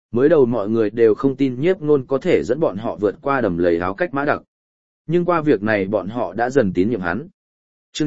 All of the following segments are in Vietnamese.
Mới đầu mọi người đều không tin Nhiếp Nôn có thể dẫn bọn họ vượt qua đầm lầy áo cách mã đặc. Nhưng qua việc này bọn họ đã dần tín nhiệm hắn. Chương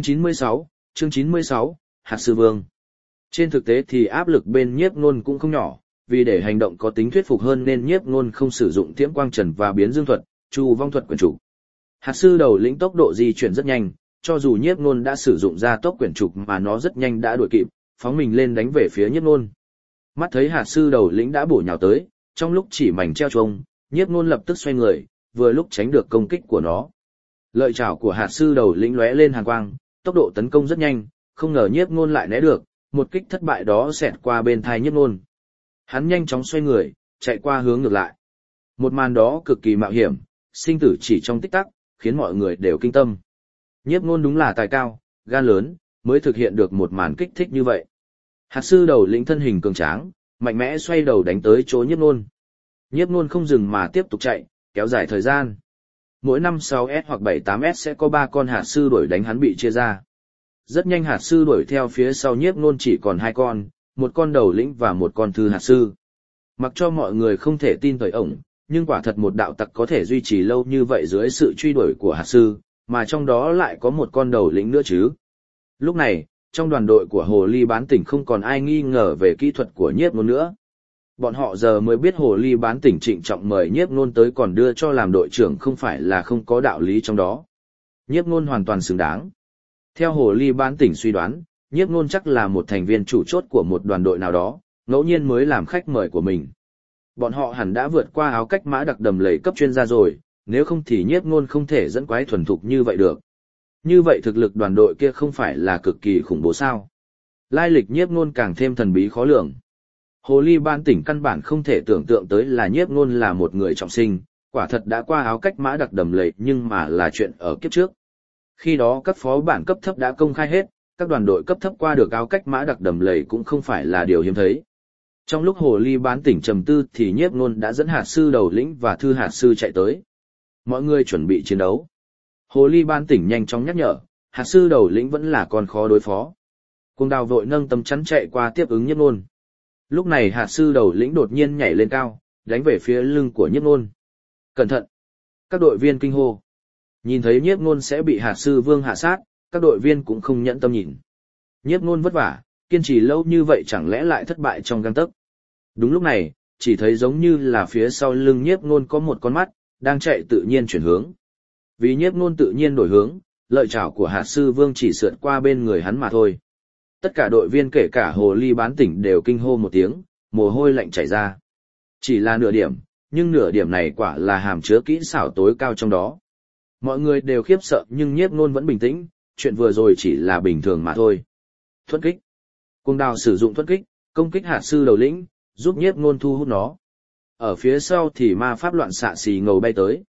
96, Hạt Sư Vương. Trên thực tế thì áp lực bên Nhiếp Nôn cũng không nhỏ, vì để hành động có tính thuyết phục hơn nên Nhiếp Nôn không sử dụng Tiễm Quang Trần và Biến Dương Thuật, Chu Vong Thuật quyển trục. Hạt sư đầu lĩnh tốc độ di chuyển rất nhanh, cho dù Nhiếp Nôn đã sử dụng ra tốc quyển trục mà nó rất nhanh đã đuổi kịp, phóng mình lên đánh về phía Nhiếp Nôn. Mắt thấy hạt sư đầu lĩnh đã bổ nhào tới, trong lúc chỉ mảnh treo chuông, Nhiếp Nôn lập tức xoay người, vừa lúc tránh được công kích của nó. Lợi chảo của hạt sư đầu lĩnh lóe lên hàn quang, tốc độ tấn công rất nhanh, không ngờ Nhiếp Nôn lại né được, một kích thất bại đó xẹt qua bên tai Nhiếp Nôn. Hắn nhanh chóng xoay người, chạy qua hướng ngược lại. Một màn đó cực kỳ mạo hiểm, sinh tử chỉ trong tích tắc, khiến mọi người đều kinh tâm. Nhiếp Nôn đúng là tài cao, gan lớn, mới thực hiện được một màn kích thích như vậy. Hạt sư đầu lĩnh thân hình cường tráng, mạnh mẽ xoay đầu đánh tới chỗ Nhiếp Nôn. Nhiếp Nôn không dừng mà tiếp tục chạy, kéo dài thời gian. Mỗi năm 6S hoặc 7-8S sẽ có 3 con hạt sư đuổi đánh hắn bị chia ra. Rất nhanh hạt sư đuổi theo phía sau Nhiếp Nôn chỉ còn 2 con, một con đầu lĩnh và một con thư hạt sư. Mặc cho mọi người không thể tin tới ổng, nhưng quả thật một đạo tặc có thể duy trì lâu như vậy dưới sự truy đuổi của hạt sư, mà trong đó lại có một con đầu lĩnh nữa chứ. Lúc này, trong đoàn đội của Hồ Ly Bán Tỉnh không còn ai nghi ngờ về kỹ thuật của Nhiếp Nôn nữa. Bọn họ giờ mới biết Hồ Ly Bán Tỉnh trịnh trọng mời Nhiếp Nôn tới còn đưa cho làm đội trưởng không phải là không có đạo lý trong đó. Nhiếp Nôn hoàn toàn xứng đáng. Theo Hồ Ly Bán Tỉnh suy đoán, Nhiếp Nôn chắc là một thành viên chủ chốt của một đoàn đội nào đó, ngẫu nhiên mới làm khách mời của mình. Bọn họ hẳn đã vượt qua áo cách mã đặc đầm lầy cấp chuyên gia rồi, nếu không thì Nhiếp Nôn không thể dẫn quái thuần thục như vậy được. Như vậy thực lực đoàn đội kia không phải là cực kỳ khủng bố sao? Lai lịch Nhiếp Nôn càng thêm thần bí khó lường. Hồ Ly Ban Tỉnh căn bản không thể tưởng tượng tới là Nhiếp Nôn là một người trọng sinh, quả thật đã qua áo cách mã đặc đầm lầy nhưng mà là chuyện ở kiếp trước. Khi đó các phó bản cấp thấp đã công khai hết, các đoàn đội cấp thấp qua được áo cách mã đặc đầm lầy cũng không phải là điều hiếm thấy. Trong lúc Hồ Ly Bán Tỉnh trầm tư thì Nhiếp Nôn đã dẫn hạt sư đầu lĩnh và thư hạt sư chạy tới. Mọi người chuẩn bị chiến đấu. Hồ Ly Bán Tỉnh nhanh chóng nhắc nhở, hạt sư đầu lĩnh vẫn là con khó đối phó. Cuồng Đào vội nâng tấm chắn chạy qua tiếp ứng Nhiếp Nôn. Lúc này hạt sư đầu lĩnh đột nhiên nhảy lên cao, đánh về phía lưng của Nhiếp Nôn. Cẩn thận! Các đội viên kinh hô. Nhìn thấy Nhiếp Nôn sẽ bị hạt sư vương hạ sát, các đội viên cũng không nhẫn tâm nhìn. Nhiếp Nôn vất vả, kiên trì lâu như vậy chẳng lẽ lại thất bại trong gang tấc. Đúng lúc này, chỉ thấy giống như là phía sau lưng Nhiếp Nôn có một con mắt, đang chạy tự nhiên chuyển hướng. Vì Nhiếp Nôn tự nhiên đổi hướng, lợi chảo của hạt sư vương chỉ sượt qua bên người hắn mà thôi. Tất cả đội viên kể cả Hồ Ly Bán Tỉnh đều kinh hô một tiếng, mồ hôi lạnh chảy ra. Chỉ là nửa điểm, nhưng nửa điểm này quả là hàm chứa kỹ xảo tối cao trong đó. Mọi người đều khiếp sợ nhưng Nhiếp Nôn vẫn bình tĩnh, chuyện vừa rồi chỉ là bình thường mà thôi. Thuẫn kích. Cuồng Đào sử dụng thuẫn kích, công kích hạt sư đầu lĩnh, giúp Nhiếp Nôn thu hút nó. Ở phía sau thì ma pháp loạn xạ xì ngầu bay tới.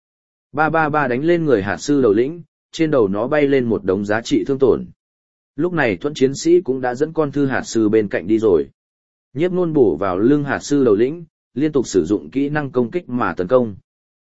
333 đánh lên người hạt sư đầu lĩnh, trên đầu nó bay lên một đống giá trị thương tổn. Lúc này thuẫn chiến sĩ cũng đã dẫn con thư hạt sư bên cạnh đi rồi. Nhiếp Nôn bổ vào lưng hạt sư đầu lĩnh, liên tục sử dụng kỹ năng công kích mà tấn công.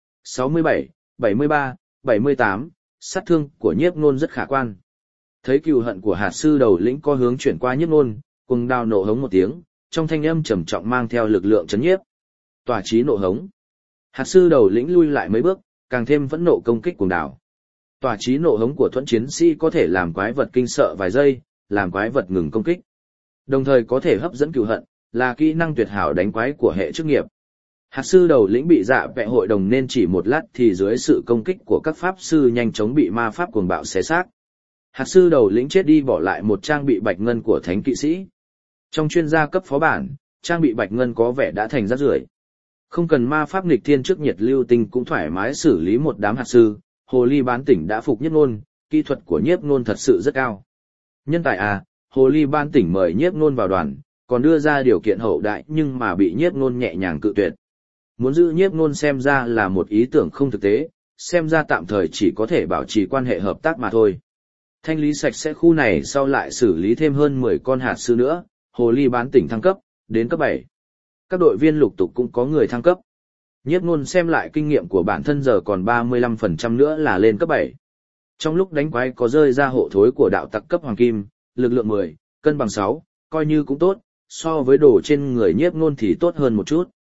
67, 73, 78, sát thương của Nhiếp Nôn rất khả quan. Thấy cừu hận của hạt sư đầu lĩnh có hướng chuyển qua Nhiếp Nôn, Cuồng Đào nộ hống một tiếng, trong thanh âm trầm trọng mang theo lực lượng chấn nhiếp. Tỏa chí nộ hống. Hạt sư đầu lĩnh lui lại mấy bước, càng thêm phẫn nộ công kích Cuồng Đào. Tỏa chí nộ hống của thuẫn chiến sĩ có thể làm quái vật kinh sợ vài giây, làm quái vật ngừng công kích. Đồng thời có thể hấp dẫn cừu hận, là kỹ năng tuyệt hảo đánh quái của hệ chức nghiệp. Hạt sư đầu lĩnh bị dạ vẹ hội đồng nên chỉ một lát thì dưới sự công kích của các pháp sư nhanh chóng bị ma pháp cuồng bạo xé xác. Hạt sư đầu lĩnh chết đi bỏ lại một trang bị bạch ngân của thánh kỵ sĩ. Trong chuyên gia cấp phó bản, trang bị bạch ngân có vẻ đã thành rác rưởi. Không cần ma pháp nghịch thiên trước nhiệt lưu tinh cũng thoải mái xử lý một đám hạt sư. Hồ Ly Bán Tỉnh đã phục Nhiếp Nôn, kỹ thuật của Nhiếp Nôn thật sự rất cao. Nhân tài à, Hồ Ly Bán Tỉnh mời Nhiếp Nôn vào đoàn, còn đưa ra điều kiện hậu đại nhưng mà bị Nhiếp Nôn nhẹ nhàng cự tuyệt. Muốn giữ Nhiếp Nôn xem ra là một ý tưởng không thực tế, xem ra tạm thời chỉ có thể bảo trì quan hệ hợp tác mà thôi. Thanh lý sạch sẽ khu này sau lại xử lý thêm hơn 10 con hạt sư nữa, Hồ Ly Bán Tỉnh thăng cấp, đến cấp 7. Các đội viên lục tục cũng có người thăng cấp. Nhiếp Nôn xem lại kinh nghiệm của bản thân giờ còn 35% nữa là lên cấp 7. Trong lúc đánh quái có rơi ra hộ thối của đạo tặc cấp hoàng kim, lực lượng 10, cân bằng 6, coi như cũng tốt, so với đồ trên người Nhiếp Nôn thì tốt hơn một chút.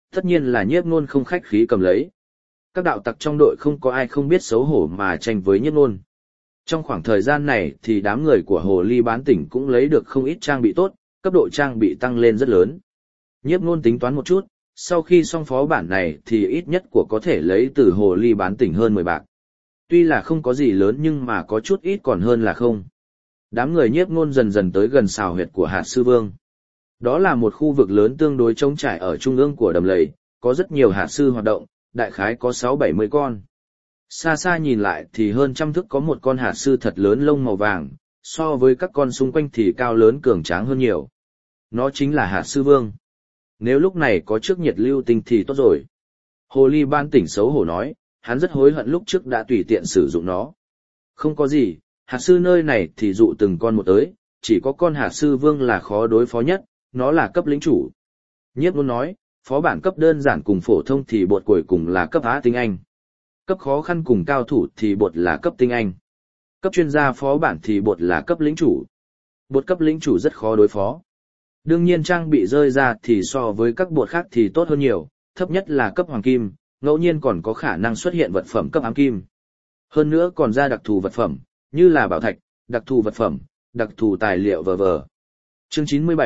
Tất nhiên là Nhiếp Nôn không khách khí cầm lấy. Các đạo tặc trong đội không có ai không biết xấu hổ mà tranh với Nhiếp Nôn. Trong khoảng thời gian này thì đám người của Hồ Ly Bán Tỉnh cũng lấy được không ít trang bị tốt, cấp độ trang bị tăng lên rất lớn. Nhiếp Nôn tính toán một chút, sau khi xong phó bản này thì ít nhất của có thể lấy từ Hồ Ly Bán Tỉnh hơn 10 bạc. Tuy là không có gì lớn nhưng mà có chút ít còn hơn là không. Đám người Nhiếp Nôn dần dần tới gần sào huyệt của Hạt Sư Vương. Đó là một khu vực lớn tương đối trống trải ở trung ương của đầm lầy, có rất nhiều hạt sư hoạt động, đại khái có 6-70 con. Xa xa nhìn lại thì hơn trăm thước có một con hạt sư thật lớn lông màu vàng, so với các con xung quanh thì cao lớn cường tráng hơn nhiều. Nó chính là Hạt Sư Vương. Nếu lúc này có trước nhiệt lưu tinh thì tốt rồi. Hồ Ly Ban Tỉnh xấu hổ nói, hắn rất hối hận lúc trước đã tùy tiện sử dụng nó. Không có gì, hạt sư nơi này thì dụ từng con một tới, chỉ có con Hạt Sư Vương là khó đối phó nhất, nó là cấp lĩnh chủ. Nhiếp Nôn nói, phó bản cấp đơn giản cùng phổ thông thì bột cuối cùng là cấp Á tinh anh. Cấp khó khăn cùng cao thủ thì bột là cấp tinh anh. Cấp chuyên gia phó bản thì bột là cấp lĩnh chủ. Bột cấp lĩnh chủ rất khó đối phó. Đương nhiên trang bị rơi ra thì so với các bột khác thì tốt hơn nhiều, thấp nhất là cấp hoàng kim, ngẫu nhiên còn có khả năng xuất hiện vật phẩm cấp ám kim. Hơn nữa còn ra đặc thù vật phẩm, như là bảo thạch, đặc thù vật phẩm, đặc thù tài liệu v.v. Chương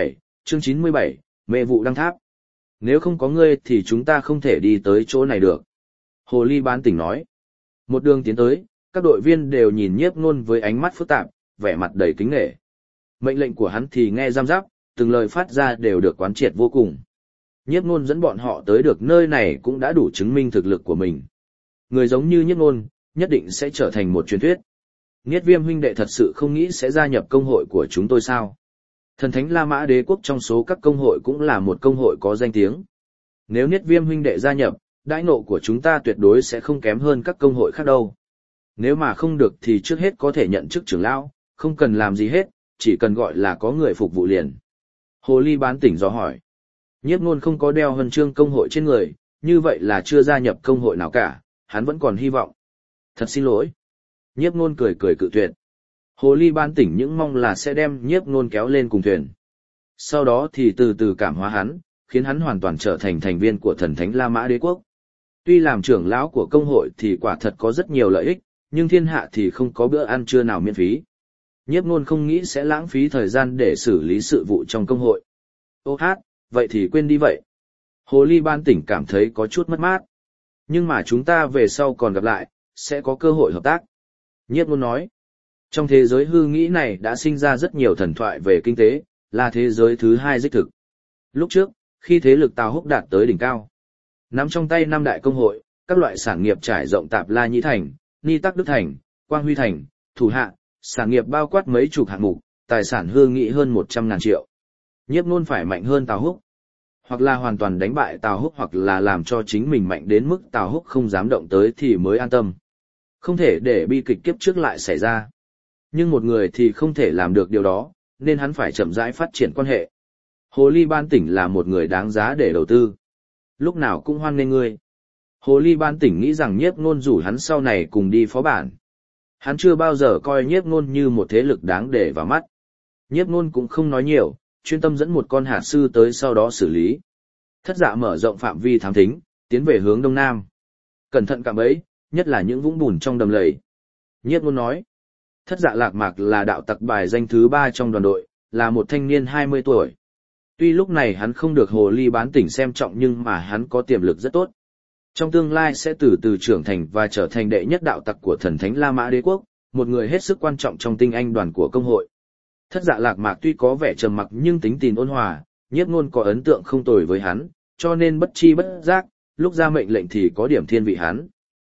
97, mê vụ đăng tháp. Nếu không có ngươi thì chúng ta không thể đi tới chỗ này được. Hồ Ly Bán Tỉnh nói. Một đường tiến tới, các đội viên đều nhìn Nhiếp Nôn với ánh mắt phức tạp, vẻ mặt đầy kính nể. Mệnh lệnh của hắn thì nghe răm rắp, từng lời phát ra đều được quán triệt vô cùng. Nhiếp Nôn dẫn bọn họ tới được nơi này cũng đã đủ chứng minh thực lực của mình. Người giống như Nhiếp Nôn, nhất định sẽ trở thành một truyền thuyết. Niết Viêm huynh đệ thật sự không nghĩ sẽ gia nhập công hội của chúng tôi sao? Thần Thánh La Mã Đế quốc trong số các công hội cũng là một công hội có danh tiếng. Nếu Niết Viêm huynh đệ gia nhập, đãi ngộ của chúng ta tuyệt đối sẽ không kém hơn các công hội khác đâu. Nếu mà không được thì trước hết có thể nhận chức trưởng lão, không cần làm gì hết, chỉ cần gọi là có người phục vụ liền. Hồ Ly Bán Tỉnh dò hỏi. Nhiếp Nôn không có đeo huân chương công hội trên người, như vậy là chưa gia nhập công hội nào cả, hắn vẫn còn hy vọng. Thật xin lỗi. Nhiếp Nôn cười cười cự tuyệt. Hồ Ly Ban Tỉnh những mong là sẽ đem Nhiếp Nôn kéo lên cùng thuyền. Sau đó thì từ từ cảm hóa hắn, khiến hắn hoàn toàn trở thành thành viên của Thần Thánh La Mã Đế quốc. Tuy làm trưởng lão của công hội thì quả thật có rất nhiều lợi ích, nhưng thiên hạ thì không có bữa ăn trưa nào miễn phí. Nhiếp Nôn không nghĩ sẽ lãng phí thời gian để xử lý sự vụ trong công hội. Ô hát, vậy thì quên đi vậy. Hồ Ly Ban Tỉnh cảm thấy có chút mất mát. Nhưng mà chúng ta về sau còn gặp lại, sẽ có cơ hội hợp tác. Nhiếp Nôn nói. Trong thế giới hư nghĩ này đã sinh ra rất nhiều thần thoại về kinh tế, là thế giới thứ hai đích thực. Lúc trước, khi thế lực Tào Húc đạt tới đỉnh cao, nắm trong tay 5 đại công hội, các loại sản nghiệp trải rộng Tạp La Nhĩ Thành, Ni Tắc Đức Thành, Quang Huy Thành, Thủ Hạ, sản nghiệp bao quát mấy chục hạng mục, tài sản hư nghị hơn 100.000 triệu. Nhiếp Nôn phải mạnh hơn Tào Húc, hoặc là hoàn toàn đánh bại Tào Húc hoặc là làm cho chính mình mạnh đến mức Tào Húc không dám động tới thì mới an tâm. Không thể để bi kịch kiếp trước lại xảy ra. Nhưng một người thì không thể làm được điều đó, nên hắn phải chậm rãi phát triển quan hệ. Hồ Ly Ban Tỉnh là một người đáng giá để đầu tư. Lúc nào cũng hoan nghênh ngươi. Hồ Ly Ban Tỉnh nghĩ rằng Nhiếp Nôn rủ hắn sau này cùng đi phó bản. Hắn chưa bao giờ coi Nhiếp Nôn như một thế lực đáng để vào mắt. Nhiếp Nôn cũng không nói nhiều, chuyên tâm dẫn một con hạt sư tới sau đó xử lý. Thất Dạ mở rộng phạm vi thám thính, tiến về hướng đông nam. Cẩn thận cạm bẫy, nhất là những vũng bùn trong đầm lầy. Nhiếp Nôn nói. Thất Dạ Lạc Mạc là đạo tặc bài danh thứ 3 trong đoàn đội, là một thanh niên 20 tuổi. Tuy lúc này hắn không được Hồ Ly Bán Tỉnh xem trọng nhưng mà hắn có tiềm lực rất tốt. Trong tương lai sẽ từ từ trưởng thành và trở thành đệ nhất đạo tặc của Thần Thánh La Mã Đế quốc, một người hết sức quan trọng trong tinh anh đoàn của công hội. Thất Dạ Lạc Mạc tuy có vẻ trầm mặc nhưng tính tình ôn hòa, Nhiếp Nôn có ấn tượng không tồi với hắn, cho nên bất chi bất giác, lúc ra mệnh lệnh thì có điểm thiên vị hắn.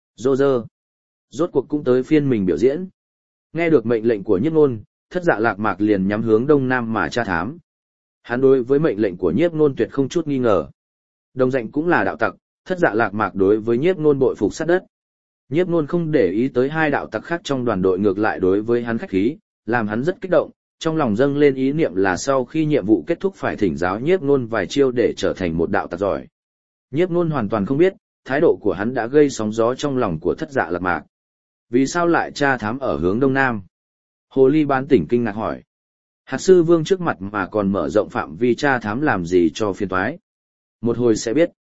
Rốt cuộc cũng tới phiên mình biểu diễn. Nghe được mệnh lệnh của Nhiếp Nôn, Thất Dạ Lạc Mạc liền nhắm hướng đông nam mà tra thám. Hắn đối với mệnh lệnh của Nhiếp Nôn tuyệt không chút nghi ngờ. Đồng dạng cũng là đạo tặc, Thất Dạ Lạc Mạc đối với Nhiếp Nôn bội phục sát đất. Nhiếp Nôn không để ý tới hai đạo tặc khác trong đoàn đội, ngược lại đối với hắn khách khí, làm hắn rất kích động, trong lòng dâng lên ý niệm là sau khi nhiệm vụ kết thúc phải thỉnh giáo Nhiếp Nôn vài chiêu để trở thành một đạo tặc giỏi. Nhiếp Nôn hoàn toàn không biết, thái độ của hắn đã gây sóng gió trong lòng của Thất Dạ Lạc Mạc. Vì sao lại tra thám ở hướng đông nam? Hồ Ly Bán Tỉnh kinh ngạc hỏi. Hạt Sư Vương trước mặt mà còn mở rộng phạm vi tra thám làm gì cho phiền toái? Một hồi sẽ biết.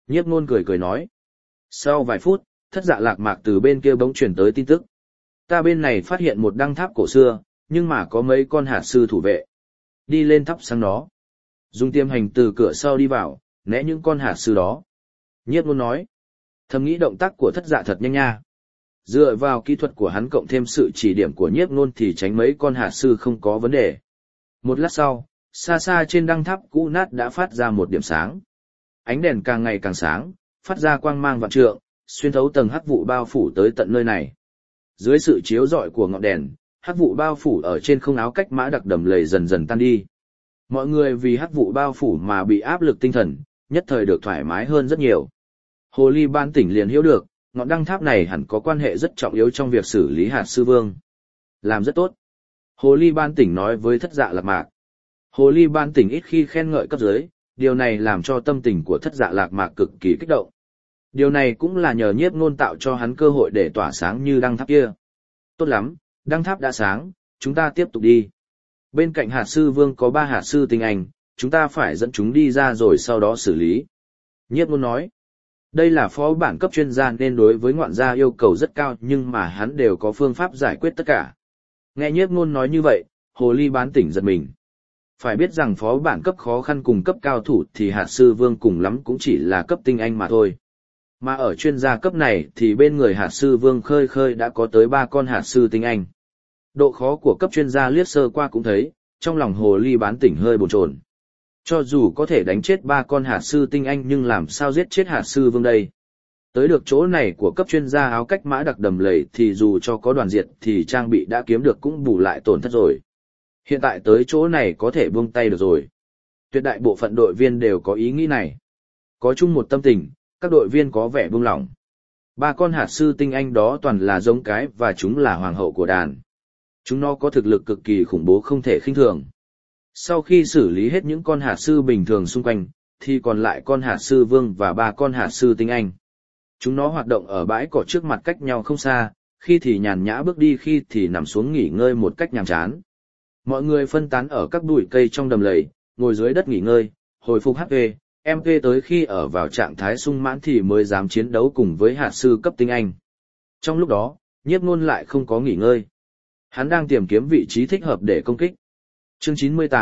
Nhiếp Nôn cười cười nói. Sau vài phút, Thất Dạ Lạc Mạc từ bên kia bỗng truyền tới tin tức. Ta bên này phát hiện một đăng tháp cổ xưa, nhưng mà có mấy con hạt sư thủ vệ. Đi lên thắp sáng nó. Dùng tiêm hành từ cửa sau đi vào, né những con hạt sư đó. Nhiếp Nôn nói. Thầm nghĩ động tác của Thất Dạ thật nhanh nha. Dựa vào kỹ thuật của hắn cộng thêm sự chỉ điểm của Nhiếp Nôn thì tránh mấy con hạt sư không có vấn đề. Một lát sau, xa xa trên đăng tháp cũ nát đã phát ra một điểm sáng. Ánh đèn càng ngày càng sáng, phát ra quang mang vạn trượng, xuyên thấu tầng hắc vụ bao phủ tới tận nơi này. Dưới sự chiếu rọi của ngọn đèn, hắc vụ bao phủ ở trên không áo cách mã đặc đầm lầy dần dần tan đi. Mọi người vì hắc vụ bao phủ mà bị áp lực tinh thần, nhất thời được thoải mái hơn rất nhiều. Hồ Ly Ban tỉnh liền hiểu được, ngọn đăng tháp này hẳn có quan hệ rất trọng yếu trong việc xử lý hạt sư vương. Làm rất tốt. Hồ Ly Ban tỉnh nói với Thất Dạ Lạc Mạc. Hồ Ly Ban tỉnh ít khi khen ngợi cấp dưới, điều này làm cho tâm tình của Thất Dạ Lạc Mạc cực kỳ kích động. Điều này cũng là nhờ Nhiếp Nôn tạo cho hắn cơ hội để tỏa sáng như đăng tháp kia. Tốt lắm, đăng tháp đã sáng, chúng ta tiếp tục đi. Bên cạnh hạt sư vương có 3 hạt sư tinh anh, chúng ta phải dẫn chúng đi ra rồi sau đó xử lý. Nhiếp Nôn nói. Đây là phó bản cấp chuyên gia nên đối với ngoạn gia yêu cầu rất cao nhưng mà hắn đều có phương pháp giải quyết tất cả. Nghe Nhiếp Nôn nói như vậy, Hồ Ly Bán tỉnh giật mình. Phải biết rằng phó bản cấp khó khăn cùng cấp cao thủ thì hạt sư vương cùng lắm cũng chỉ là cấp tinh anh mà thôi. Mà ở chuyên gia cấp này thì bên người hạt sư vương khơi khơi đã có tới 3 con hạt sư tinh anh. Độ khó của cấp chuyên gia liếc sơ qua cũng thấy, trong lòng Hồ Ly Bán tỉnh hơi bồn chồn. Cho dù có thể đánh chết 3 con hạt sư tinh anh nhưng làm sao giết chết hạt sư vương đây? Tới được chỗ này của cấp chuyên gia áo cách mã đặc đầm lầy thì dù cho có đoàn diệt thì trang bị đã kiếm được cũng bù lại tổn thất rồi. Hiện tại tới chỗ này có thể buông tay được rồi. Tuyệt đại bộ phận đội viên đều có ý nghĩ này. Có chung một tâm tình, các đội viên có vẻ buông lỏng. 3 con hạt sư tinh anh đó toàn là giống cái và chúng là hoàng hậu của đàn. Chúng nó có thực lực cực kỳ khủng bố không thể khinh thường. Sau khi xử lý hết những con hạt sư bình thường xung quanh, thì còn lại con hạt sư vương và 3 con hạt sư tinh anh. Chúng nó hoạt động ở bãi cỏ trước mặt cách nhau không xa, khi thì nhàn nhã bước đi khi thì nằm xuống nghỉ ngơi một cách nhàm chán. Mọi người phân tán ở các bụi cây trong đầm lầy, ngồi dưới đất nghỉ ngơi, hồi phục HP, MP tới khi ở vào trạng thái sung mãn thì mới dám chiến đấu cùng với hạt sư cấp tinh anh. Trong lúc đó, Nhiếp Nôn lại không có nghỉ ngơi. Hắn đang tìm kiếm vị trí thích hợp để công kích. Chương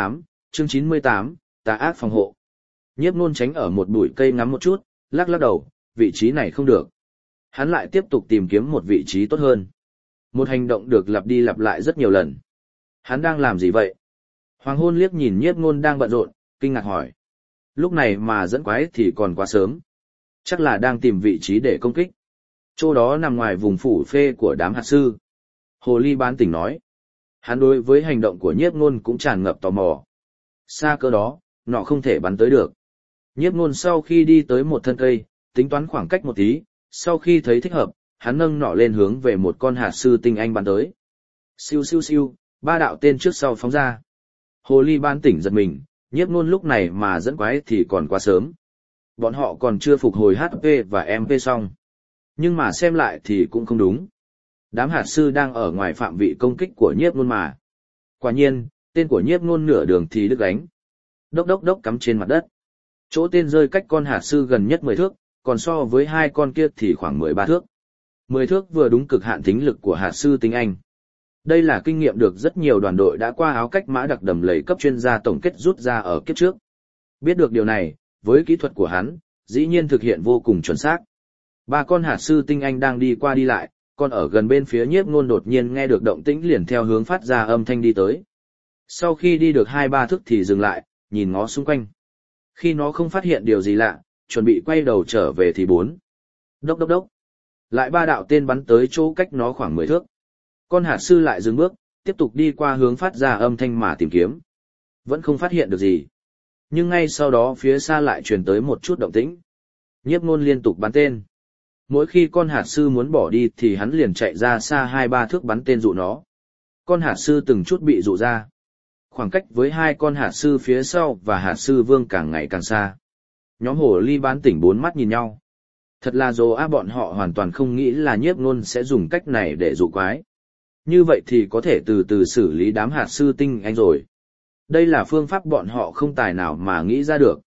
98, tà ác phòng hộ. Nhiếp Nôn tránh ở một bụi cây ngắm một chút, lắc lắc đầu, vị trí này không được. Hắn lại tiếp tục tìm kiếm một vị trí tốt hơn. Một hành động được lặp đi lặp lại rất nhiều lần. Hắn đang làm gì vậy? Hoàng Hôn liếc nhìn Nhiếp Nôn đang bận rộn, kinh ngạc hỏi. Lúc này mà dẫn quái thì còn quá sớm. Chắc là đang tìm vị trí để công kích. Chỗ đó nằm ngoài vùng phủ phê của đám hạt sư. Hồ Ly Bán tỉnh nói. Hắn đối với hành động của Nhiếp Nôn cũng tràn ngập tò mò. Xa cỡ đó, nọ không thể bắn tới được. Nhiếp Nôn sau khi đi tới một thân cây, tính toán khoảng cách một tí, sau khi thấy thích hợp, hắn nâng nọ lên hướng về một con hạt sư tinh anh bắn tới. Siêu siêu siêu, 3 đạo tên trước sau phóng ra. Hồ Ly Ban tỉnh giật mình, Nhiếp Nôn lúc này mà dẫn quái thì còn quá sớm. Bọn họ còn chưa phục hồi HP và MP xong. Nhưng mà xem lại thì cũng không đúng. Đám hạt sư đang ở ngoài phạm vị công kích của Nhiếp Nôn mà. Quả nhiên, tên của Nhiếp Nôn nửa đường thì đứt gánh. Đốc đốc đốc cắm trên mặt đất. Chỗ tên rơi cách con hạt sư gần nhất 10 thước, còn so với 2 con kia thì khoảng 13 thước. 10 thước vừa đúng cực hạn thính lực của hạt sư tinh anh. Đây là kinh nghiệm được rất nhiều đoàn đội đã qua áo cách mã đặc đầm lầy cấp chuyên gia tổng kết rút ra ở kiếp trước. Biết được điều này, với kỹ thuật của hắn, dĩ nhiên thực hiện vô cùng chuẩn xác. 3 con hạt sư tinh anh đang đi qua đi lại, còn ở gần bên phía Nhiếp Nôn đột nhiên nghe được động tĩnh liền theo hướng phát ra âm thanh đi tới. Sau khi đi được 2-3 thước thì dừng lại, nhìn ngó xung quanh. Khi nó không phát hiện điều gì lạ, chuẩn bị quay đầu trở về thì 4. Đốc đốc đốc. Lại 3 đạo tên bắn tới chỗ cách nó khoảng 10 thước. Con hạt sư lại dừng bước, tiếp tục đi qua hướng phát ra âm thanh mà tìm kiếm. Vẫn không phát hiện được gì. Nhưng ngay sau đó phía xa lại truyền tới một chút động tĩnh. Nhiếp Nôn liên tục bắn tên. Mỗi khi con hạt sư muốn bỏ đi thì hắn liền chạy ra xa 2-3 thước bắn tên dụ nó. Con hạt sư từng chút bị dụ ra. Khoảng cách với 2 con hạt sư phía sau và hạt sư vương càng ngày càng xa. Nhóm Hồ Ly Bán tỉnh 4 mắt nhìn nhau. Thật là bọn họ hoàn toàn không nghĩ là Nhiếp Nôn sẽ dùng cách này để dụ quái. Như vậy thì có thể từ từ xử lý đám hạt sư tinh anh rồi. Đây là phương pháp bọn họ không tài nào mà nghĩ ra được.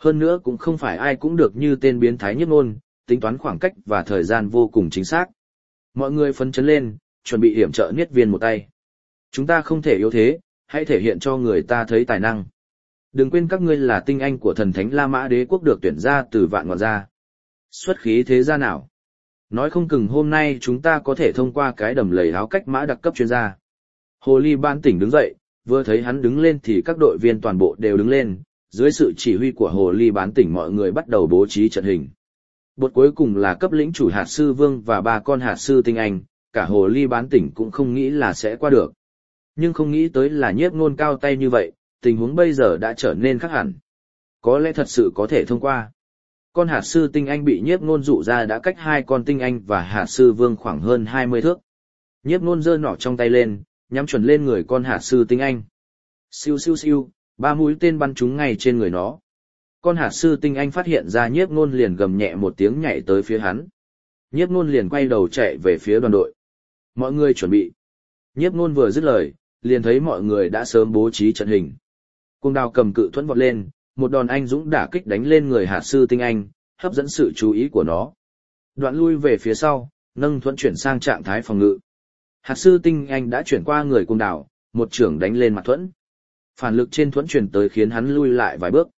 Hơn nữa cũng không phải ai cũng được như tên biến thái nhiếp ngôn, tính toán khoảng cách và thời gian vô cùng chính xác. Mọi người phấn chấn lên, chuẩn bị hiểm trợ Niết Viên một tay. Chúng ta không thể yếu thế, hãy thể hiện cho người ta thấy tài năng. Đừng quên các ngươi là tinh anh của thần thánh La Mã Đế quốc được tuyển ra từ vạn ngọn gia. Xuất khí thế gia nào? Nói không chừng hôm nay chúng ta có thể thông qua cái đầm lầy áo cách mã đặc cấp chuyên gia. Hồ Ly Ban Tỉnh đứng dậy, vừa thấy hắn đứng lên thì các đội viên toàn bộ đều đứng lên, dưới sự chỉ huy của Hồ Ly Bán Tỉnh mọi người bắt đầu bố trí trận hình. Bột cuối cùng là cấp lĩnh chủ hạt sư vương và 3 con hạt sư tinh anh, cả Hồ Ly Bán Tỉnh cũng không nghĩ là sẽ qua được. Nhưng không nghĩ tới là Nhiếp Ngôn cao tay như vậy, tình huống bây giờ đã trở nên khác hẳn. Có lẽ thật sự có thể thông qua. Con hạt sư tinh anh bị Nhiếp Ngôn dụ ra đã cách 2 con tinh anh và hạt sư vương khoảng hơn 20 thước. Nhiếp Ngôn giơ nỏ trong tay lên, nhắm chuẩn lên người con hạt sư tinh anh. Siêu siêu siêu, 3 mũi tên bắn trúng ngay trên người nó. Con hạt sư tinh anh phát hiện ra Nhiếp Ngôn liền gầm nhẹ một tiếng nhảy tới phía hắn. Nhiếp Ngôn liền quay đầu chạy về phía đoàn đội. Mọi người chuẩn bị. Nhiếp Ngôn vừa dứt lời, liền thấy mọi người đã sớm bố trí trận hình. Cuồng Đào cầm cự thuẫn vọt lên, một đòn anh dũng đả kích đánh lên người hạt sư tinh anh, hấp dẫn sự chú ý của nó. Đoạn lui về phía sau, nâng thuẫn chuyển sang trạng thái phòng ngự. Hạt sư tinh anh đã chuyển qua người Cuồng Đào, một chưởng đánh lên mặt thuẫn. Phản lực trên thuẫn chuyển tới khiến hắn lui lại vài bước.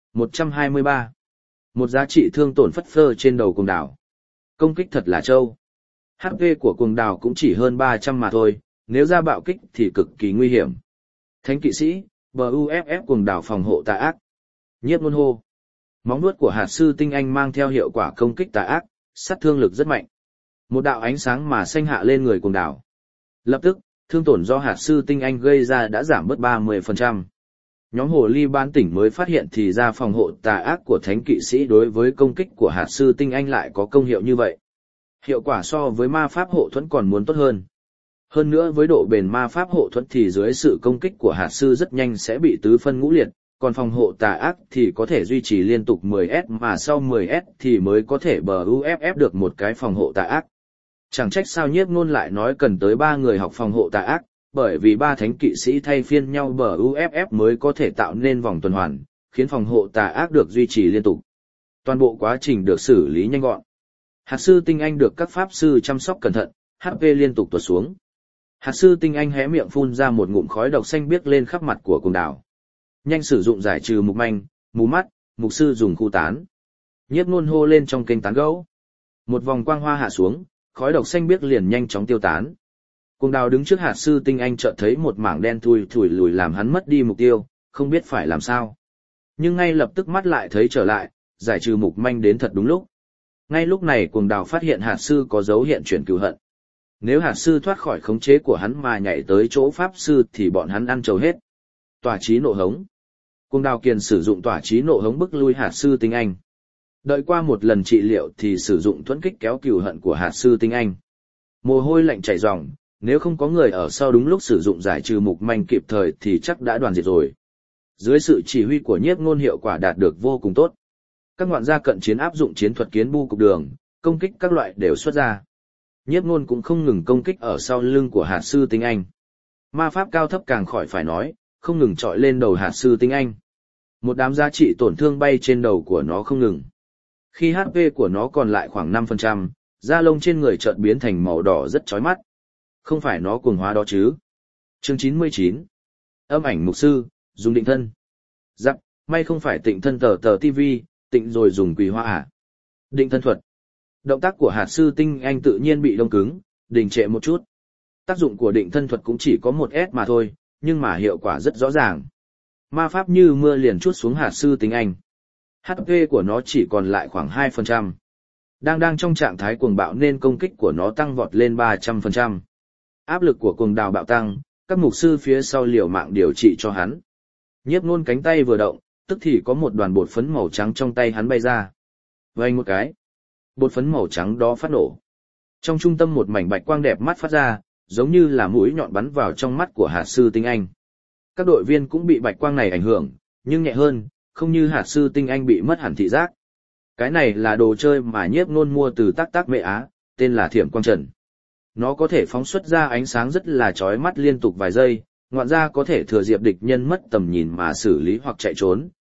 123. Một giá trị thương tổn phất phơ trên đầu Cuồng Đào. Công kích thật là trâu. HP của Cuồng Đào cũng chỉ hơn 300 mà thôi, nếu ra bạo kích thì cực kỳ nguy hiểm. Thánh kỵ sĩ, BUFF Cuồng Đào phòng hộ tà ác. Nhiếp Ngôn hô. Móng vuốt của hạt sư tinh anh mang theo hiệu quả công kích tà ác, sát thương lực rất mạnh. Một đạo ánh sáng mà xanh hạ lên người Cuồng Đào. Lập tức, thương tổn do hạt sư tinh anh gây ra đã giảm bớt 30%. Nhóm Hồ Ly Ban Tỉnh mới phát hiện thì ra phòng hộ tà ác của thánh kỵ sĩ đối với công kích của hạt sư tinh anh lại có công hiệu như vậy. Hiệu quả so với ma pháp hộ thuẫn còn muốn tốt hơn. Hơn nữa với độ bền ma pháp hộ thuẫn thì dưới sự công kích của hạt sư rất nhanh sẽ bị tứ phân ngũ liệt, còn phòng hộ tà ác thì có thể duy trì liên tục 10S mà sau 10S thì mới có thể BUFF được một cái phòng hộ tà ác. Chẳng trách sao Nhiếp Ngôn lại nói cần tới 3 người học phòng hộ tà ác, bởi vì 3 thánh kỵ sĩ thay phiên nhau BUFF mới có thể tạo nên vòng tuần hoàn, khiến phòng hộ tà ác được duy trì liên tục. Toàn bộ quá trình được xử lý nhanh gọn. Hạt sư tinh anh được các pháp sư chăm sóc cẩn thận, HP liên tục tuột xuống. Hạt sư tinh anh hé miệng phun ra một ngụm khói độc xanh biếc lên khắp mặt của Cuồng Đào. Nhanh sử dụng giải trừ mục manh, mù mắt, mục sư dùng khu tán. Nhiếp Ngôn hô lên trong kênh tán gẫu. Một vòng quang hoa hạ xuống, khói độc xanh biếc liền nhanh chóng tiêu tán. Cuồng Đào đứng trước hạt sư tinh anh chợt thấy một mảng đen thui thủi lùi làm hắn mất đi mục tiêu, không biết phải làm sao. Nhưng ngay lập tức mắt lại thấy trở lại, giải trừ mục manh đến thật đúng lúc. Ngay lúc này Cuồng Đào phát hiện hạt sư có dấu hiện chuyển cừu hận. Nếu hạt sư thoát khỏi khống chế của hắn mà nhảy tới chỗ pháp sư thì bọn hắn ăn trầu hết. Tỏa chí nộ hống. Cuồng Đào kiền sử dụng tỏa chí nộ hống bức lui hạt sư tinh anh. Đợi qua một lần trị liệu thì sử dụng thuẫn kích kéo cừu hận của hạt sư tinh anh. Mồ hôi lạnh chảy ròng, nếu không có người ở sau đúng lúc sử dụng giải trừ mục manh kịp thời thì chắc đã đoàn diệt rồi. Dưới sự chỉ huy của Nhiếp Ngôn hiệu quả đạt được vô cùng tốt. Các ngoạn gia cận chiến áp dụng chiến thuật kiến bu cục đường, công kích các loại đều xuất ra. Nhiếp Ngôn cũng không ngừng công kích ở sau lưng của hạt sư tinh anh. Ma pháp cao thấp càng khỏi phải nói, không ngừng chọi lên đầu hạt sư tinh anh. Một đám giá trị tổn thương bay trên đầu của nó không ngừng. Khi HP của nó còn lại khoảng 5%, da lông trên người chợt biến thành màu đỏ rất chói mắt. Không phải nó cuồng hóa đó chứ. Chương 99. Âm ảnh mục sư, dùng định thân. Giặc, may không phải tịnh thân tờ TV, tịnh rồi dùng quỳ hoa à. Định thân thuật. Động tác của hạt sư tinh anh tự nhiên bị đông cứng, đình trệ một chút. Tác dụng của định thân thuật cũng chỉ có 1S mà thôi, nhưng mà hiệu quả rất rõ ràng. Ma pháp như mưa liền trút xuống hạt sư tinh anh. HP của nó chỉ còn lại khoảng 2%. Đang trong trạng thái cuồng bạo nên công kích của nó tăng vọt lên 300%. Áp lực của Cuồng Đào bạo tăng, các mục sư phía sau liều mạng điều trị cho hắn. Nhiếp Ngôn cánh tay vừa động, tức thì có một đoàn bột phấn màu trắng trong tay hắn bay ra. Vành một cái, bột phấn màu trắng đó phát nổ. Trong trung tâm một mảnh bạch quang đẹp mắt phát ra, giống như là mũi nhọn bắn vào trong mắt của hạt sư tinh anh. Các đội viên cũng bị bạch quang này ảnh hưởng, nhưng nhẹ hơn, không như hạt sư tinh anh bị mất hẳn thị giác. Cái này là đồ chơi mà Nhiếp Ngôn mua từ Tác Tác Mẹ Á, tên là Thiểm Quang Trần. Nó có thể phóng xuất ra ánh sáng rất là chói mắt liên tục vài giây, ngoạn gia có thể thừa dịp địch nhân mất tầm nhìn mà xử lý hoặc chạy trốn,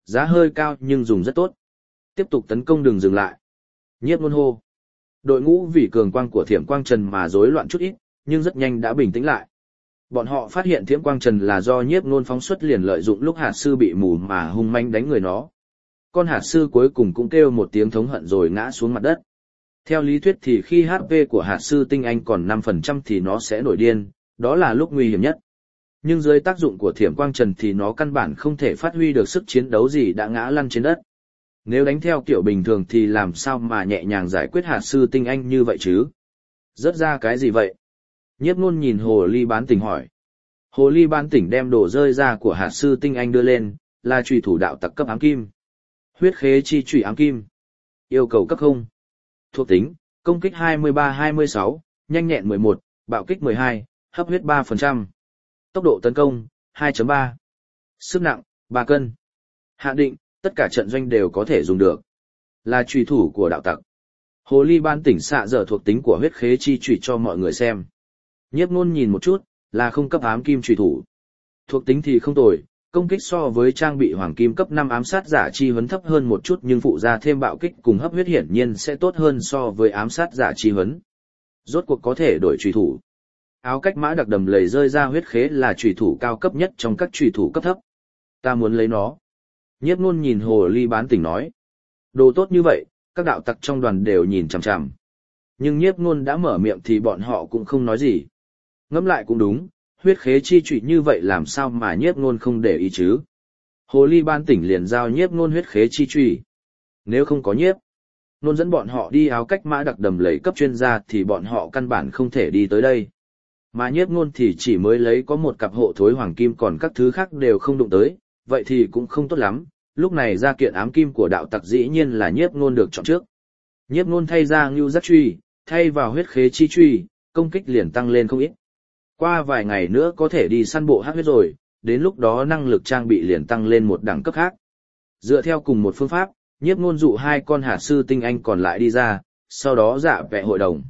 Giá hơi cao nhưng dùng rất tốt. Tiếp tục tấn công đừng dừng lại. Nhiếp Nôn hô. Đội ngũ vì cường quang của Thiểm Quang Trần mà rối loạn chút ít, nhưng rất nhanh đã bình tĩnh lại. Bọn họ phát hiện Thiểm Quang Trần là do Nhiếp Nôn phóng xuất liền lợi dụng lúc hạt sư bị mù mà hung manh đánh người nó. Con hạt sư cuối cùng cũng kêu một tiếng thống hận rồi ngã xuống mặt đất. Theo lý thuyết thì khi HP của hạt sư tinh anh còn 5% thì nó sẽ nổi điên, đó là lúc nguy hiểm nhất. Nhưng dưới tác dụng của Thiểm Quang Trần thì nó căn bản không thể phát huy được sức chiến đấu gì đã ngã lăn trên đất. Nếu đánh theo kiểu bình thường thì làm sao mà nhẹ nhàng giải quyết hạt sư tinh anh như vậy chứ? Rớt ra cái gì vậy? Nhiếp Nôn nhìn hồ ly bán tỉnh hỏi. Hồ ly bán tỉnh đem đồ rơi ra của hạt sư tinh anh đưa lên, là chùy thủ đạo tặc cấp ám kim. Huyết khế chi chùy ám kim. Yêu cầu cấp 0. Thuộc tính, công kích 23-26, nhanh nhẹn 11, bạo kích 12, hấp huyết 3%. Tốc độ tấn công, 2.3. Sức nặng, 3 cân. Hạn định, tất cả trận doanh đều có thể dùng được. Là chùy thủ của đạo tặc. Hồ ly ban tỉnh xạ dở thuộc tính của huyết khế chi chùy cho mọi người xem. Nhiếp Nôn nhìn một chút, là không cấp ám kim chùy thủ. Thuộc tính thì không tồi, công kích so với trang bị hoàng kim cấp 5 ám sát giả chi huấn thấp hơn một chút nhưng phụ ra thêm bạo kích cùng hấp huyết hiển nhiên sẽ tốt hơn so với ám sát giả chi huấn. Rốt cuộc có thể đổi chùy thủ. Áo cách mã đặc đầm lầy rơi ra huyết khế là chùy thủ cao cấp nhất trong các chùy thủ cấp thấp. Ta muốn lấy nó. Nhiếp Nôn nhìn hồ ly bán tỉnh nói. Đồ tốt như vậy, các đạo tặc trong đoàn đều nhìn chằm chằm. Nhưng Nhiếp Nôn đã mở miệng thì bọn họ cũng không nói gì. Ngẫm lại cũng đúng, huyết khế chi chùy như vậy làm sao mà Nhiếp Nôn không để ý chứ. Hồ ly ban tỉnh liền giao Nhiếp Nôn huyết khế chi chùy. Nếu không có Nhiếp Nôn dẫn bọn họ đi áo cách mã đặc đầm lầy cấp chuyên gia thì bọn họ căn bản không thể đi tới đây. Mà Nhiếp Nôn thì chỉ mới lấy có một cặp hộ thối hoàng kim còn các thứ khác đều không đụng tới, vậy thì cũng không tốt lắm. Lúc này ra kiện ám kim của đạo tặc dĩ nhiên là Nhiếp Nôn được chọn trước. Nhiếp Nôn thay ra ngưu giác truy, thay vào huyết khế chi truy, công kích liền tăng lên không ít. Qua vài ngày nữa có thể đi săn bộ hắc huyết rồi, đến lúc đó năng lực trang bị liền tăng lên một đẳng cấp khác. Dựa theo cùng một phương pháp, Nhiếp Nôn dụ 2 con hạt sư tinh anh còn lại đi ra, sau đó dạ vẽ hội đồng.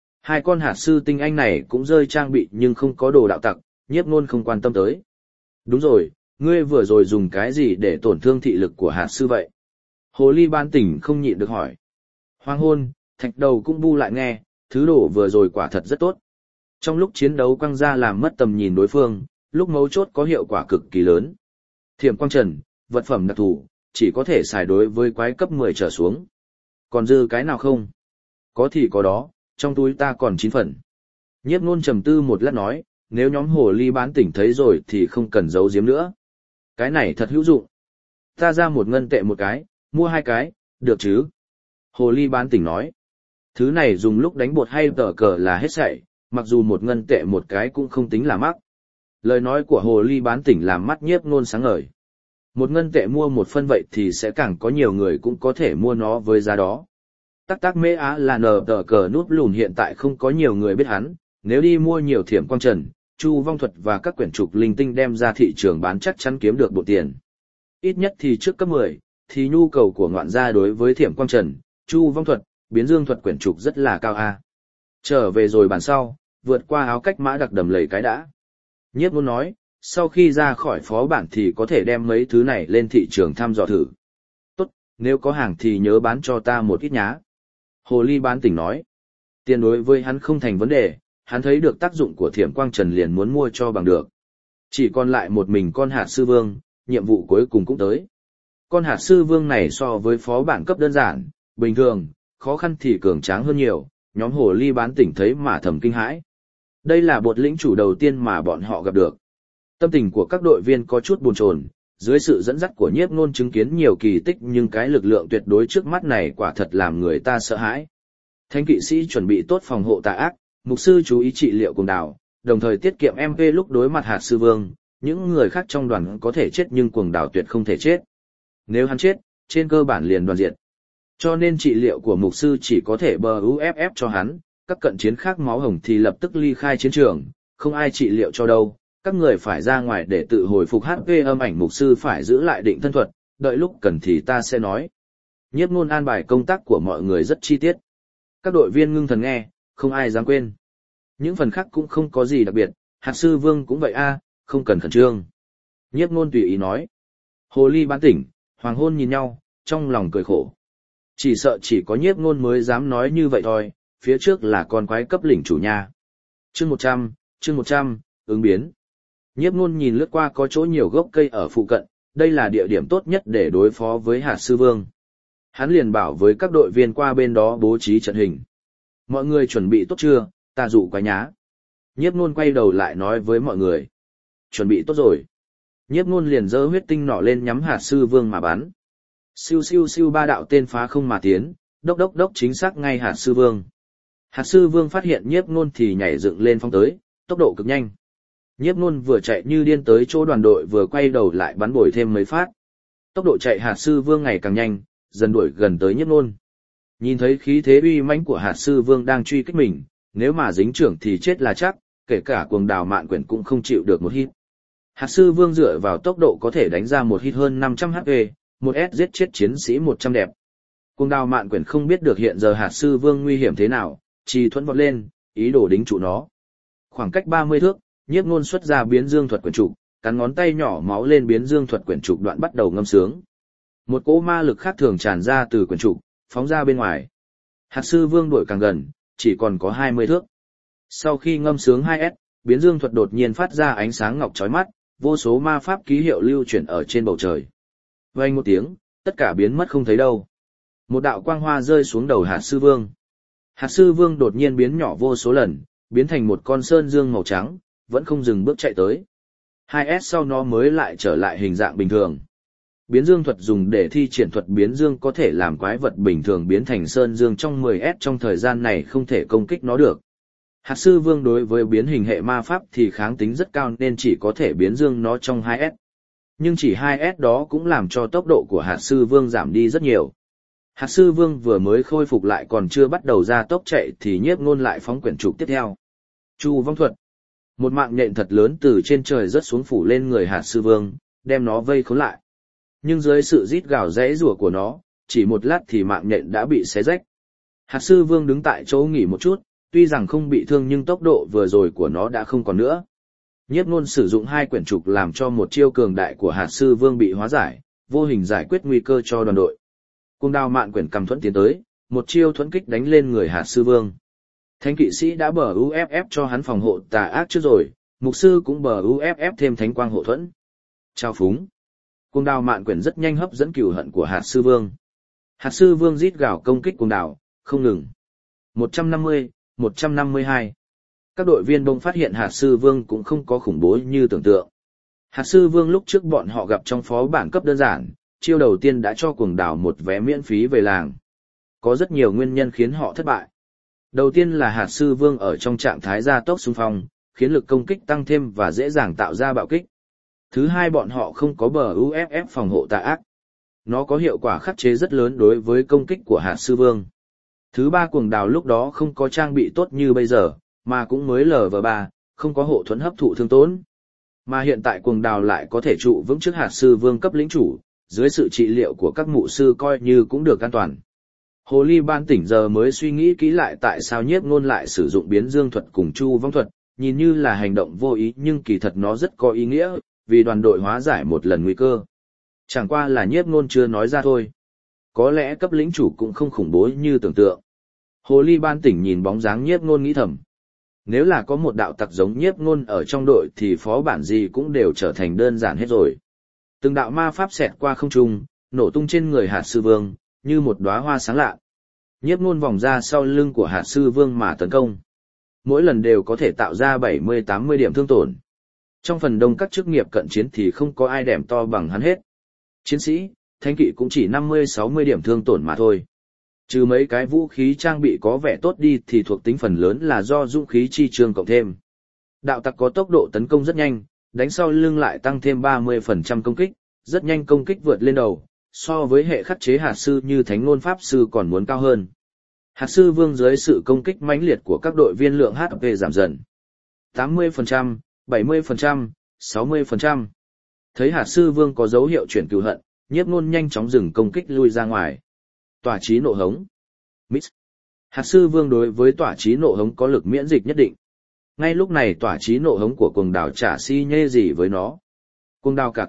2 con hạt sư tinh anh này cũng rơi trang bị nhưng không có đồ đạo tặc, Nhiếp Nôn không quan tâm tới. Đúng rồi, ngươi vừa rồi dùng cái gì để tổn thương thị lực của hạt sư vậy? Hồ ly ban tỉnh không nhịn được hỏi. Hoang hôn, thạch đầu cũng bu lại nghe, thứ đổ vừa rồi quả thật rất tốt. Trong lúc chiến đấu quăng ra làm mất tầm nhìn đối phương, lúc mấu chốt có hiệu quả cực kỳ lớn. Thiểm quang trần, vật phẩm đặc thù, chỉ có thể xài đối với quái cấp 10 trở xuống. Còn dư cái nào không? Có thì có đó, trong túi ta còn 9 phần. Nhiếp Nôn trầm tư một lát nói, nếu nhóm hồ ly bán tỉnh thấy rồi thì không cần giấu giếm nữa. Cái này thật hữu dụng. Ta ra 1 ngân tệ một cái, mua 2 cái, được chứ? Hồ ly bán tỉnh nói. Thứ này dùng lúc đánh bột hay tờ cờ là hết sảy, mặc dù 1 ngân tệ một cái cũng không tính là mắc. Lời nói của hồ ly bán tỉnh làm mắt Nhiếp Nôn sáng ngời. 1 ngân tệ mua 1 phân vậy thì sẽ càng có nhiều người cũng có thể mua nó với giá đó. Tắc tắc mê á là nờ tờ cờ núp lùn hiện tại không có nhiều người biết hắn, nếu đi mua nhiều thiểm quang trần, chu vong thuật và các quyển trục linh tinh đem ra thị trường bán chắc chắn kiếm được bộ tiền. Ít nhất thì trước cấp 10, thì nhu cầu của ngoạn gia đối với thiểm quang trần, chu vong thuật, biến dương thuật quyển trục rất là cao a. Trở về rồi bàn sau, vượt qua áo cách mã đặc đầm lầy cái đã. Nhiếp Nôn nói, sau khi ra khỏi phó bản thì có thể đem mấy thứ này lên thị trường thăm dò thử. Tốt, nếu có hàng thì nhớ bán cho ta một ít nhá. Hồ ly bán tỉnh nói, tiền đối với hắn không thành vấn đề, hắn thấy được tác dụng của thiểm quang trần liền muốn mua cho bằng được. Chỉ còn lại một mình con hạt sư vương, nhiệm vụ cuối cùng cũng tới. Con hạt sư vương này so với phó bản cấp đơn giản, bình thường, khó khăn thì cường tráng hơn nhiều, nhóm hồ ly bán tỉnh thấy mà thầm kinh hãi. Đây là bột lĩnh chủ đầu tiên mà bọn họ gặp được. Tâm tình của các đội viên có chút bồn chồn, dưới sự dẫn dắt của Nhiếp Nôn chứng kiến nhiều kỳ tích nhưng cái lực lượng tuyệt đối trước mắt này quả thật làm người ta sợ hãi. Thánh kỵ sĩ chuẩn bị tốt phòng hộ tà ác, mục sư chú ý trị liệu cuồng đảo, đồng thời tiết kiệm MP lúc đối mặt hạt sư vương, những người khác trong đoàn có thể chết nhưng cuồng đảo tuyệt không thể chết. Nếu hắn chết, trên cơ bản liền đoàn diệt. Cho nên trị liệu của mục sư chỉ có thể bờ UFF cho hắn, các cận chiến khác máu hồng thì lập tức ly khai chiến trường, không ai trị liệu cho đâu, các người phải ra ngoài để tự hồi phục HP âm ảnh mục sư phải giữ lại định thân thuật, đợi lúc cần thì ta sẽ nói. Nhiếp Nôn an bài công tác của mọi người rất chi tiết. Các đội viên ngưng thần nghe, không ai dám quên. Những phần khác cũng không có gì đặc biệt, hạt sư vương cũng vậy a, không cần khẩn trương. Nhiếp Nôn tùy ý nói. Hồ ly bán tỉnh, Hoàng Hôn nhìn nhau, trong lòng cười khổ. Chỉ sợ chỉ có Nhiếp Nôn mới dám nói như vậy thôi, phía trước là con quái cấp lĩnh chủ nha. Chương 100, ứng biến. Nhiếp Nôn nhìn lướt qua có chỗ nhiều gốc cây ở phụ cận, đây là địa điểm tốt nhất để đối phó với Hạt Sư Vương. Hắn liền bảo với các đội viên qua bên đó bố trí trận hình. Mọi người chuẩn bị tốt chưa, ta dụ quái nhá. Nhiếp Nôn quay đầu lại nói với mọi người. Chuẩn bị tốt rồi. Nhiếp Nôn liền giơ huyết tinh nỏ lên nhắm Hạt Sư Vương mà bắn. Siêu siêu siêu ba đạo tên phá không mà tiến, đốc đốc đốc chính xác ngay Hạt Sư Vương. Hạt Sư Vương phát hiện Nhiếp Nôn thì nhảy dựng lên phóng tới, tốc độ cực nhanh. Nhiếp Nôn vừa chạy như điên tới chỗ đoàn đội vừa quay đầu lại bắn bồi thêm mấy phát. Tốc độ chạy Hạt Sư Vương ngày càng nhanh, dần đuổi gần tới Nhiếp Nôn. Nhìn thấy khí thế uy mãnh của Hạt Sư Vương đang truy kích mình, nếu mà dính trưởng thì chết là chắc, kể cả Cuồng Đào Mạn Quyển cũng không chịu được một hit. Hạt Sư Vương dựa vào tốc độ có thể đánh ra một hit hơn 500 HP, một S giết chết chiến sĩ 100 đẹp. Cuồng Đào Mạn Quyển không biết được hiện giờ Hạt Sư Vương nguy hiểm thế nào, chỉ thuẫn vọt lên, ý đồ đính trụ nó. Khoảng cách 30 thước, Nhiếp Nôn xuất ra biến dương thuật quyển trục, cắn ngón tay nhỏ máu lên biến dương thuật quyển trục đoạn bắt đầu ngâm sướng. Một cỗ ma lực khác thường tràn ra từ quyển trục, phóng ra bên ngoài. Hạt Sư Vương đuổi càng gần, chỉ còn có 20 thước. Sau khi ngâm sướng 2S, biến dương thuật đột nhiên phát ra ánh sáng ngọc chói mắt, vô số ma pháp ký hiệu lưu chuyển ở trên bầu trời. Vang một tiếng, tất cả biến mất không thấy đâu. Một đạo quang hoa rơi xuống đầu Hạt Sư Vương. Hạt Sư Vương đột nhiên biến nhỏ vô số lần, biến thành một con sơn dương màu trắng, vẫn không dừng bước chạy tới. 2S sau nó mới lại trở lại hình dạng bình thường. Biến dương thuật dùng để thi triển thuật biến dương có thể làm quái vật bình thường biến thành sơn dương trong 10S trong thời gian này không thể công kích nó được. Hạt Sư Vương đối với biến hình hệ ma pháp thì kháng tính rất cao nên chỉ có thể biến dương nó trong 2S. Nhưng chỉ 2S đó cũng làm cho tốc độ của Hạt Sư Vương giảm đi rất nhiều. Hạt Sư Vương vừa mới khôi phục lại còn chưa bắt đầu ra tốc chạy thì Nhiếp Nôn lại phóng quyển trục tiếp theo. Chu vong thuật. Một mạng nhện thật lớn từ trên trời rớt xuống phủ lên người Hạt Sư Vương, đem nó vây khốn lại. Nhưng dưới sự rít gào rẽ rủa của nó, chỉ một lát thì mạng nhện đã bị xé rách. Hạt Sư Vương đứng tại chỗ nghỉ một chút, tuy rằng không bị thương nhưng tốc độ vừa rồi của nó đã không còn nữa. Nhiếp Nôn sử dụng 2 quyển trục làm cho một chiêu cường đại của Hạt Sư Vương bị hóa giải, vô hình giải quyết nguy cơ cho đoàn đội. Cuồng Đào Mạn Quyển cầm thuẫn tiến tới, một chiêu thuẫn kích đánh lên người Hạt Sư Vương. Thánh kỵ sĩ đã bờ UFF cho hắn phòng hộ tà ác trước rồi, mục sư cũng bờ UFF thêm thánh quang hộ thuẫn. Trao phúng. Cuồng Đào Mạn Quyển rất nhanh hấp dẫn cừu hận của Hạt Sư Vương. Hạt Sư Vương rít gào công kích Cuồng Đào, không ngừng. 150, 152. Các đội viên bỗng phát hiện Hạt Sư Vương cũng không có khủng bố như tưởng tượng. Hạt Sư Vương lúc trước bọn họ gặp trong phó bản cấp đơn giản, chiêu đầu tiên đã cho Cuồng Đào một vé miễn phí về làng. Có rất nhiều nguyên nhân khiến họ thất bại. Đầu tiên là Hạt Sư Vương ở trong trạng thái gia tốc xung phong, khiến lực công kích tăng thêm và dễ dàng tạo ra bạo kích. Thứ hai bọn họ không có bờ UFF phòng hộ tà ác. Nó có hiệu quả khắc chế rất lớn đối với công kích của Hạt Sư Vương. Thứ ba Cuồng Đào lúc đó không có trang bị tốt như bây giờ, mà cũng mới LV3, không có hộ thuẫn hấp thụ thương tổn. Mà hiện tại Cuồng Đào lại có thể trụ vững trước Hạt Sư Vương cấp lĩnh chủ, dưới sự trị liệu của các mụ sư coi như cũng được an toàn. Hồ ly ban tỉnh giờ mới suy nghĩ kỹ lại tại sao Nhiếp Nôn lại sử dụng biến dương thuật cùng chu vong thuật, nhìn như là hành động vô ý nhưng kỳ thật nó rất có ý nghĩa, vì đoàn đội hóa giải một lần nguy cơ. Chẳng qua là Nhiếp Nôn chưa nói ra thôi. Có lẽ cấp lĩnh chủ cũng không khủng bố như tưởng tượng. Hồ ly ban tỉnh nhìn bóng dáng Nhiếp Nôn nghĩ thầm. Nếu là có một đạo tặc giống Nhiếp Nôn ở trong đội thì phó bản gì cũng đều trở thành đơn giản hết rồi. Từng đạo ma pháp xẹt qua không trung, nổ tung trên người Hạt Sư Vương, như một đóa hoa sáng lạ. Nhiếp Nôn vòng ra sau lưng của Hạt Sư Vương mà tấn công. Mỗi lần đều có thể tạo ra 70-80 điểm thương tổn. Trong phần đông các chức nghiệp cận chiến thì không có ai đẻm to bằng hắn hết. Chiến sĩ, thánh kỵ cũng chỉ 50-60 điểm thương tổn mà thôi. Trừ mấy cái vũ khí trang bị có vẻ tốt đi thì thuộc tính phần lớn là do dũng khí chi chương cộng thêm. Đạo tặc có tốc độ tấn công rất nhanh, đánh sau lưng lại tăng thêm 30% công kích, rất nhanh công kích vượt lên đầu, so với hệ khắc chế hạt sư như thánh ngôn pháp sư còn muốn cao hơn. Hạt sư vương dưới sự công kích mãnh liệt của các đội viên lượng HP giảm dần. 80%, 70%, 60%. Thấy hạt sư vương có dấu hiệu chuyển cừu hận, Nhiếp Nôn nhanh chóng dừng công kích lui ra ngoài. Tỏa chí nộ hống. Mix. Hạt sư vương đối với tỏa chí nộ hống có lực miễn dịch nhất định. Ngay lúc này tỏa chí nộ hống của cuồng đào chả si nhê gì với nó. Cuồng đào cả kinh,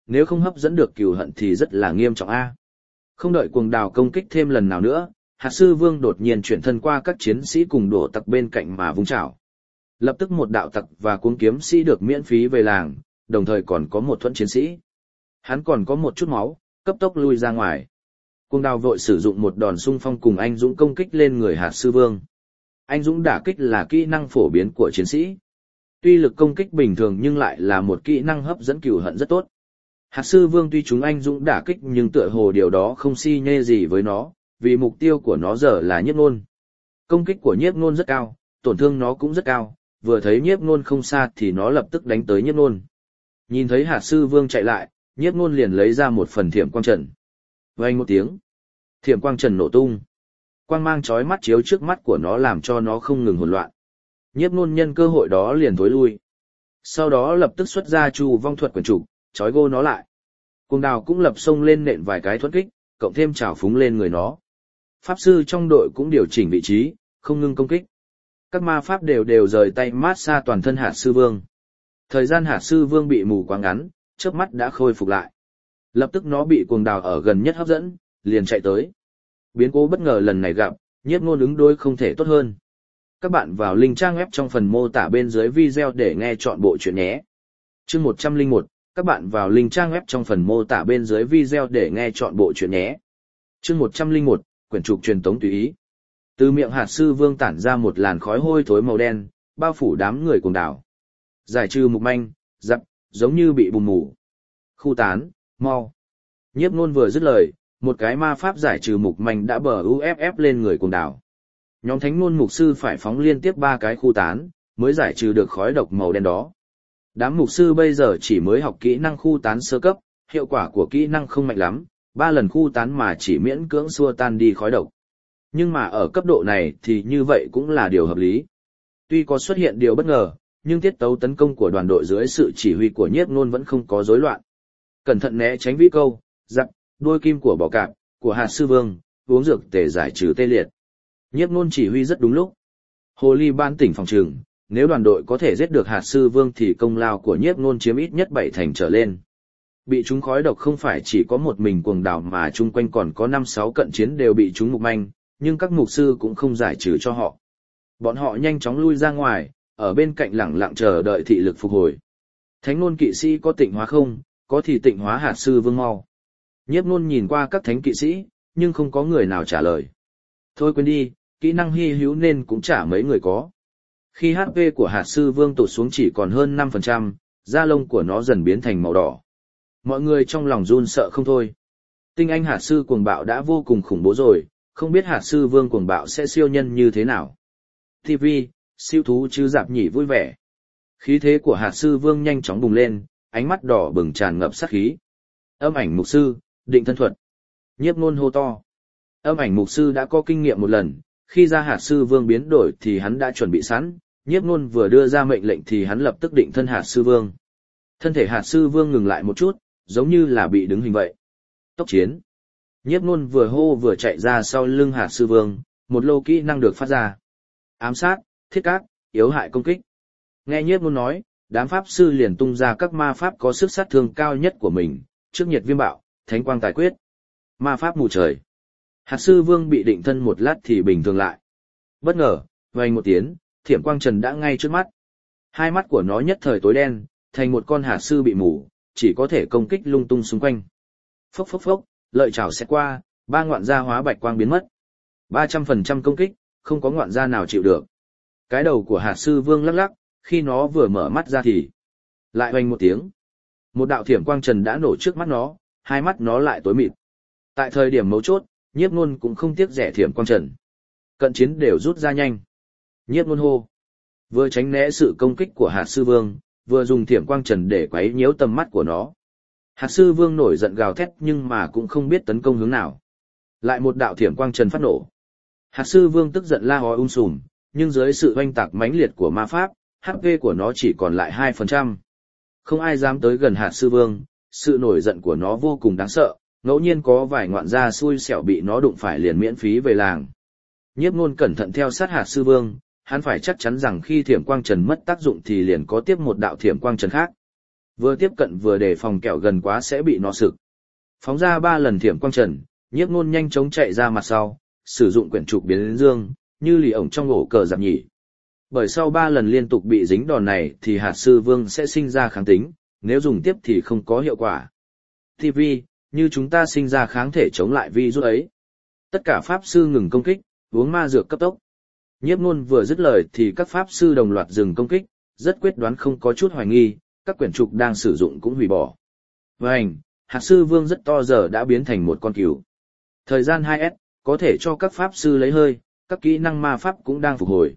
nếu không hấp dẫn được cừu hận thì rất là nghiêm trọng a. Không đợi cuồng đào công kích thêm lần nào nữa, hạt sư vương đột nhiên chuyển thân qua các chiến sĩ cùng đổ tặc bên cạnh mà vung chảo. Lập tức một đạo tặc và cuống kiếm sĩ được miễn phí về làng, đồng thời còn có một thuẫn chiến sĩ. Hắn còn có một chút máu, cấp tốc lui ra ngoài. Cuồng đào vội sử dụng một đòn xung phong cùng anh dũng công kích lên người hạt sư vương. Anh dũng đả kích là kỹ năng phổ biến của chiến sĩ. Tuy lực công kích bình thường nhưng lại là một kỹ năng hấp dẫn cừu hận rất tốt. Hạt sư vương tuy chúng anh dũng đả kích nhưng tựa hồ điều đó không si nhê gì với nó, vì mục tiêu của nó giờ là nhiếp nôn. Công kích của nhiếp nôn rất cao, tổn thương nó cũng rất cao, vừa thấy nhiếp nôn không xa thì nó lập tức đánh tới nhiếp nôn. Nhìn thấy hạt sư vương chạy lại, nhiếp nôn liền lấy ra một phần thiểm quang trần. Vang một tiếng, thiểm quang trần nổ tung. Quang mang chói mắt chiếu trước mắt của nó làm cho nó không ngừng hỗn loạn. Nhiếp nôn nhân cơ hội đó liền thối lui. Sau đó lập tức xuất ra chu vong thuật quyển trục, chói gô nó lại. Cuồng đào cũng lập xông lên nện vài cái thuẫn kích, cộng thêm trảo phúng lên người nó. Pháp sư trong đội cũng điều chỉnh vị trí, không ngưng công kích. Các ma pháp đều rời tay mát xa toàn thân hạt sư vương. Thời gian hạt sư vương bị mù quá ngắn, chớp mắt đã khôi phục lại. Lập tức nó bị cuồng đào ở gần nhất hấp dẫn, liền chạy tới. Biến cố bất ngờ lần này gặp, nhiếp ngôn ứng đối không thể tốt hơn. Các bạn vào link trang web trong phần mô tả bên dưới video để nghe trọn bộ chuyện nhé. Chương 101, các bạn vào link trang web trong phần mô tả bên dưới video để nghe trọn bộ chuyện nhé. Chương 101, quyển trục truyền tống tùy ý. Từ miệng hạt sư vương tản ra một làn khói hôi thối màu đen, bao phủ đám người cuồng đảo. Giải trừ mục manh, giặc, giống như bị bùn mù. Khu tán, mau. Nhiếp ngôn vừa dứt lời, một cái ma pháp giải trừ mục manh đã bờ UFF lên người cuồng đảo. Nhóm thánh ngôn mục sư phải phóng liên tiếp 3 cái khu tán, mới giải trừ được khói độc màu đen đó. Đám mục sư bây giờ chỉ mới học kỹ năng khu tán sơ cấp, hiệu quả của kỹ năng không mạnh lắm, 3 lần khu tán mà chỉ miễn cưỡng xua tan đi khói độc. Nhưng mà ở cấp độ này thì như vậy cũng là điều hợp lý. Tuy có xuất hiện điều bất ngờ, nhưng tiết tấu tấn công của đoàn đội dưới sự chỉ huy của nhiếp ngôn vẫn không có rối loạn. Cẩn thận né tránh vĩ câu, giặc, đuôi kim của bò cạp, của hạt sư vương, uống dược tề giải trừ tê liệt. Nhiếp ngôn chỉ huy rất đúng lúc. Hồ ly ban tỉnh phòng trường, nếu đoàn đội có thể giết được hạt sư vương thì công lao của nhiếp ngôn chiếm ít nhất 7 thành trở lên. Bị chúng khói độc không phải chỉ có một mình cuồng đảo mà chung quanh còn có 5-6 cận chiến đều bị chúng mục manh, nhưng các mục sư cũng không giải trừ cho họ. Bọn họ nhanh chóng lui ra ngoài, ở bên cạnh lẳng lặng chờ đợi thị lực phục hồi. Thánh ngôn kỵ sĩ có tịnh hóa không, có thì tịnh hóa hạt sư vương mau. Nhiếp ngôn nhìn qua các thánh kỵ sĩ, nhưng không có người nào trả lời. Thôi quên đi, kỹ năng hy hữu nên cũng chả mấy người có. Khi HP của hạt sư vương tụt xuống chỉ còn hơn 5%, da lông của nó dần biến thành màu đỏ. Mọi người trong lòng run sợ không thôi. Tinh anh hạt sư cuồng bạo đã vô cùng khủng bố rồi, không biết hạt sư vương cuồng bạo sẽ siêu nhân như thế nào. TV, siêu thú chứ dạp nhỉ vui vẻ. Khí thế của hạt sư vương nhanh chóng bùng lên, ánh mắt đỏ bừng tràn ngập sát khí. Âm ảnh mục sư, định thân thuật. Nhiếp ngôn hô to. Âm ảnh mục sư đã có kinh nghiệm một lần, khi ra hạt sư vương biến đổi thì hắn đã chuẩn bị sẵn, nhiếp ngôn vừa đưa ra mệnh lệnh thì hắn lập tức định thân hạt sư vương. Thân thể hạt sư vương ngừng lại một chút, giống như là bị đứng hình vậy. Tốc chiến. Nhiếp ngôn vừa hô vừa chạy ra sau lưng hạt sư vương, một lô kỹ năng được phát ra. Ám sát, thiết cát, yếu hại công kích. Nghe nhiếp ngôn nói, đám pháp sư liền tung ra các ma pháp có sức sát thương cao nhất của mình, trước nhiệt viêm bạo, thánh quang tài quyết. Ma pháp mù trời. Hạt sư vương bị định thân một lát thì bình thường lại. Bất ngờ, vang một tiếng, thiểm quang trần đã ngay trước mắt. Hai mắt của nó nhất thời tối đen, thành một con hạt sư bị mù, chỉ có thể công kích lung tung xung quanh. Phốc phốc phốc, lợi chảo sẽ qua, 3 ngoạn gia hóa bạch quang biến mất. 300% công kích, không có ngoạn gia nào chịu được. Cái đầu của hạt sư vương lắc lắc, khi nó vừa mở mắt ra thì lại oanh một tiếng. Một đạo thiểm quang trần đã nổ trước mắt nó, hai mắt nó lại tối mịt. Tại thời điểm mấu chốt, nhiếp ngôn cũng không tiếc rẻ thiểm quang trần. Cận chiến đều rút ra nhanh. Nhiếp ngôn hô. Vừa tránh né sự công kích của hạt sư vương, vừa dùng thiểm quang trần để quấy nhiễu tầm mắt của nó. Hạt sư vương nổi giận gào thét nhưng mà cũng không biết tấn công hướng nào. Lại một đạo thiểm quang trần phát nổ. Hạt sư vương tức giận la hói sùm, nhưng dưới sự oanh tạc mãnh liệt của ma pháp, HP của nó chỉ còn lại 2%. Không ai dám tới gần hạt sư vương, sự nổi giận của nó vô cùng đáng sợ, ngẫu nhiên có vài ngoạn gia xui xẻo bị nó đụng phải liền miễn phí về làng. Nhiếp ngôn cẩn thận theo sát hạt sư vương, hắn phải chắc chắn rằng khi thiểm quang trần mất tác dụng thì liền có tiếp một đạo thiểm quang trần khác. Vừa tiếp cận vừa để phòng kẻo gần quá sẽ bị nó sực. Phóng ra 3 lần thiểm quang trần, Nhiếp Nôn nhanh chóng chạy ra mặt sau, sử dụng quyển trục biến đến dương, như lì ổng trong ổ cờ giặc nhỉ. Bởi sau 3 lần liên tục bị dính đòn này thì hạt sư vương sẽ sinh ra kháng tính, nếu dùng tiếp thì không có hiệu quả. TV, như chúng ta sinh ra kháng thể chống lại virus ấy. Tất cả pháp sư ngừng công kích, uống ma dược cấp tốc. Nhiếp Nôn vừa dứt lời thì các pháp sư đồng loạt dừng công kích, rất quyết đoán không có chút hoài nghi, các quyển trục đang sử dụng cũng hủy bỏ. Vành, hạt sư vương rất to giờ đã biến thành một con cừu. Thời gian 2S, có thể cho các pháp sư lấy hơi, các kỹ năng ma pháp cũng đang phục hồi.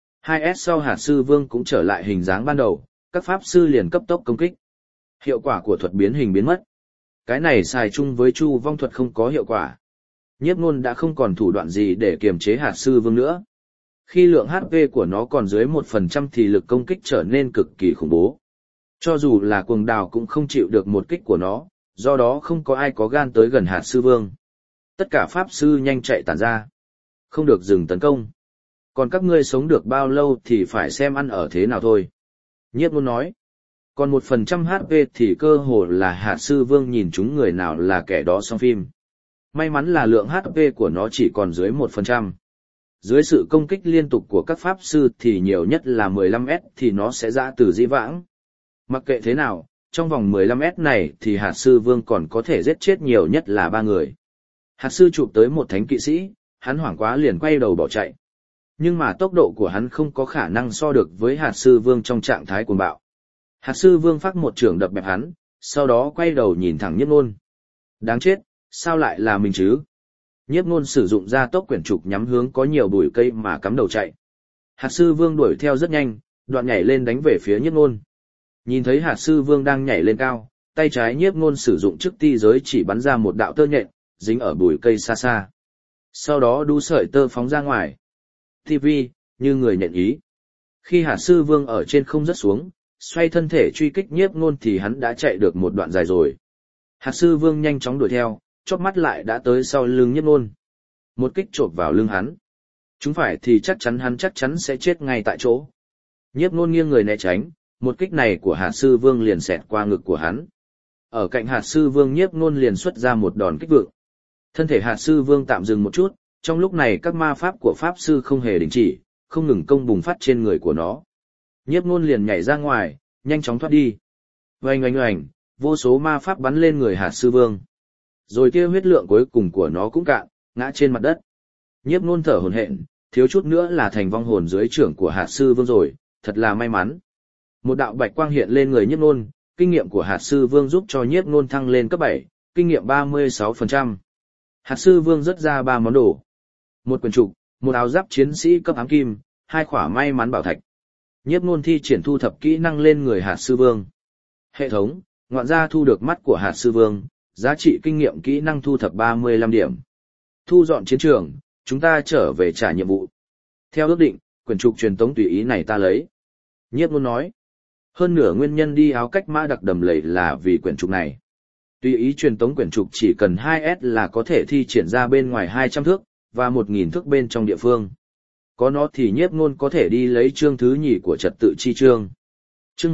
2S sau hạt sư vương cũng trở lại hình dáng ban đầu, các pháp sư liền cấp tốc công kích. Hiệu quả của thuật biến hình biến mất. Cái này xài chung với chu vong thuật không có hiệu quả. Nhiếp Nôn đã không còn thủ đoạn gì để kiềm chế hạt sư vương nữa. Khi lượng HP của nó còn dưới 1% thì lực công kích trở nên cực kỳ khủng bố. Cho dù là cuồng đào cũng không chịu được một kích của nó, do đó không có ai có gan tới gần hạt sư vương. Tất cả pháp sư nhanh chạy tản ra. Không được dừng tấn công. Còn các ngươi sống được bao lâu thì phải xem ăn ở thế nào thôi. Nhiếp Nôn nói. Còn 1% HP thì cơ hồ là hạt sư vương nhìn chúng người nào là kẻ đó xong phim. May mắn là lượng HP của nó chỉ còn dưới 1%. Dưới sự công kích liên tục của các pháp sư thì nhiều nhất là 15S thì nó sẽ ra từ dĩ vãng. Mặc kệ thế nào, trong vòng 15S này thì hạt sư vương còn có thể giết chết nhiều nhất là 3 người. Hạt sư chụp tới một thánh kỵ sĩ, hắn hoảng quá liền quay đầu bỏ chạy. Nhưng mà tốc độ của hắn không có khả năng so được với hạt sư vương trong trạng thái cuồng bạo. Hạt sư vương phát một chưởng đập bẹp hắn, sau đó quay đầu nhìn thẳng Nhiếp Nôn. Đáng chết, sao lại là mình chứ? Nhiếp Nôn sử dụng ra tốc quyển trục nhắm hướng có nhiều bụi cây mà cắm đầu chạy. Hạt sư vương đuổi theo rất nhanh, đoạn nhảy lên đánh về phía Nhiếp Nôn. Nhìn thấy hạt sư vương đang nhảy lên cao, tay trái Nhiếp Nôn sử dụng chức ti giới chỉ bắn ra một đạo tơ nhện, dính ở bụi cây xa xa. Sau đó đu sợi tơ phóng ra ngoài. TV, như người nhận ý. Khi hạt sư vương ở trên không rớt xuống, xoay thân thể truy kích Nhiếp Nôn thì hắn đã chạy được một đoạn dài rồi. Hạt sư vương nhanh chóng đuổi theo, chớp mắt lại đã tới sau lưng Nhiếp Nôn. Một kích chộp vào lưng hắn. Chúng phải thì hắn chắc chắn sẽ chết ngay tại chỗ. Nhiếp Nôn nghiêng người né tránh, một kích này của hạt sư vương liền xẹt qua ngực của hắn. Ở cạnh hạt sư vương Nhiếp Nôn liền xuất ra một đòn kích vượng. Thân thể hạt sư vương tạm dừng một chút, trong lúc này các ma pháp của pháp sư không hề đình chỉ, không ngừng công bùng phát trên người của nó. Nhiếp Nôn liền nhảy ra ngoài, nhanh chóng thoát đi. Oanh oanh oanh, vô số ma pháp bắn lên người hạt sư vương. Rồi tia huyết lượng cuối cùng của nó cũng cạn, ngã trên mặt đất. Nhiếp Nôn thở hổn hển, thiếu chút nữa là thành vong hồn dưới trưởng của hạt sư vương rồi, thật là may mắn. Một đạo bạch quang hiện lên người Nhiếp Nôn, kinh nghiệm của hạt sư vương giúp cho Nhiếp Nôn thăng lên cấp 7, kinh nghiệm 36%. Hạt sư vương rớt ra 3 món đồ. Một quyển trục, một áo giáp chiến sĩ cấp ám kim, 2 khỏa may mắn bảo thạch. Nhiếp Nôn thi triển thu thập kỹ năng lên người hạt sư vương. Hệ thống, ngoạn gia thu được mắt của hạt sư vương, giá trị kinh nghiệm kỹ năng thu thập 35 điểm. Thu dọn chiến trường, chúng ta trở về trả nhiệm vụ. Theo ước định, quyển trục truyền tống tùy ý này ta lấy. Nhiếp Nôn nói. Hơn nửa nguyên nhân đi áo cách mã đặc đầm lầy là vì quyển trục này. Tùy ý truyền tống quyển trục chỉ cần 2S là có thể thi triển ra bên ngoài 200 thước, và 1000 thước bên trong địa phương. Có nó thì Nhiếp Nôn có thể đi lấy chương thứ nhì của trật tự chi chương. Chương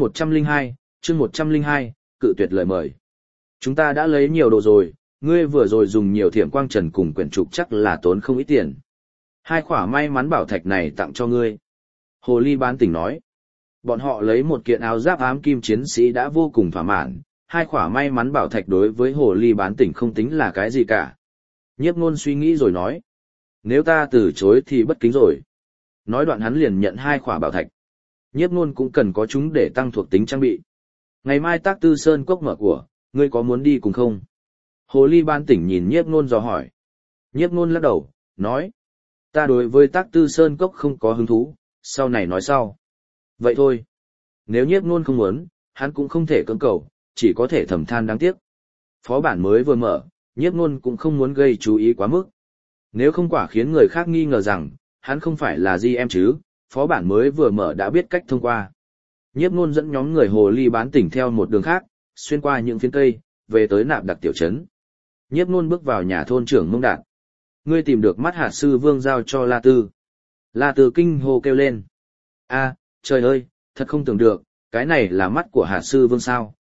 102, cự tuyệt lời mời. Chúng ta đã lấy nhiều đồ rồi, ngươi vừa rồi dùng nhiều thiểm quang trần cùng quyển trục chắc là tốn không ít tiền. 2 khỏa may mắn bảo thạch này tặng cho ngươi. Hồ ly bán tỉnh nói. Bọn họ lấy một kiện áo giáp ám kim chiến sĩ đã vô cùng thỏa mãn, 2 khỏa may mắn bảo thạch đối với hồ ly bán tỉnh không tính là cái gì cả. Nhiếp Nôn suy nghĩ rồi nói. Nếu ta từ chối thì bất kính rồi. Nói đoạn hắn liền nhận 2 khỏa bảo thạch. Nhiếp Nôn cũng cần có chúng để tăng thuộc tính trang bị. Ngày mai Tác Tư Sơn Cốc mở của, ngươi có muốn đi cùng không? Hồ ly ban tỉnh nhìn Nhiếp Nôn dò hỏi. Nhiếp Nôn lắc đầu, nói. Ta đối với Tác Tư Sơn Cốc không có hứng thú, sau này nói sau. Vậy thôi. Nếu Nhiếp Nôn không muốn, hắn cũng không thể cưỡng cầu, chỉ có thể thầm than đáng tiếc. Phó bản mới vừa mở, Nhiếp Nôn cũng không muốn gây chú ý quá mức. Nếu không quả khiến người khác nghi ngờ rằng, hắn không phải là GM chứ, phó bản mới vừa mở đã biết cách thông qua. Nhiếp Nôn dẫn nhóm người hồ ly bán tỉnh theo một đường khác, xuyên qua những phiến cây, về tới nạp đặc tiểu trấn. Nhiếp Nôn bước vào nhà thôn trưởng Mông Đạt. Ngươi tìm được mắt hạt sư vương giao cho La Tư. La Tư kinh hô kêu lên. A, trời ơi, thật không tưởng được, cái này là mắt của hạt sư vương sao,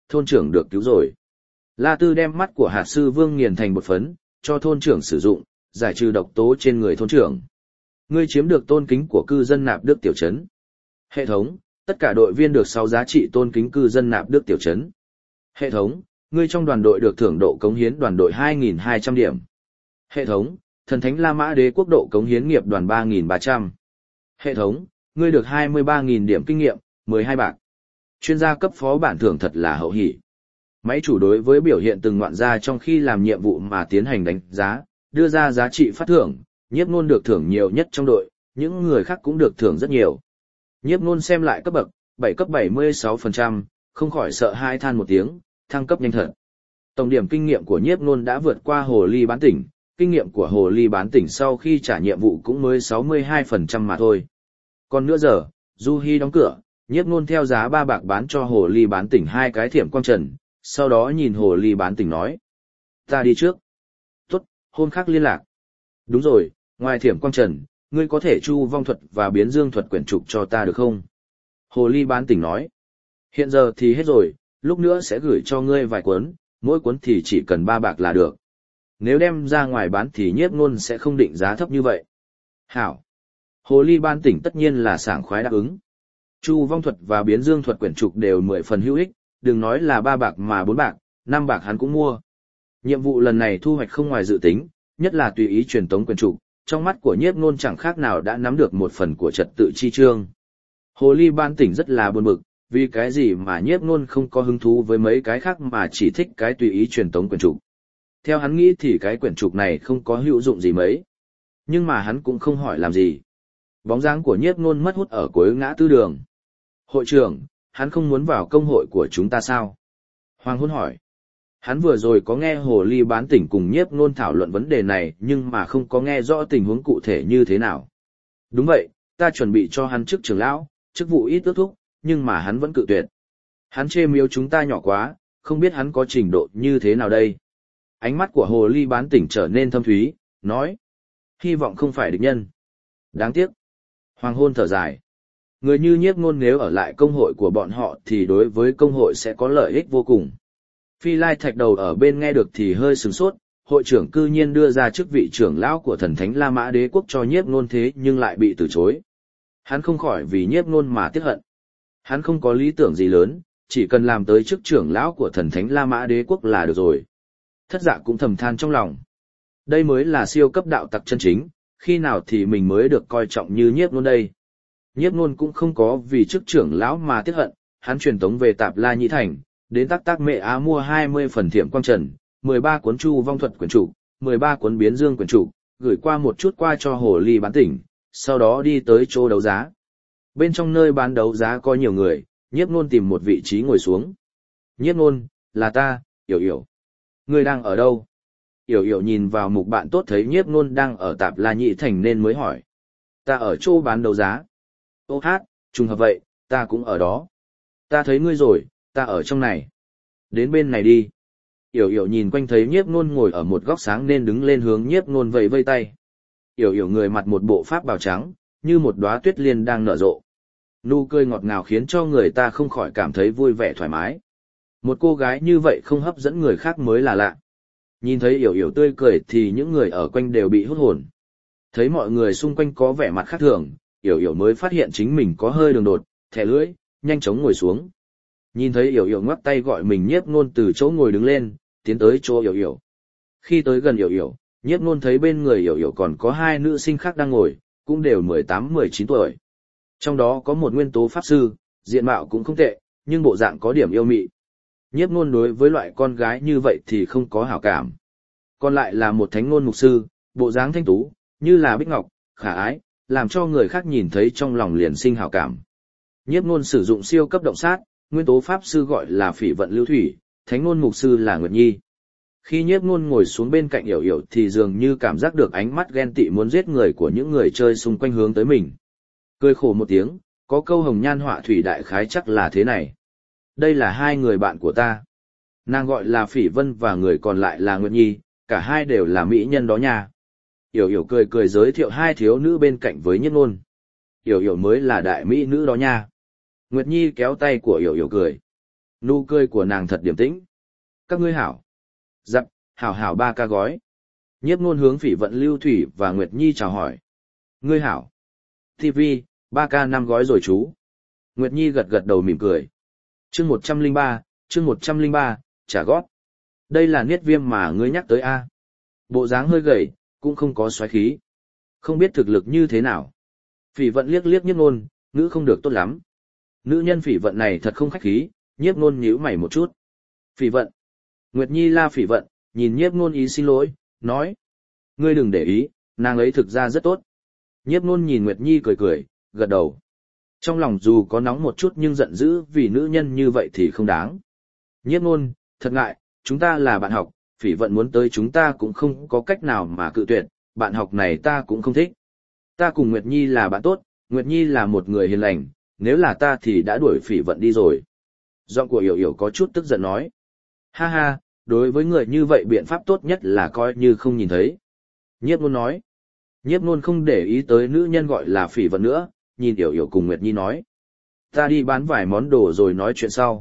thôn trưởng được cứu rồi. La Tư đem mắt của hạt sư vương nghiền thành bột phấn, cho thôn trưởng sử dụng, giải trừ độc tố trên người thôn trưởng. Ngươi chiếm được tôn kính của cư dân nạp đức tiểu trấn. Hệ thống, tất cả đội viên được 6 giá trị tôn kính cư dân nạp đức tiểu trấn. Hệ thống, ngươi trong đoàn đội được thưởng độ cống hiến đoàn đội 2.200 điểm. Hệ thống, thần thánh La Mã Đế quốc độ cống hiến nghiệp đoàn 3.300. Hệ thống, ngươi được 23.000 điểm kinh nghiệm, 12 bạc. Chuyên gia cấp phó bản thưởng thật là hậu hỷ. Máy chủ đối với biểu hiện từng ngoạn gia trong khi làm nhiệm vụ mà tiến hành đánh giá, đưa ra giá trị phát thưởng, Nhiếp Nôn được thưởng nhiều nhất trong đội, những người khác cũng được thưởng rất nhiều. Nhiếp Nôn xem lại cấp bậc, 7 cấp 76%, không khỏi sợ hai than một tiếng, thăng cấp nhanh thật. Tổng điểm kinh nghiệm của Nhiếp Nôn đã vượt qua Hồ Ly bán tỉnh, kinh nghiệm của Hồ Ly bán tỉnh sau khi trả nhiệm vụ cũng mới 62% mà thôi. Còn nữa giờ, Du Hi đóng cửa, Nhiếp Nôn theo giá 3 bạc bán cho Hồ Ly bán tỉnh 2 cái thiểm quang trần, sau đó nhìn Hồ Ly bán tỉnh nói. Ta đi trước. Tốt, hôm khác liên lạc. Đúng rồi, ngoài thiểm quang trần, ngươi có thể chu vong thuật và biến dương thuật quyển trục cho ta được không? Hồ Ly bán tỉnh nói. Hiện giờ thì hết rồi, lúc nữa sẽ gửi cho ngươi vài cuốn, mỗi cuốn thì chỉ cần 3 bạc là được. Nếu đem ra ngoài bán thì Nhiếp Nôn sẽ không định giá thấp như vậy. Hảo. Hồ Ly bán tỉnh tất nhiên là sảng khoái đáp ứng. Chu vong thuật và biến dương thuật quyển trục đều 10 phần hữu ích, đừng nói là 3 bạc mà 4 bạc, 5 bạc hắn cũng mua. Nhiệm vụ lần này thu hoạch không ngoài dự tính, nhất là tùy ý truyền tống quyển trục, trong mắt của Nhiếp Nôn chẳng khác nào đã nắm được một phần của trật tự chi chương. Hồ Ly ban tỉnh rất là buồn bực, vì cái gì mà Nhiếp Nôn không có hứng thú với mấy cái khác mà chỉ thích cái tùy ý truyền tống quyển trục. Theo hắn nghĩ thì cái quyển trục này không có hữu dụng gì mấy. Nhưng mà hắn cũng không hỏi làm gì. Bóng dáng của Nhiếp Nôn mất hút ở cuối ngã tư đường. Hội trưởng, hắn không muốn vào công hội của chúng ta sao? Hoàng Hôn hỏi. Hắn vừa rồi có nghe Hồ Ly bán tỉnh cùng Nhiếp Nôn thảo luận vấn đề này nhưng mà không có nghe rõ tình huống cụ thể như thế nào. Đúng vậy, ta chuẩn bị cho hắn chức trưởng lão, chức vụ ít ước thúc, nhưng mà hắn vẫn cự tuyệt. Hắn chê miếu chúng ta nhỏ quá, không biết hắn có trình độ như thế nào đây. Ánh mắt của Hồ Ly bán tỉnh trở nên thâm thúy, nói. Hy vọng không phải địch nhân. Đáng tiếc. Hoàng Hôn thở dài. Người như Nhiếp Nôn nếu ở lại công hội của bọn họ thì đối với công hội sẽ có lợi ích vô cùng. Phi Lai Thạch Đầu ở bên nghe được thì hơi sửng sốt, hội trưởng cư nhiên đưa ra chức vị trưởng lão của thần thánh La Mã Đế quốc cho Nhiếp Nôn thế nhưng lại bị từ chối. Hắn không khỏi vì Nhiếp Nôn mà tiếc hận. Hắn không có lý tưởng gì lớn, chỉ cần làm tới chức trưởng lão của thần thánh La Mã Đế quốc là được rồi. Thất Dạ cũng thầm than trong lòng. Đây mới là siêu cấp đạo tặc chân chính, khi nào thì mình mới được coi trọng như Nhiếp Nôn đây. Nhiếp Nôn cũng không có vì chức trưởng lão mà tiếc hận, hắn truyền tống về Tạp La Nhĩ Thành, đến Tắc Tác Mẹ Á mua 20 phần thiểm quang trần, 13 cuốn chu vong thuật quyển trục, 13 cuốn biến dương quyển trục, gửi qua một chút qua cho Hồ Ly bán tỉnh, sau đó đi tới chỗ đấu giá. Bên trong nơi bán đấu giá có nhiều người, Nhiếp Nôn tìm một vị trí ngồi xuống. Nhiếp Nôn, là ta, Yểu Yểu. Ngươi đang ở đâu? Yểu Yểu nhìn vào mục bạn tốt thấy Nhiếp Nôn đang ở Tạp La Nhĩ Thành nên mới hỏi. Ta ở chỗ bán đấu giá. Ô hát, trùng hợp vậy, ta cũng ở đó. Ta thấy ngươi rồi, ta ở trong này. Đến bên này đi. Yểu Yểu nhìn quanh thấy Nhiếp Nôn ngồi ở một góc sáng nên đứng lên hướng Nhiếp Nôn vẫy vây tay. Yểu Yểu người mặc một bộ pháp bào trắng, như một đóa tuyết liên đang nở rộ. Nụ cười ngọt ngào khiến cho người ta không khỏi cảm thấy vui vẻ thoải mái. Một cô gái như vậy không hấp dẫn người khác mới là lạ. Nhìn thấy Yểu Yểu tươi cười thì những người ở quanh đều bị hút hồn. Thấy mọi người xung quanh có vẻ mặt khác thường, Yểu Yểu mới phát hiện chính mình có hơi đường đột, thẻ lưỡi, nhanh chóng ngồi xuống. Nhìn thấy Yểu Yểu ngoắc tay gọi mình Nhiếp Nôn từ chỗ ngồi đứng lên, tiến tới chỗ Yểu Yểu. Khi tới gần Yểu Yểu, Nhiếp Nôn thấy bên người Yểu Yểu còn có 2 nữ sinh khác đang ngồi, cũng đều 18-19 tuổi. Trong đó có một nguyên tố pháp sư, diện mạo cũng không tệ, nhưng bộ dạng có điểm yêu mị. Nhiếp Nôn đối với loại con gái như vậy thì không có hảo cảm. Còn lại là một thánh ngôn mục sư, bộ dáng thanh tú, như là bích ngọc, khả ái, làm cho người khác nhìn thấy trong lòng liền sinh hảo cảm. Nhiếp Nôn sử dụng siêu cấp động sát, nguyên tố pháp sư gọi là Phỉ Vận Lưu Thủy, thánh ngôn mục sư là Nguyệt Nhi. Khi Nhiếp Nôn ngồi xuống bên cạnh Yểu Yểu thì dường như cảm giác được ánh mắt ghen tị muốn giết người của những người chơi xung quanh hướng tới mình. Cười khổ một tiếng, có câu hồng nhan họa thủy đại khái chắc là thế này. Đây là 2 người bạn của ta. Nàng gọi là Phỉ Vân và người còn lại là Nguyệt Nhi, cả hai đều là mỹ nhân đó nha. Yểu Yểu cười cười giới thiệu 2 thiếu nữ bên cạnh với Nhiếp Nôn. Yểu Yểu mới là đại mỹ nữ đó nha. Nguyệt Nhi kéo tay của Yểu Yểu cười. Nụ cười của nàng thật điềm tĩnh. Các ngươi hảo. Dặm, hảo hảo 3 ca gói. Nhiếp Nôn hướng Phỉ Vận, Lưu Thủy và Nguyệt Nhi chào hỏi. Ngươi hảo. TV, 3 ca 5 gói rồi chú. Nguyệt Nhi gật gật đầu mỉm cười. Chương 103, trả gót. Đây là Niết Viêm mà ngươi nhắc tới a. Bộ dáng hơi gầy, cũng không có xoáy khí. Không biết thực lực như thế nào. Phỉ Vận liếc liếc Nhiếp Nôn, ngữ không được tốt lắm. Nữ nhân Phỉ Vận này thật không khách khí, Nhiếp Nôn nhíu mày một chút. Phỉ Vận. Nguyệt Nhi la Phỉ Vận, nhìn Nhiếp Nôn ý xin lỗi, nói. Ngươi đừng để ý, nàng ấy thực ra rất tốt. Nhiếp Nôn nhìn Nguyệt Nhi cười cười, gật đầu. Trong lòng dù có nóng một chút nhưng giận dữ vì nữ nhân như vậy thì không đáng. Nhiếp Nôn, thật ngại, chúng ta là bạn học, Phỉ Vận muốn tới chúng ta cũng không có cách nào mà cự tuyệt, bạn học này ta cũng không thích. Ta cùng Nguyệt Nhi là bạn tốt, Nguyệt Nhi là một người hiền lành, nếu là ta thì đã đuổi Phỉ Vận đi rồi. Giọng của Yểu Yểu có chút tức giận nói. Ha ha, đối với người như vậy biện pháp tốt nhất là coi như không nhìn thấy. Nhiếp Nôn nói. Nhiếp Nôn không để ý tới nữ nhân gọi là Phỉ Vận nữa, nhìn Yểu Yểu cùng Nguyệt Nhi nói. Ta đi bán vài món đồ rồi nói chuyện sau.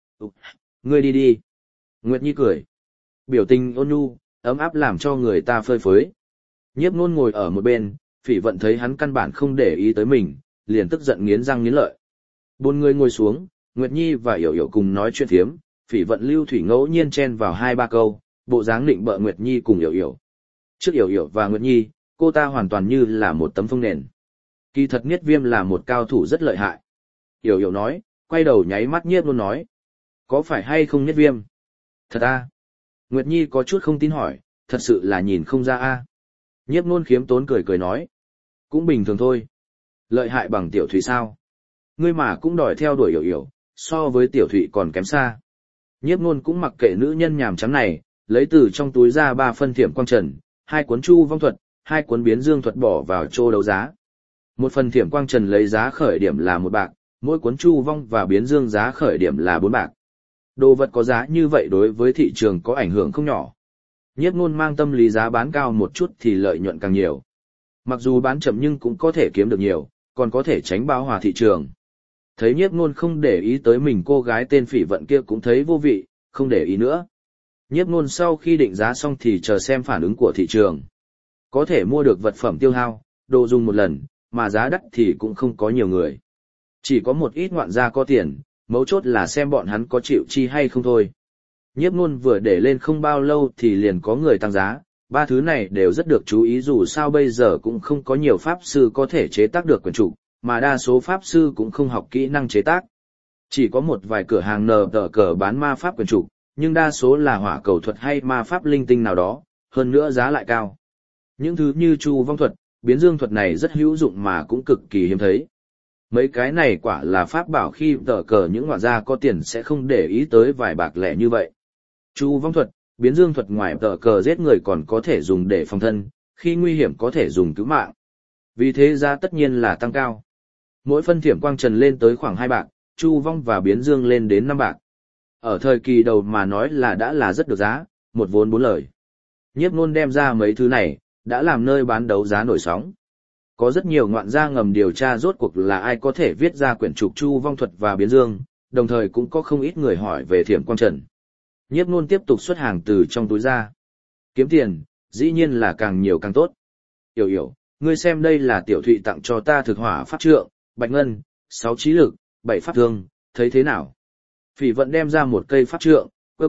Ngươi đi đi. Nguyệt Nhi cười. Biểu tình ôn nhu, ấm áp làm cho người ta phơi phới. Nhiếp Nôn ngồi ở một bên, Phỉ Vận thấy hắn căn bản không để ý tới mình, liền tức giận nghiến răng nghiến lợi. 4 người ngồi xuống, Nguyệt Nhi và Yểu Yểu cùng nói chuyện thiếm, Phỉ Vận, Lưu Thủy ngẫu nhiên chen vào 2-3 câu, bộ dáng định bợ Nguyệt Nhi cùng Yểu Yểu. Trước Yểu Yểu và Nguyệt Nhi, cô ta hoàn toàn như là một tấm phông nền. Kỳ thật Niết Viêm là một cao thủ rất lợi hại. Yểu Yểu nói, quay đầu nháy mắt Nhiếp Nôn nói. Có phải hay không Niết Viêm? Thật à? Nguyệt Nhi có chút không tin hỏi, thật sự là nhìn không ra a. Nhiếp Nôn khiếm tốn cười cười nói. Cũng bình thường thôi. Lợi hại bằng Tiểu Thụy sao? Ngươi mà cũng đòi theo đuổi Yểu Yểu, so với Tiểu Thụy còn kém xa. Nhiếp Nôn cũng mặc kệ nữ nhân nhàm chán này, lấy từ trong túi ra 3 phân thiểm quang trần, 2 cuốn chu vong thuật, 2 cuốn biến dương thuật bỏ vào chỗ đấu giá. Một phần thiểm quang trần lấy giá khởi điểm là 1 bạc, mỗi cuốn chu vong và biến dương giá khởi điểm là 4 bạc. Đồ vật có giá như vậy đối với thị trường có ảnh hưởng không nhỏ. Nhiếp Nôn mang tâm lý giá bán cao một chút thì lợi nhuận càng nhiều. Mặc dù bán chậm nhưng cũng có thể kiếm được nhiều, còn có thể tránh bão hòa thị trường. Thấy Nhiếp Nôn không để ý tới mình, cô gái tên Phỉ Vận kia cũng thấy vô vị, không để ý nữa. Nhiếp Nôn sau khi định giá xong thì chờ xem phản ứng của thị trường. Có thể mua được vật phẩm tiêu hao, đồ dùng một lần, mà giá đắt thì cũng không có nhiều người. Chỉ có một ít ngoạn gia có tiền, mấu chốt là xem bọn hắn có chịu chi hay không thôi. Nhiếp Nôn vừa để lên không bao lâu thì liền có người tăng giá, 3 thứ này đều rất được chú ý dù sao bây giờ cũng không có nhiều pháp sư có thể chế tác được quyển trục, mà đa số pháp sư cũng không học kỹ năng chế tác. Chỉ có một vài cửa hàng nờ tờ cờ bán ma pháp quyển trục, nhưng đa số là hỏa cầu thuật hay ma pháp linh tinh nào đó, hơn nữa giá lại cao. Những thứ như chu vong thuật, biến dương thuật này rất hữu dụng mà cũng cực kỳ hiếm thấy. Mấy cái này quả là pháp bảo khi tờ cờ những ngoạn gia có tiền sẽ không để ý tới vài bạc lẻ như vậy. Chu vong thuật, biến dương thuật ngoài tờ cờ giết người còn có thể dùng để phòng thân, khi nguy hiểm có thể dùng cứu mạng. Vì thế giá tất nhiên là tăng cao. Mỗi phân thiểm quang trần lên tới khoảng 2 bạc, chu vong và biến dương lên đến 5 bạc. Ở thời kỳ đầu mà nói là đã là rất được giá, một vốn 4 lời. Nhiếp Nôn đem ra mấy thứ này, đã làm nơi bán đấu giá nổi sóng. Có rất nhiều ngoạn gia ngầm điều tra rốt cuộc là ai có thể viết ra quyển trục chu vong thuật và biến dương, đồng thời cũng có không ít người hỏi về thiểm quang trần. Nhiếp Nôn tiếp tục xuất hàng từ trong túi ra. Kiếm tiền, dĩ nhiên là càng nhiều càng tốt. Yểu Yểu, ngươi xem đây là Tiểu Thụy tặng cho ta thực hỏa pháp trượng, bạch ngân, 6 trí lực, 7 pháp thương, thấy thế nào? Phỉ Vận đem ra một cây pháp trượng,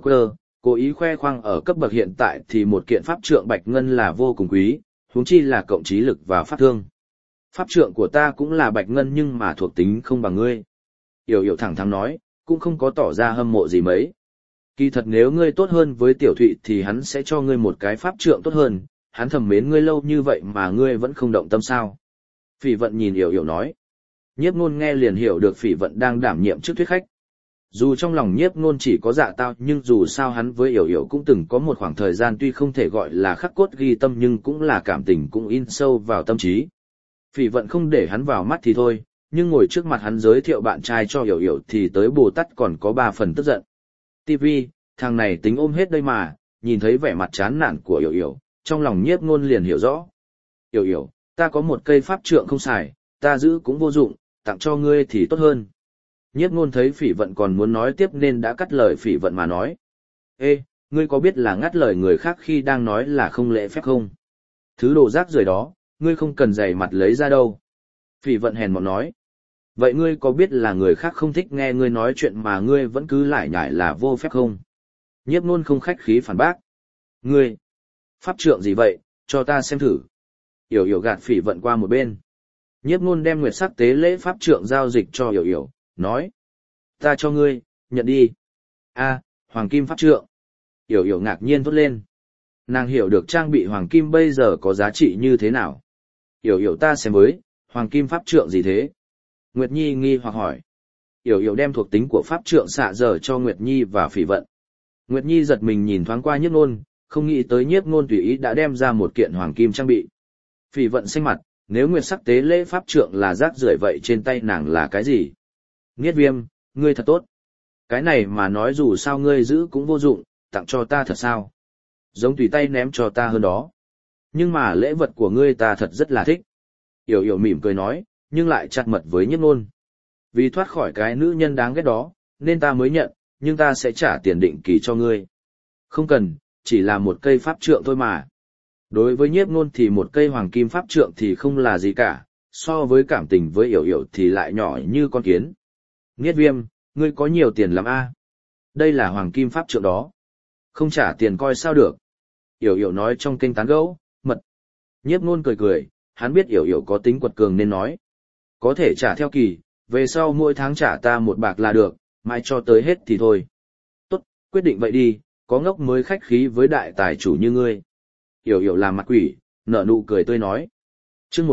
cố ý khoe khoang ở cấp bậc hiện tại thì một kiện pháp trượng bạch ngân là vô cùng quý, huống chi là cộng trí lực và pháp thương. Pháp trượng của ta cũng là bạch ngân nhưng mà thuộc tính không bằng ngươi. Yểu Yểu thẳng thắn nói, cũng không có tỏ ra hâm mộ gì mấy. Kỳ thật nếu ngươi tốt hơn với Tiểu Thụy thì hắn sẽ cho ngươi một cái pháp trượng tốt hơn, hắn thầm mến ngươi lâu như vậy mà ngươi vẫn không động tâm sao. Phỉ Vận nhìn Yểu Yểu nói. Nhiếp Nôn nghe liền hiểu được Phỉ Vận đang đảm nhiệm chức thuyết khách. Dù trong lòng Nhiếp Nôn chỉ có dạ tao nhưng dù sao hắn với Yểu Yểu cũng từng có một khoảng thời gian tuy không thể gọi là khắc cốt ghi tâm nhưng cũng là cảm tình cũng in sâu vào tâm trí. Phỉ Vận không để hắn vào mắt thì thôi, nhưng ngồi trước mặt hắn giới thiệu bạn trai cho Yểu Yểu thì tới Bồ Tát còn có 3 phần tức giận. TV, thằng này tính ôm hết đây mà, nhìn thấy vẻ mặt chán nản của Yểu Yểu, trong lòng Nhiếp Nôn liền hiểu rõ. Yểu Yểu, ta có một cây pháp trượng không xài, ta giữ cũng vô dụng, tặng cho ngươi thì tốt hơn. Nhiếp Nôn thấy Phỉ Vận còn muốn nói tiếp nên đã cắt lời Phỉ Vận mà nói. Ê, ngươi có biết là ngắt lời người khác khi đang nói là không lễ phép không? Thứ đồ rác rưởi đó, ngươi không cần dày mặt lấy ra đâu. Phỉ Vận hèn mọn nói. Vậy ngươi có biết là người khác không thích nghe ngươi nói chuyện mà ngươi vẫn cứ lải nhải là vô phép không? Nhiếp Nôn không khách khí phản bác. Ngươi, pháp trượng gì vậy, cho ta xem thử. Yểu Yểu gạt Phỉ Vận qua một bên. Nhiếp Nôn đem nguyệt sắc tế lễ pháp trượng giao dịch cho Yểu Yểu, nói. Ta cho ngươi, nhận đi. A, hoàng kim pháp trượng. Yểu Yểu ngạc nhiên thốt lên. Nàng hiểu được trang bị hoàng kim bây giờ có giá trị như thế nào. Yểu Yểu ta xem với, hoàng kim pháp trượng gì thế? Nguyệt Nhi nghi hoặc hỏi. Yểu Yểu đem thuộc tính của pháp trượng xạ dở cho Nguyệt Nhi và Phỉ Vận. Nguyệt Nhi giật mình nhìn thoáng qua Nhiếp Nôn, không nghĩ tới Nhiếp Nôn tùy ý đã đem ra một kiện hoàng kim trang bị. Phỉ Vận xanh mặt, nếu nguyệt sắc tế lễ pháp trượng là rác rưởi vậy trên tay nàng là cái gì? Niết Viêm, ngươi thật tốt. Cái này mà nói dù sao ngươi giữ cũng vô dụng, tặng cho ta thật sao? Giống tùy tay ném cho ta hơn đó. Nhưng mà lễ vật của ngươi ta thật rất là thích. Yểu Yểu mỉm cười nói, nhưng lại chặt mật với Nhiếp Nôn. Vì thoát khỏi cái nữ nhân đáng ghét đó, nên ta mới nhận, nhưng ta sẽ trả tiền định kỳ cho ngươi. Không cần, chỉ là một cây pháp trượng thôi mà. Đối với Nhiếp Nôn thì một cây hoàng kim pháp trượng thì không là gì cả, so với cảm tình với Yểu Yểu thì lại nhỏ như con kiến. Niết Viêm, ngươi có nhiều tiền lắm a? Đây là hoàng kim pháp trượng đó. Không trả tiền coi sao được. Yểu Yểu nói trong kênh tán gẫu, mật. Nhiếp Nôn cười cười, hắn biết Yểu Yểu có tính quật cường nên nói. Có thể trả theo kỳ, về sau mỗi tháng trả ta 1 bạc là được, mai cho tới hết thì thôi. Tốt, quyết định vậy đi, có ngốc mới khách khí với đại tài chủ như ngươi. Yểu Yểu làm mặt quỷ, nở nụ cười tươi nói. Chương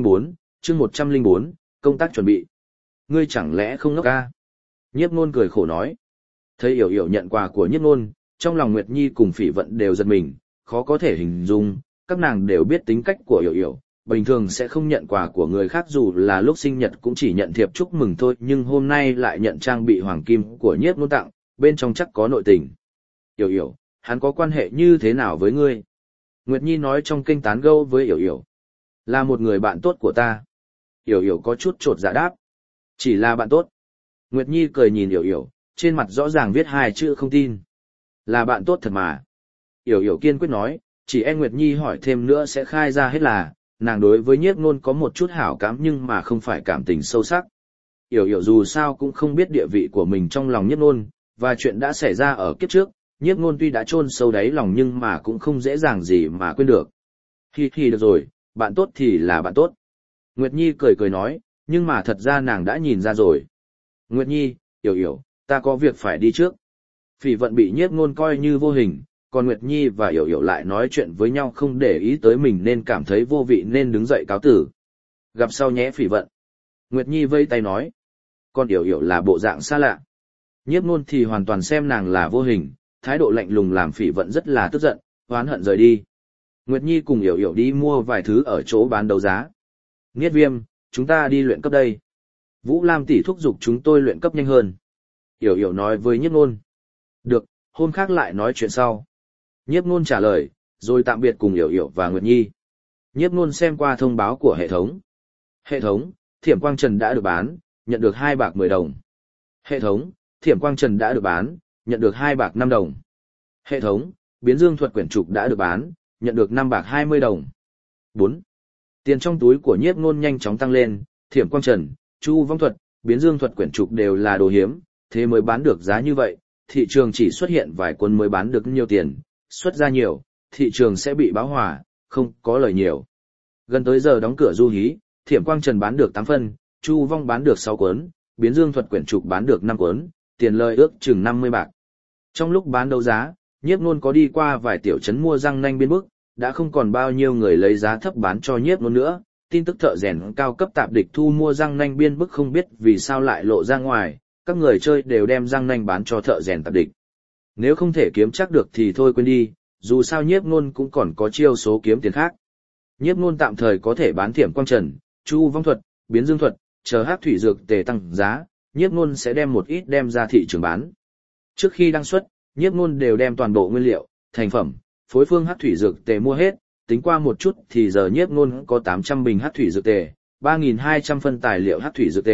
104, công tác chuẩn bị. Ngươi chẳng lẽ không ngốc ca? Nhiếp Nôn cười khổ nói. Thấy Yểu Yểu nhận quà của Nhiếp Nôn, trong lòng Nguyệt Nhi cùng Phỉ Vận đều giật mình, khó có thể hình dung, các nàng đều biết tính cách của Yểu Yểu, bình thường sẽ không nhận quà của người khác dù là lúc sinh nhật cũng chỉ nhận thiệp chúc mừng thôi, nhưng hôm nay lại nhận trang bị hoàng kim của Nhiếp Nôn tặng, bên trong chắc có nội tình. Yểu Yểu, hắn có quan hệ như thế nào với ngươi? Nguyệt Nhi nói trong kênh tán gẫu với Yểu Yểu. Là một người bạn tốt của ta. Yểu Yểu có chút chột dạ đáp. Chỉ là bạn tốt. Nguyệt Nhi cười nhìn Yểu Yểu, trên mặt rõ ràng viết 2 chữ không tin. Là bạn tốt thật mà. Yểu Yểu kiên quyết nói, chỉ e Nguyệt Nhi hỏi thêm nữa sẽ khai ra hết là, nàng đối với Nhiếp Nôn có một chút hảo cảm nhưng mà không phải cảm tình sâu sắc. Yểu Yểu dù sao cũng không biết địa vị của mình trong lòng Nhiếp Nôn, và chuyện đã xảy ra ở kiếp trước, Nhiếp Nôn tuy đã chôn sâu đáy lòng nhưng mà cũng không dễ dàng gì mà quên được. Thì được rồi, bạn tốt thì là bạn tốt. Nguyệt Nhi cười cười nói, nhưng mà thật ra nàng đã nhìn ra rồi. Nguyệt Nhi, Yểu Yểu, ta có việc phải đi trước. Phỉ Vận bị Nhiếp Nôn coi như vô hình, còn Nguyệt Nhi và Yểu Yểu lại nói chuyện với nhau không để ý tới mình nên cảm thấy vô vị nên đứng dậy cáo tử. Gặp sau nhé Phỉ Vận. Nguyệt Nhi vây tay nói. Còn Yểu Yểu là bộ dạng xa lạ. Nhiếp Nôn thì hoàn toàn xem nàng là vô hình, thái độ lạnh lùng làm Phỉ Vận rất là tức giận, oán hận rời đi. Nguyệt Nhi cùng Yểu Yểu đi mua vài thứ ở chỗ bán đấu giá. Niết Viêm, chúng ta đi luyện cấp đây. Vũ Lam tỷ thúc giục chúng tôi luyện cấp nhanh hơn. Yểu Yểu nói với Nhiếp Nôn. Được, hôm khác lại nói chuyện sau. Nhiếp Nôn trả lời, rồi tạm biệt cùng Yểu Yểu và Nguyệt Nhi. Nhiếp Nôn xem qua thông báo của hệ thống. Hệ thống, Thiểm Quang Trần đã được bán, nhận được 2 bạc 10 đồng. Hệ thống, Thiểm Quang Trần đã được bán, nhận được 2 bạc 5 đồng. Hệ thống, Biến Dương Thuật quyển trục đã được bán, nhận được 5 bạc 20 đồng. 4. Tiền trong túi của Nhiếp Nôn nhanh chóng tăng lên, Thiểm Quang Trần, Chu Vong Thuật, Biến Dương Thuật quyển trục đều là đồ hiếm, thế mới bán được giá như vậy, thị trường chỉ xuất hiện vài cuốn mới bán được nhiều tiền, xuất ra nhiều, thị trường sẽ bị bão hòa, không có lời nhiều. Gần tới giờ đóng cửa du hí, Thiểm Quang Trần bán được 8 phân, Chu Vong bán được 6 cuốn, Biến Dương Thuật quyển trục bán được 5 cuốn, tiền lời ước chừng 50 bạc. Trong lúc bán đấu giá, Nhiếp Nôn có đi qua vài tiểu trấn mua răng nanh biên bức, đã không còn bao nhiêu người lấy giá thấp bán cho Nhiếp Nôn nữa. Tin tức thợ rèn cao cấp tạp địch thu mua răng nanh biên bức không biết vì sao lại lộ ra ngoài, các người chơi đều đem răng nanh bán cho thợ rèn tạp địch. Nếu không thể kiếm chắc được thì thôi quên đi, dù sao Nhiếp Nôn cũng còn có chiêu số kiếm tiền khác. Nhiếp Nôn tạm thời có thể bán Thiểm Quang Trần, Chu Vong Thuật, Biến Dương Thuật, chờ hắc thủy dược tề tăng giá, Nhiếp Nôn sẽ đem một ít đem ra thị trường bán. Trước khi đăng xuất, Nhiếp Nôn đều đem toàn bộ nguyên liệu, thành phẩm, phối phương hắc thủy dược tề mua hết, tính qua một chút thì giờ Nhiếp Nôn có 800 bình hắc thủy dược tề, 3.200 phân tài liệu hắc thủy dược tề,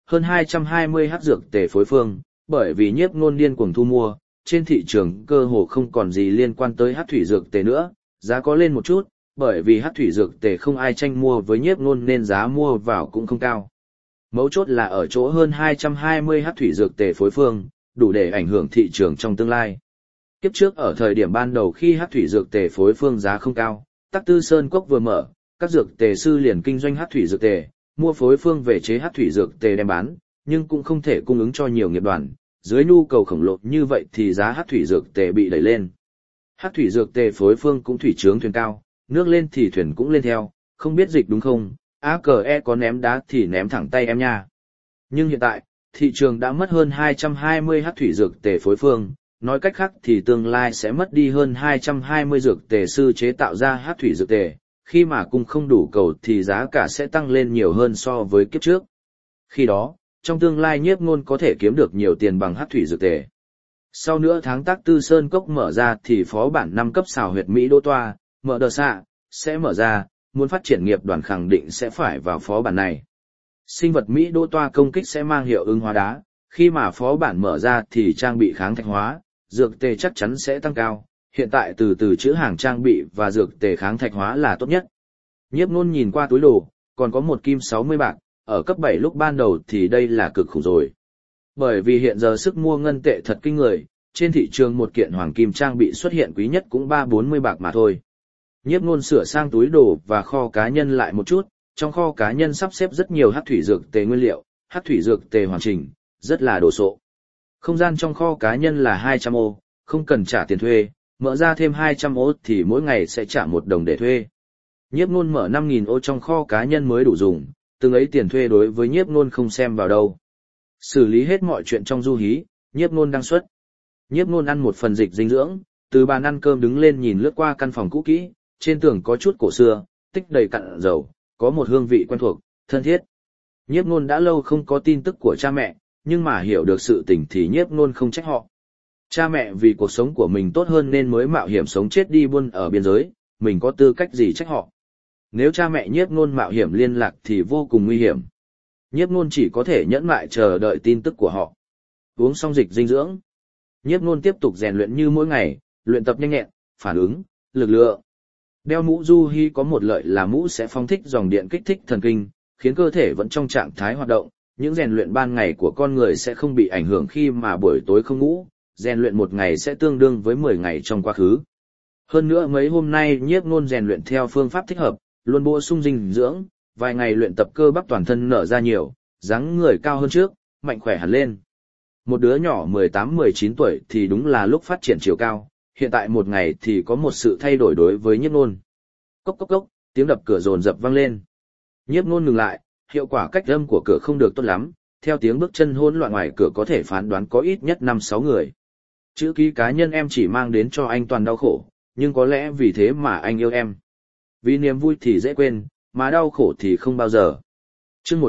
hơn 220 hắc dược tề phối phương, bởi vì nhiếp ngôn điên cuồng thu mua, trên thị trường cơ hồ không còn gì liên quan tới hắc thủy dược tề nữa, giá có lên một chút, bởi vì hắc thủy dược tề không ai tranh mua với nhiếp ngôn nên giá mua vào cũng không cao. Mấu chốt là ở chỗ hơn 220 hắc thủy dược tề phối phương, đủ để ảnh hưởng thị trường trong tương lai. Kiếp trước ở thời điểm ban đầu khi hắc thủy dược tề phối phương giá không cao, Tắc Tư Sơn Cốc vừa mở, các dược tề sư liền kinh doanh hắc thủy dược tề, mua phối phương về chế hắc thủy dược tề đem bán, nhưng cũng không thể cung ứng cho nhiều nghiệp đoàn, dưới nhu cầu khổng lồ như vậy thì giá hắc thủy dược tề bị đẩy lên. Hắc thủy dược tề phối phương cũng thủy trướng thuyền cao, nước lên thì thuyền cũng lên theo, không biết dịch đúng không? AKE có ném đá thì ném thẳng tay em nha. Nhưng hiện tại, thị trường đã mất hơn 220 hắc thủy dược tề phối phương, nói cách khác thì tương lai sẽ mất đi hơn 220 dược tề sư chế tạo ra hắc thủy dược tề, khi mà cung không đủ cầu thì giá cả sẽ tăng lên nhiều hơn so với kiếp trước. Khi đó, trong tương lai nhiếp ngôn có thể kiếm được nhiều tiền bằng hắc thủy dược tề. Sau nữa tháng Tắc Tư Sơn Cốc mở ra thì phó bản 5 cấp xào huyệt Mỹ Đô Toa, mở đờ xạ, sẽ mở ra, muốn phát triển nghiệp đoàn khẳng định sẽ phải vào phó bản này. Sinh vật Mỹ Đô Toa công kích sẽ mang hiệu ứng hóa đá, khi mà phó bản mở ra thì trang bị kháng thạch hóa, dược tề chắc chắn sẽ tăng cao, hiện tại từ từ chữ hàng trang bị và dược tề kháng thạch hóa là tốt nhất. Nhiếp Nôn nhìn qua túi đồ, còn có một kim 60 bạc, ở cấp 7 lúc ban đầu thì đây là cực khủng rồi. Bởi vì hiện giờ sức mua ngân tệ thật kinh người, trên thị trường một kiện hoàng kim trang bị xuất hiện quý nhất cũng 3-40 bạc mà thôi. Nhiếp Nôn sửa sang túi đồ và kho cá nhân lại một chút, trong kho cá nhân sắp xếp rất nhiều hắc thủy dược tề nguyên liệu, hắc thủy dược tề hoàn chỉnh, rất là đồ sộ. Không gian trong kho cá nhân là 200 ô, không cần trả tiền thuê, mở ra thêm 200 ô thì mỗi ngày sẽ trả 1 đồng để thuê. Nhiếp Nôn mở 5.000 ô trong kho cá nhân mới đủ dùng, từng ấy tiền thuê đối với Nhiếp Nôn không xem vào đâu. Xử lý hết mọi chuyện trong du hí, Nhiếp Nôn đăng xuất. Nhiếp Nôn ăn một phần dịch dinh dưỡng, từ bàn ăn cơm đứng lên nhìn lướt qua căn phòng cũ kỹ, trên tường có chút cổ xưa, tích đầy cặn dầu, có một hương vị quen thuộc, thân thiết. Nhiếp Nôn đã lâu không có tin tức của cha mẹ, nhưng mà hiểu được sự tình thì Nhiếp Nôn không trách họ. Cha mẹ vì cuộc sống của mình tốt hơn nên mới mạo hiểm sống chết đi buôn ở biên giới, mình có tư cách gì trách họ. Nếu cha mẹ Nhiếp Nôn mạo hiểm liên lạc thì vô cùng nguy hiểm. Nhiếp Nôn chỉ có thể nhẫn nại chờ đợi tin tức của họ. Uống xong dịch dinh dưỡng, Nhiếp Nôn tiếp tục rèn luyện như mỗi ngày, luyện tập nhanh nhẹn, phản ứng, lực lượng. Đeo mũ du hi có một lợi là mũ sẽ phóng thích dòng điện kích thích thần kinh, khiến cơ thể vẫn trong trạng thái hoạt động, những rèn luyện ban ngày của con người sẽ không bị ảnh hưởng khi mà buổi tối không ngủ, rèn luyện một ngày sẽ tương đương với 10 ngày trong quá khứ. Hơn nữa mấy hôm nay Nhiếp Nôn rèn luyện theo phương pháp thích hợp, luôn bổ sung dinh dưỡng, vài ngày luyện tập cơ bắp toàn thân nở ra nhiều, dáng người cao hơn trước, mạnh khỏe hẳn lên. Một đứa nhỏ 18-19 tuổi thì đúng là lúc phát triển chiều cao, hiện tại một ngày thì có một sự thay đổi đối với Nhiếp Nôn. Cốc cốc cốc, tiếng đập cửa dồn dập vang lên. Nhiếp Nôn ngừng lại, hiệu quả cách âm của cửa không được tốt lắm, theo tiếng bước chân hỗn loạn ngoài cửa có thể phán đoán có ít nhất 5-6 người. Chữ ký cá nhân em chỉ mang đến cho anh toàn đau khổ, nhưng có lẽ vì thế mà anh yêu em. Vì niềm vui thì dễ quên, mà đau khổ thì không bao giờ. Chương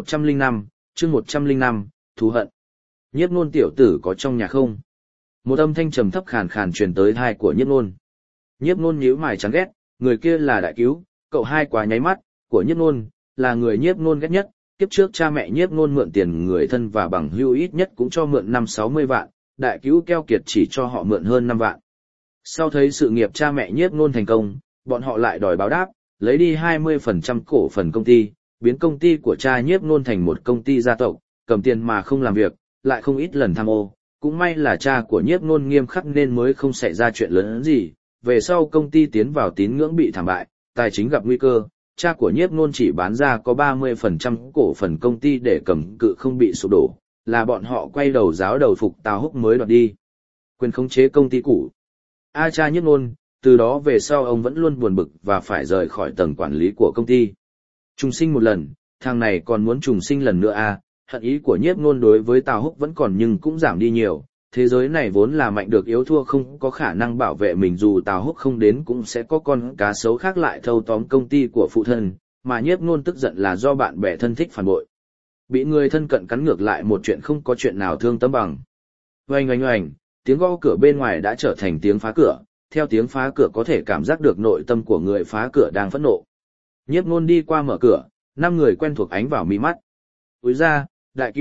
105, thù hận. Nhiếp Nôn tiểu tử có trong nhà không? Một âm thanh trầm thấp khàn khàn truyền tới tai của Nhiếp Nôn. Nhiếp Nôn nhíu mày chán ghét, người kia là Đại Cứu, cậu hai quá nháy mắt, của Nhiếp Nôn, là người Nhiếp Nôn ghét nhất, kiếp trước cha mẹ Nhiếp Nôn mượn tiền người thân và bằng hữu ít nhất cũng cho mượn 50-60 vạn, Đại Cứu keo kiệt chỉ cho họ mượn hơn 5 vạn. Sau thấy sự nghiệp cha mẹ Nhiếp Nôn thành công, bọn họ lại đòi báo đáp, lấy đi 20% cổ phần công ty, biến công ty của cha Nhiếp Nôn thành một công ty gia tộc, cầm tiền mà không làm việc, lại không ít lần tham ô. Cũng may là cha của Nhiếp Nôn nghiêm khắc nên mới không xảy ra chuyện lớn gì, về sau công ty tiến vào tín ngưỡng bị thảm bại, tài chính gặp nguy cơ, cha của Nhiếp Nôn chỉ bán ra có 30% cổ phần công ty để cầm cự không bị sụp đổ, là bọn họ quay đầu giáo đầu phục Tào Húc mới đoạt đi quyền khống chế công ty cũ. Cha Nhiếp Nôn, từ đó về sau ông vẫn luôn buồn bực và phải rời khỏi tầng quản lý của công ty. Trùng sinh một lần, thằng này còn muốn trùng sinh lần nữa hận ý của Nhiếp Nôn đối với Tào Húc vẫn còn nhưng cũng giảm đi nhiều, thế giới này vốn là mạnh được yếu thua không có khả năng bảo vệ mình dù Tào Húc không đến cũng sẽ có con cá sấu khác lại thâu tóm công ty của phụ thân, mà Nhiếp Nôn tức giận là do bạn bè thân thích phản bội. Bị người thân cận cắn ngược lại một chuyện không có chuyện nào thương tâm bằng. Oanh oanh oanh, tiếng gõ cửa bên ngoài đã trở thành tiếng phá cửa, theo tiếng phá cửa có thể cảm giác được nội tâm của người phá cửa đang phẫn nộ. Nhiếp Nôn đi qua mở cửa, 5 người quen thuộc ánh vào mí mắt. Úi ra, Đại Cứu,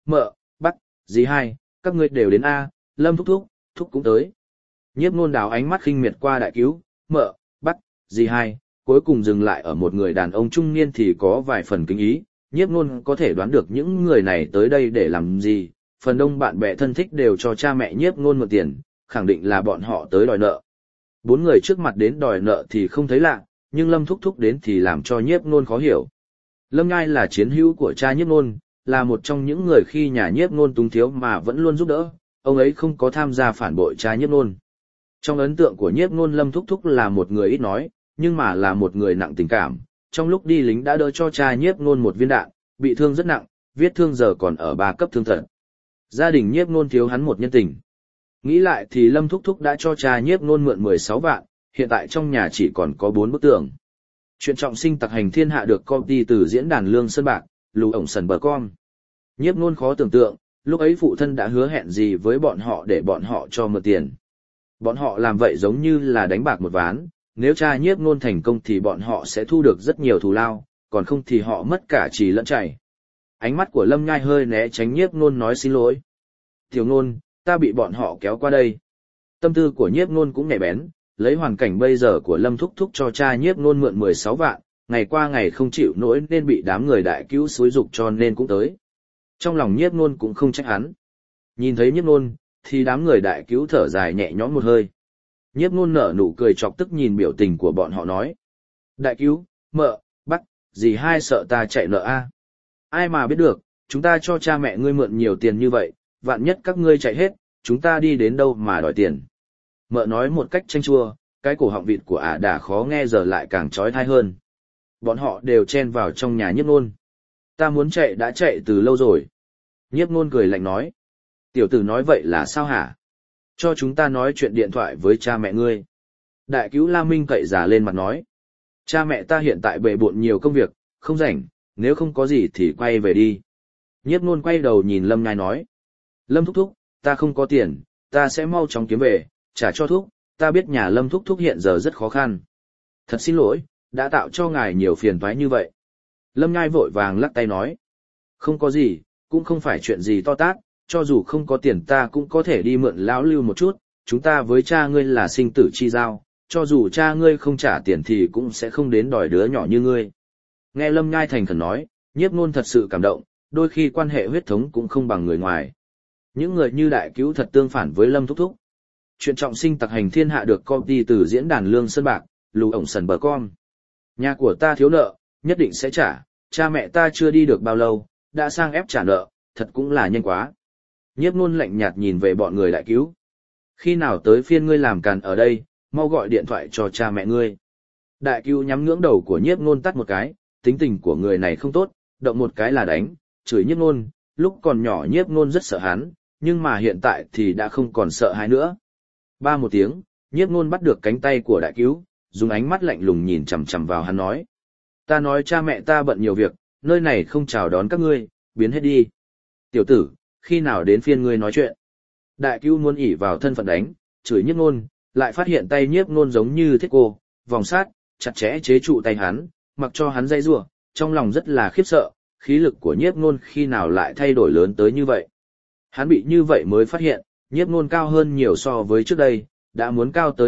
mợ, bác, dì hai, các ngươi đều đến A, Lâm thúc thúc, thúc cũng tới. Nhiếp Nôn đảo ánh mắt khinh miệt qua đại cứu, mợ, bác, dì hai, cuối cùng dừng lại ở một người đàn ông trung niên thì có vài phần kính ý. Nhiếp Nôn có thể đoán được những người này tới đây để làm gì, phần đông bạn bè thân thích đều cho cha mẹ Nhiếp Nôn mượn tiền, khẳng định là bọn họ tới đòi nợ. Bốn người trước mặt đến đòi nợ thì không thấy lạ, nhưng Lâm thúc thúc đến thì làm cho Nhiếp Nôn khó hiểu. Lâm Nhai là chiến hữu của cha Nhiếp Nôn, là một trong những người khi nhà Nhiếp Nôn túng thiếu mà vẫn luôn giúp đỡ, ông ấy không có tham gia phản bội cha Nhiếp Nôn. Trong ấn tượng của Nhiếp Nôn, Lâm thúc thúc là một người ít nói, nhưng mà là một người nặng tình cảm. Trong lúc đi lính đã đỡ cho cha Nhiếp Nôn một viên đạn, bị thương rất nặng, vết thương giờ còn ở 3 cấp thương tật. Gia đình Nhiếp Nôn thiếu hắn một nhân tình. Nghĩ lại thì Lâm thúc thúc đã cho cha Nhiếp Nôn mượn 16 vạn, hiện tại trong nhà chỉ còn có 4 bức tường. Chuyện trọng sinh tặc hành thiên hạ được copy từ diễn đàn Lương Sơn Bạc, lù ổng sần bờ con. Nhiếp Nôn khó tưởng tượng, lúc ấy phụ thân đã hứa hẹn gì với bọn họ để bọn họ cho mượn tiền. Bọn họ làm vậy giống như là đánh bạc một ván, nếu cha Nhiếp Nôn thành công thì bọn họ sẽ thu được rất nhiều thù lao, còn không thì họ mất cả trì lẫn chảy. Ánh mắt của Lâm Nhai hơi né tránh Nhiếp Nôn nói xin lỗi. Tiểu Nôn, ta bị bọn họ kéo qua đây. Tâm tư của Nhiếp Nôn cũng nhạy bén, lấy hoàn cảnh bây giờ của Lâm thúc thúc cho cha Nhiếp Nôn mượn 16 vạn, ngày qua ngày không chịu nổi nên bị đám người đại cứu xúi giục cho nên cũng tới. Trong lòng Nhiếp Nôn cũng không trách hắn. Nhìn thấy Nhiếp Nôn, thì đám người đại cứu thở dài nhẹ nhõm một hơi. Nhiếp Nôn nở nụ cười chọc tức nhìn biểu tình của bọn họ nói. Đại cứu, mợ, bác, dì hai sợ ta chạy nợ a? Ai mà biết được, chúng ta cho cha mẹ ngươi mượn nhiều tiền như vậy, vạn nhất các ngươi chạy hết, chúng ta đi đến đâu mà đòi tiền. Mợ nói một cách chanh chua, cái cổ họng vịt của ả đã khó nghe giờ lại càng trói thai hơn. Bọn họ đều chen vào trong nhà Nhiếp Nôn. Ta muốn chạy đã chạy từ lâu rồi. Nhiếp Nôn cười lạnh nói. Tiểu tử nói vậy là sao hả? Cho chúng ta nói chuyện điện thoại với cha mẹ ngươi. Đại cứu La Minh cậy giả lên mặt nói. Cha mẹ ta hiện tại bề bộn nhiều công việc, không rảnh, nếu không có gì thì quay về đi. Nhiếp Nôn quay đầu nhìn Lâm Nhai nói. Lâm thúc thúc, ta không có tiền, ta sẽ mau chóng kiếm về, trả cho thúc, ta biết nhà Lâm thúc thúc hiện giờ rất khó khăn. Thật xin lỗi, đã tạo cho ngài nhiều phiền toái như vậy. Lâm Nhai vội vàng lắc tay nói. Không có gì, cũng không phải chuyện gì to tát, cho dù không có tiền ta cũng có thể đi mượn lão Lưu một chút, chúng ta với cha ngươi là sinh tử chi giao, cho dù cha ngươi không trả tiền thì cũng sẽ không đến đòi đứa nhỏ như ngươi. Nghe Lâm Nhai thành khẩn nói, Nhiếp Nôn thật sự cảm động, đôi khi quan hệ huyết thống cũng không bằng người ngoài. Những người như đại cứu thật tương phản với Lâm thúc thúc. Chuyện trọng sinh tặc hành thiên hạ được copy từ diễn đàn Lương Sơn Bạc, lù ổng sần bờ con. Nhà của ta thiếu nợ, nhất định sẽ trả, cha mẹ ta chưa đi được bao lâu, đã sang ép trả nợ, thật cũng là nhanh quá. Nhiếp Nôn lạnh nhạt nhìn về bọn người đại cứu. Khi nào tới phiên ngươi làm càn ở đây, mau gọi điện thoại cho cha mẹ ngươi. Đại cứu nhắm ngưỡng đầu của Nhiếp Nôn tắt một cái, tính tình của người này không tốt, động một cái là đánh, chửi Nhiếp Nôn. Lúc còn nhỏ Nhiếp Nôn rất sợ hắn, nhưng mà hiện tại thì đã không còn sợ hãi nữa. Ba một tiếng, Nhiếp Nôn bắt được cánh tay của đại cứu, dùng ánh mắt lạnh lùng nhìn chằm chằm vào hắn nói. Ta nói cha mẹ ta bận nhiều việc, nơi này không chào đón các ngươi, biến hết đi. Tiểu tử, khi nào đến phiên ngươi nói chuyện? Đại cứu muốn ỷ vào thân phận đánh, chửi Nhiếp Nôn, lại phát hiện tay Nhiếp Nôn giống như thiết cô, vòng sát, chặt chẽ chế trụ tay hắn, mặc cho hắn dây rủa, trong lòng rất là khiếp sợ, khí lực của Nhiếp Nôn khi nào lại thay đổi lớn tới như vậy. Hắn bị như vậy mới phát hiện, Nhiếp Nôn cao hơn nhiều so với trước đây, đã muốn cao tới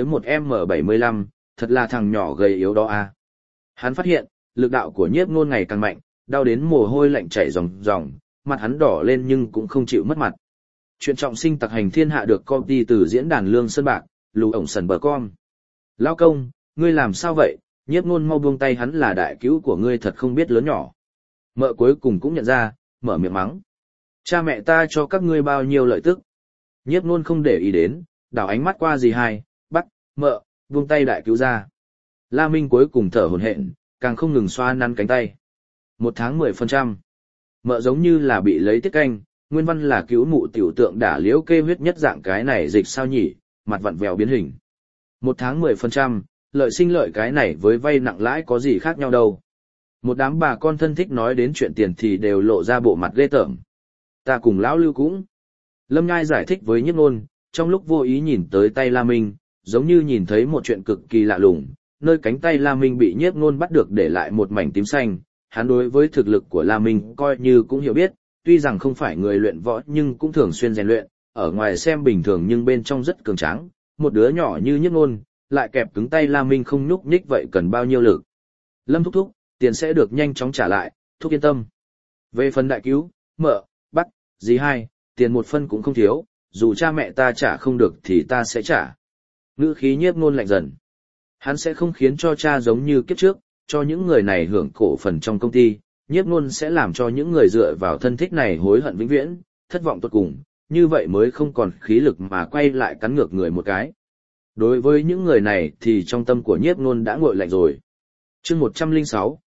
1m75, thật là thằng nhỏ gầy yếu đó à. Hắn phát hiện, lực đạo của Nhiếp Nôn ngày càng mạnh, đau đến mồ hôi lạnh chảy ròng ròng, mặt hắn đỏ lên nhưng cũng không chịu mất mặt. Chuyện trọng sinh tặc hành thiên hạ được copy từ diễn đàn Lương Sơn Bạc, lù ổng sần bờ con. Lão công, ngươi làm sao vậy? Nhiếp Nôn mau buông tay, hắn là đại cứu của ngươi thật không biết lớn nhỏ. Mợ cuối cùng cũng nhận ra, mở miệng mắng. Cha mẹ ta cho các ngươi bao nhiêu lợi tức? Nhiếp Nôn không để ý đến, đảo ánh mắt qua dì hai, bắt, mợ, buông tay đại cứu ra. La Minh cuối cùng thở hổn hển, càng không ngừng xoa nắn cánh tay. 1 tháng 10%. Mợ giống như là bị lấy tiết canh, nguyên văn là cứu mụ tiểu tượng đả liễu kê huyết nhất dạng cái này dịch sao nhỉ, mặt vặn vẹo biến hình. 1 tháng 10%, lợi sinh lợi cái này với vay nặng lãi có gì khác nhau đâu. Một đám bà con thân thích nói đến chuyện tiền thì đều lộ ra bộ mặt ghê tởm. Ta cùng lão Lưu cũng. Lâm Nhai giải thích với Nhiếp Nôn, trong lúc vô ý nhìn tới tay La Minh, giống như nhìn thấy một chuyện cực kỳ lạ lùng, nơi cánh tay La Minh bị Nhiếp Nôn bắt được để lại một mảnh tím xanh, hắn đối với thực lực của La Minh coi như cũng hiểu biết, tuy rằng không phải người luyện võ nhưng cũng thường xuyên rèn luyện, ở ngoài xem bình thường nhưng bên trong rất cường tráng, một đứa nhỏ như Nhiếp Nôn, lại kẹp cứng tay La Minh không nhúc nhích vậy cần bao nhiêu lực. Lâm thúc thúc, tiền sẽ được nhanh chóng trả lại, thúc yên tâm. Về phần đại cứu, mợ, bắt, dì hai, tiền một phân cũng không thiếu, dù cha mẹ ta trả không được thì ta sẽ trả. Ngữ khí Nhiếp Nôn lạnh dần. Hắn sẽ không khiến cho cha giống như kiếp trước, cho những người này hưởng cổ phần trong công ty, Nhiếp Nôn sẽ làm cho những người dựa vào thân thích này hối hận vĩnh viễn, thất vọng tột cùng, như vậy mới không còn khí lực mà quay lại cắn ngược người một cái. Đối với những người này thì trong tâm của Nhiếp Nôn đã nguội lạnh rồi. Chương 106,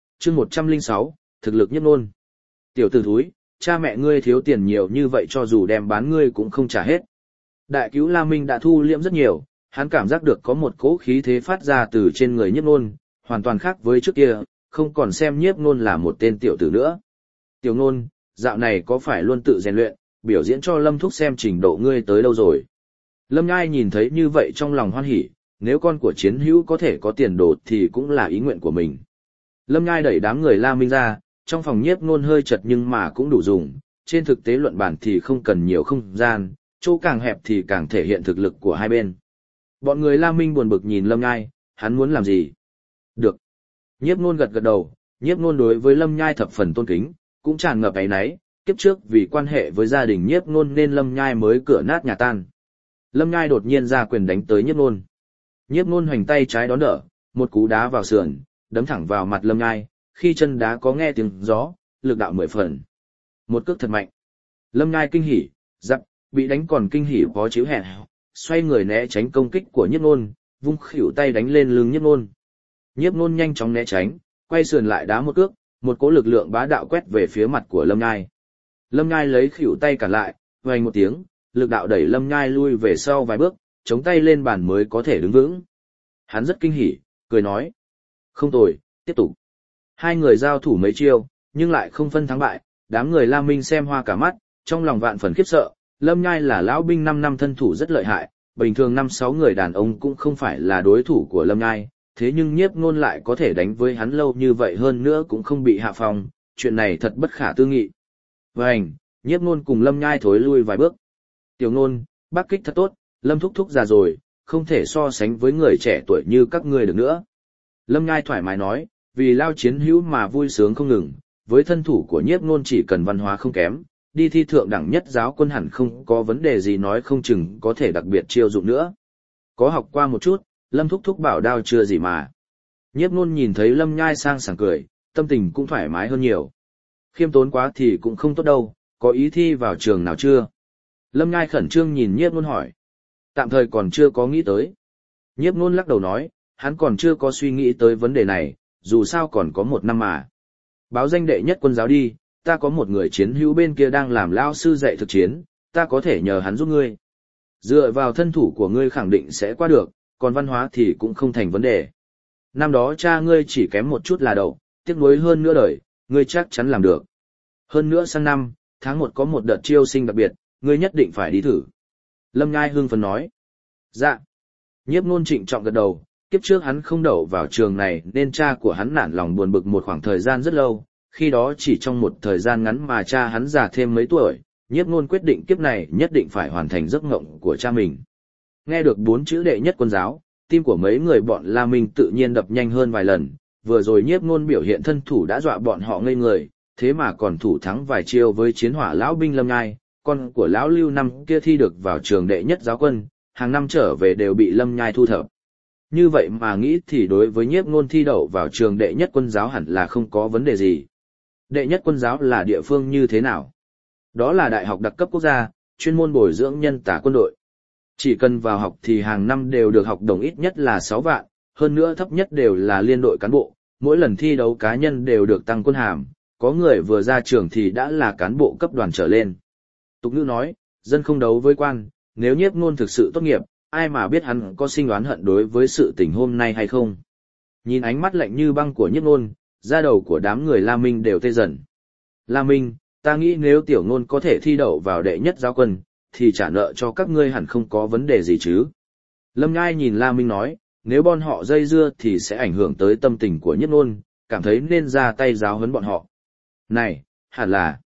thực lực Nhiếp Nôn. Tiểu tử thúi, cha mẹ ngươi thiếu tiền nhiều như vậy cho dù đem bán ngươi cũng không trả hết. Đại cứu La Minh đã thu liễm rất nhiều, hắn cảm giác được có một cỗ khí thế phát ra từ trên người Nhiếp Nôn, hoàn toàn khác với trước kia, không còn xem Nhiếp Nôn là một tên tiểu tử nữa. Tiểu Nôn, dạo này có phải luôn tự rèn luyện, biểu diễn cho Lâm Thúc xem trình độ ngươi tới đâu rồi? Lâm Nhai nhìn thấy như vậy trong lòng hoan hỉ, nếu con của chiến hữu có thể có tiền đồ thì cũng là ý nguyện của mình. Lâm Nhai đẩy đám người La Minh ra, trong phòng Nhiếp Nôn hơi chật nhưng mà cũng đủ dùng, trên thực tế luận bản thì không cần nhiều không gian, chỗ càng hẹp thì càng thể hiện thực lực của hai bên. Bọn người La Minh buồn bực nhìn Lâm Nhai, hắn muốn làm gì? Được. Nhiếp Nôn gật gật đầu, Nhiếp Nôn đối với Lâm Nhai thập phần tôn kính, cũng tràn ngập áy náy, kiếp trước vì quan hệ với gia đình Nhiếp Nôn nên Lâm Nhai mới cửa nát nhà tan. Lâm Nhai đột nhiên ra quyền đánh tới Nhiếp Nôn. Nhiếp Nôn hoành tay trái đón đỡ, một cú đá vào sườn, đấm thẳng vào mặt Lâm Nhai, khi chân đá có nghe tiếng gió, lực đạo 10 phần. Một cước thật mạnh. Lâm Nhai kinh hỉ, giặc, bị đánh còn kinh hỉ có chịu hẹn, xoay người né tránh công kích của Nhiếp Nôn, vung khuỷu tay đánh lên lưng Nhiếp Nôn. Nhiếp Nôn nhanh chóng né tránh, quay sườn lại đá một cước, một cỗ lực lượng bá đạo quét về phía mặt của Lâm Nhai. Lâm Nhai lấy khuỷu tay cản lại, vang một tiếng, lực đạo đẩy Lâm Nhai lui về sau vài bước, chống tay lên bàn mới có thể đứng vững. Hắn rất kinh hỉ, cười nói: "Không tồi, tiếp tục." Hai người giao thủ mấy chiêu, nhưng lại không phân thắng bại, đám người La Minh xem hoa cả mắt, trong lòng vạn phần khiếp sợ, Lâm Nhai là lão binh 5 năm thân thủ rất lợi hại, bình thường 5-6 người đàn ông cũng không phải là đối thủ của Lâm Nhai, thế nhưng Nhiếp Nôn lại có thể đánh với hắn lâu như vậy hơn nữa cũng không bị hạ phong, chuyện này thật bất khả tư nghị. Vành, Nhiếp Nôn cùng Lâm Nhai thối lui vài bước. Tiểu Nôn, bác kích thật tốt, Lâm thúc thúc già rồi, không thể so sánh với người trẻ tuổi như các ngươi được nữa. Lâm Nhai thoải mái nói, vì lao chiến hữu mà vui sướng không ngừng, với thân thủ của Nhiếp Nôn chỉ cần văn hóa không kém, đi thi thượng đẳng nhất giáo quân hẳn không có vấn đề gì nói không chừng có thể đặc biệt chiêu dụng nữa. Có học qua một chút, Lâm thúc thúc bảo đao chưa gì mà. Nhiếp Nôn nhìn thấy Lâm Nhai sang sảng cười, tâm tình cũng thoải mái hơn nhiều. Khiêm tốn quá thì cũng không tốt đâu, có ý thi vào trường nào chưa? Lâm Nhai khẩn trương nhìn Nhiếp Nôn hỏi. Tạm thời còn chưa có nghĩ tới. Nhiếp Nôn lắc đầu nói, hắn còn chưa có suy nghĩ tới vấn đề này, dù sao còn có 1 năm mà. Báo danh đệ nhất quân giáo đi, ta có một người chiến hữu bên kia đang làm lao sư dạy thực chiến, ta có thể nhờ hắn giúp ngươi. Dựa vào thân thủ của ngươi khẳng định sẽ qua được, còn văn hóa thì cũng không thành vấn đề. Năm đó cha ngươi chỉ kém một chút là đậu, tiếc nuối hơn nữa đời, ngươi chắc chắn làm được. Hơn nữa sang năm, tháng 1 có một đợt chiêu sinh đặc biệt, ngươi nhất định phải đi thử. Lâm Nhai hưng phấn nói. Dạ. Nhiếp Nôn trịnh trọng gật đầu, kiếp trước hắn không đậu vào trường này nên cha của hắn nản lòng buồn bực một khoảng thời gian rất lâu, khi đó chỉ trong một thời gian ngắn mà cha hắn già thêm mấy tuổi, Nhiếp Nôn quyết định kiếp này nhất định phải hoàn thành giấc mộng của cha mình. Nghe được 4 chữ đệ nhất quân giáo, tim của mấy người bọn La Minh tự nhiên đập nhanh hơn vài lần, vừa rồi Nhiếp Nôn biểu hiện thân thủ đã dọa bọn họ ngây người, thế mà còn thủ thắng vài chiêu với chiến hỏa lão binh Lâm Nhai, con của lão Lưu năm kia thi được vào trường đệ nhất giáo quân, hàng năm trở về đều bị Lâm Nhai thu thập. Như vậy mà nghĩ thì đối với Nhiếp Nôn thi đậu vào trường đệ nhất quân giáo hẳn là không có vấn đề gì. Đệ nhất quân giáo là địa phương như thế nào? Đó là đại học đặc cấp quốc gia, chuyên môn bồi dưỡng nhân tả quân đội. Chỉ cần vào học thì hàng năm đều được học đồng ít nhất là 6 vạn, hơn nữa thấp nhất đều là liên đội cán bộ, mỗi lần thi đấu cá nhân đều được tăng quân hàm, có người vừa ra trường thì đã là cán bộ cấp đoàn trở lên. Tục ngữ nói, dân không đấu với quan, nếu Nhiếp Nôn thực sự tốt nghiệp, ai mà biết hắn có sinh oán hận đối với sự tình hôm nay hay không. Nhìn ánh mắt lạnh như băng của Nhiếp Nôn, da đầu của đám người La Minh đều tê dần. La Minh, ta nghĩ nếu Tiểu Nôn có thể thi đậu vào đệ nhất giáo quân, thì trả nợ cho các ngươi hẳn không có vấn đề gì chứ. Lâm Nhai nhìn La Minh nói, nếu bọn họ dây dưa thì sẽ ảnh hưởng tới tâm tình của Nhiếp Nôn, cảm thấy nên ra tay giáo huấn bọn họ. Này, hẳn là.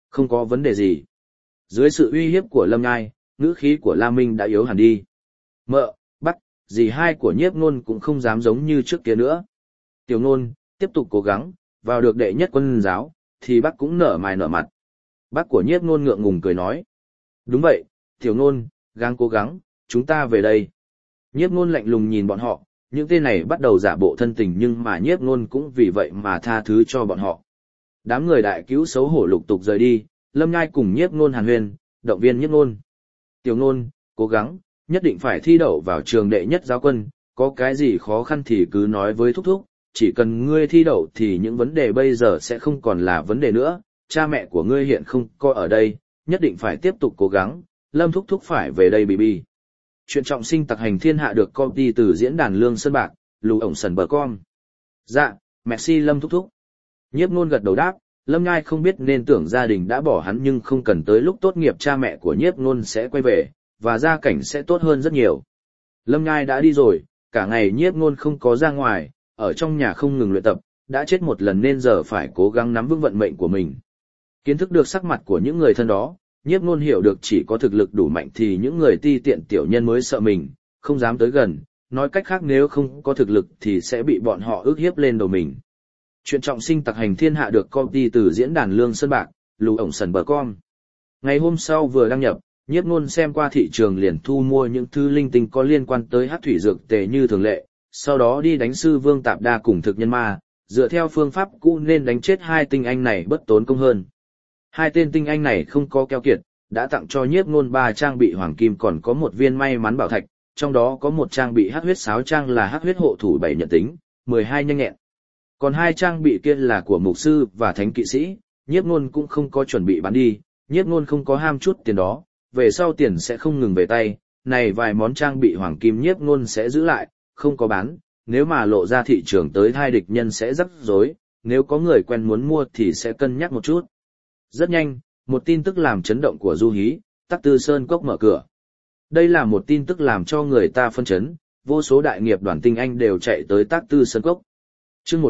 Không có vấn đề gì. Dưới sự uy hiếp của Lâm Nhai, ngữ khí của La Minh đã yếu hẳn đi. Mợ, bắt, dì hai của Nhiếp Nôn cũng không dám giống như trước kia nữa. Tiểu Nôn, tiếp tục cố gắng, vào được đệ nhất quân giáo, thì bác cũng nở mày nở mặt. Bác của Nhiếp Nôn ngượng ngùng cười nói. Đúng vậy, Tiểu Nôn, gắng cố gắng, chúng ta về đây. Nhiếp Nôn lạnh lùng nhìn bọn họ, những tên này bắt đầu giả bộ thân tình nhưng mà Nhiếp Nôn cũng vì vậy mà tha thứ cho bọn họ. Đám người đại cứu xấu hổ lục tục rời đi, Lâm Nhai cùng Nhiếp Nôn hàn huyên, động viên Nhiếp Nôn. Tiểu Nôn, cố gắng, nhất định phải thi đậu vào trường đệ nhất giáo quân, có cái gì khó khăn thì cứ nói với thúc thúc, chỉ cần ngươi thi đậu thì những vấn đề bây giờ sẽ không còn là vấn đề nữa, cha mẹ của ngươi hiện không có ở đây, nhất định phải tiếp tục cố gắng, Lâm thúc thúc phải về đây BB. Chuyện trọng sinh tặc hành thiên hạ được copy từ diễn đàn Lương Sơn Bạc, lù ổng sần bờ con. Dạ, merci Lâm thúc thúc. Nhiếp Nôn gật đầu đáp, Lâm Nhai không biết nên tưởng gia đình đã bỏ hắn nhưng không cần tới lúc tốt nghiệp cha mẹ của Nhiếp Nôn sẽ quay về, và gia cảnh sẽ tốt hơn rất nhiều. Lâm Nhai đã đi rồi, cả ngày Nhiếp Nôn không có ra ngoài, ở trong nhà không ngừng luyện tập, đã chết một lần nên giờ phải cố gắng nắm vững vận mệnh của mình. Kiến thức được sắc mặt của những người thân đó, Nhiếp Nôn hiểu được chỉ có thực lực đủ mạnh thì những người ti tiện tiểu nhân mới sợ mình, không dám tới gần, nói cách khác nếu không có thực lực thì sẽ bị bọn họ ức hiếp lên đầu mình. Chuyện trọng sinh tặc hành thiên hạ được copy từ diễn đàn Lương Sơn Bạc, lù ổng sần bờ con. Ngày hôm sau vừa đăng nhập, Nhiếp Nôn xem qua thị trường liền thu mua những thứ linh tinh có liên quan tới hắc thủy dược tề như thường lệ, sau đó đi đánh sư Vương Tạp Đa cùng thực nhân ma, dựa theo phương pháp cũ nên đánh chết hai tinh anh này bất tốn công hơn. Hai tên tinh anh này không có keo kiệt, đã tặng cho Nhiếp Nôn 3 trang bị hoàng kim còn có một viên may mắn bảo thạch, trong đó có một trang bị hắc huyết sáo trang là hắc huyết hộ thủ 7 nhận tính, 12 nhanh nhẹn. Còn hai trang bị kia là của mục sư và thánh kỵ sĩ, Nhiếp Nôn cũng không có chuẩn bị bán đi, Nhiếp Nôn không có ham chút tiền đó, về sau tiền sẽ không ngừng về tay, này vài món trang bị hoàng kim Nhiếp Nôn sẽ giữ lại, không có bán, nếu mà lộ ra thị trường tới hai địch nhân sẽ rắc rối, nếu có người quen muốn mua thì sẽ cân nhắc một chút. Rất nhanh, một tin tức làm chấn động của Du Hí, Tắc Tư Sơn Cốc mở cửa. Đây là một tin tức làm cho người ta phân chấn, vô số đại nghiệp đoàn tinh anh đều chạy tới Tắc Tư Sơn Cốc. Chương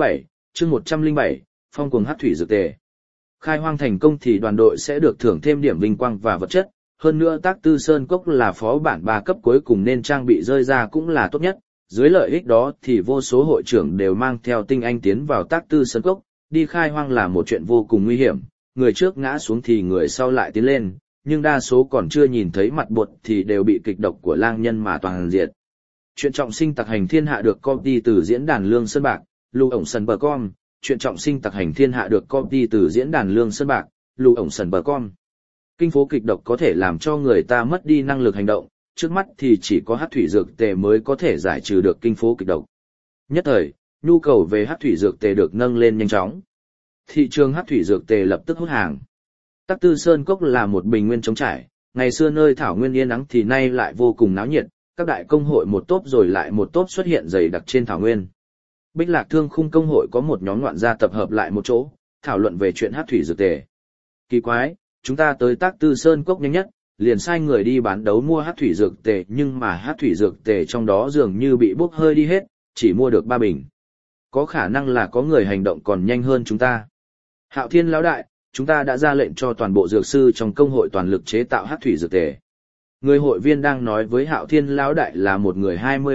107, phong cuồng hắc thủy dược tề. Khai hoang thành công thì đoàn đội sẽ được thưởng thêm điểm vinh quang và vật chất, hơn nữa Tắc Tư Sơn Cốc là phó bản 3 cấp cuối cùng nên trang bị rơi ra cũng là tốt nhất. Dưới lợi ích đó thì vô số hội trưởng đều mang theo tinh anh tiến vào Tắc Tư Sơn Cốc, đi khai hoang là một chuyện vô cùng nguy hiểm, người trước ngã xuống thì người sau lại tiến lên, nhưng đa số còn chưa nhìn thấy mặt bột thì đều bị kịch độc của lang nhân mà toàn diệt. Chuyện trọng sinh tặc hành thiên hạ được copy từ diễn đàn Lương Sơn Bạc, lù ổng sần bờ con. Chuyện trọng sinh tặc hành thiên hạ được copy từ diễn đàn Lương Sơn Bạc, lù ổng sần bờ con. Kinh phố kịch độc có thể làm cho người ta mất đi năng lực hành động, trước mắt thì chỉ có hắc thủy dược tề mới có thể giải trừ được kinh phố kịch độc. Nhất thời, nhu cầu về hắc thủy dược tề được nâng lên nhanh chóng. Thị trường hắc thủy dược tề lập tức hút hàng. Tắc Tư Sơn Cốc là một bình nguyên trống trải, ngày xưa nơi thảo nguyên yên ắng thì nay lại vô cùng náo nhiệt, các đại công hội một tốp rồi lại một tốp xuất hiện dày đặc trên thảo nguyên. Bích Lạc Thương Khung công hội có một nhóm ngoạn gia tập hợp lại một chỗ, thảo luận về chuyện hắc thủy dược tề. Kỳ quái, chúng ta tới Tắc Tư Sơn Cốc nhanh nhất, liền sai người đi bán đấu mua hắc thủy dược tề nhưng mà hắc thủy dược tề trong đó dường như bị bốc hơi đi hết, chỉ mua được 3 bình. Có khả năng là có người hành động còn nhanh hơn chúng ta. Hạo Thiên lão đại, chúng ta đã ra lệnh cho toàn bộ dược sư trong công hội toàn lực chế tạo hắc thủy dược tề. Người hội viên đang nói với Hạo Thiên lão đại là một người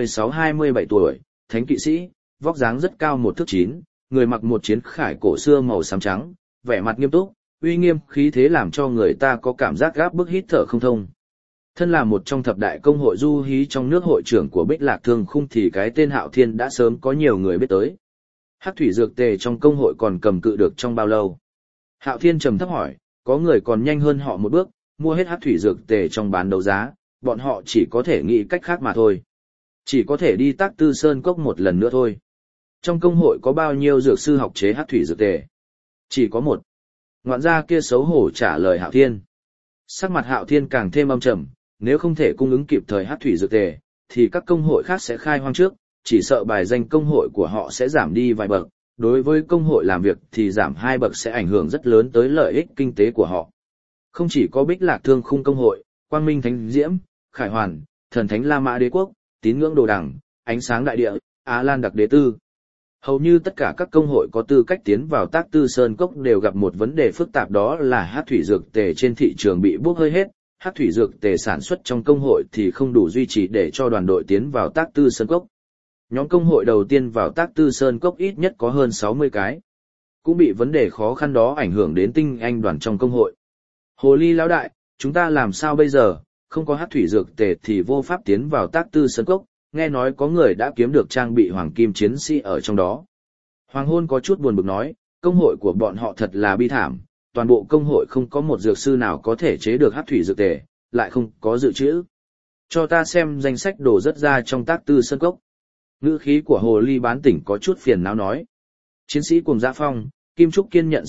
26-27 tuổi, thánh kỵ sĩ, vóc dáng rất cao 1 thước 9, người mặc một chiến khải cổ xưa màu xám trắng, vẻ mặt nghiêm túc, uy nghiêm khí thế làm cho người ta có cảm giác gáp bức hít thở không thông. Thân là một trong thập đại công hội du hí trong nước hội trưởng của Bích Lạc Thương Khung thì cái tên Hạo Thiên đã sớm có nhiều người biết tới. Hắc thủy dược tề trong công hội còn cầm cự được trong bao lâu? Hạo Thiên trầm thấp hỏi, có người còn nhanh hơn họ một bước, mua hết hắc thủy dược tề trong bán đấu giá, bọn họ chỉ có thể nghĩ cách khác mà thôi. Chỉ có thể đi Tắc Tư Sơn Cốc một lần nữa thôi. Trong công hội có bao nhiêu dược sư học chế hắc thủy dược tề? Chỉ có một. Ngoạn gia kia xấu hổ trả lời Hạo Thiên. Sắc mặt Hạo Thiên càng thêm âm trầm, nếu không thể cung ứng kịp thời hắc thủy dược tề, thì các công hội khác sẽ khai hoang trước, chỉ sợ bài danh công hội của họ sẽ giảm đi vài bậc, đối với công hội làm việc thì giảm 2 bậc sẽ ảnh hưởng rất lớn tới lợi ích kinh tế của họ. Không chỉ có Bích Lạc Thương Khung công hội, Quang Minh Thánh Diễm, Khải Hoàn, Thần Thánh La Mã Đế Quốc, Tín Ngưỡng Đồ Đằng, Ánh Sáng Đại Địa, Á Lan Đặc Đế Tư. Hầu như tất cả các công hội có tư cách tiến vào Tác Tư Sơn Cốc đều gặp một vấn đề phức tạp, đó là hắc thủy dược tề trên thị trường bị bốc hơi hết, hắc thủy dược tề sản xuất trong công hội thì không đủ duy trì để cho đoàn đội tiến vào Tác Tư Sơn Cốc. Nhóm công hội đầu tiên vào Tác Tư Sơn Cốc ít nhất có hơn 60 cái. Cũng bị vấn đề khó khăn đó ảnh hưởng đến tinh anh đoàn trong công hội. Hồ ly lão đại, chúng ta làm sao bây giờ, không có hắc thủy dược tề thì vô pháp tiến vào Tác Tư Sơn Cốc, nghe nói có người đã kiếm được trang bị hoàng kim chiến sĩ ở trong đó. Hoàng Hôn có chút buồn bực nói, công hội của bọn họ thật là bi thảm, toàn bộ công hội không có một dược sư nào có thể chế được hắc thủy dược tề, lại không có dự trữ. Cho ta xem danh sách đồ rất ra trong Tác Tư Sơn Cốc. Ngữ khí của hồ ly bán tỉnh có chút phiền não nói. Chiến sĩ cùng Dã Phong, Kim Trúc Kiên nhận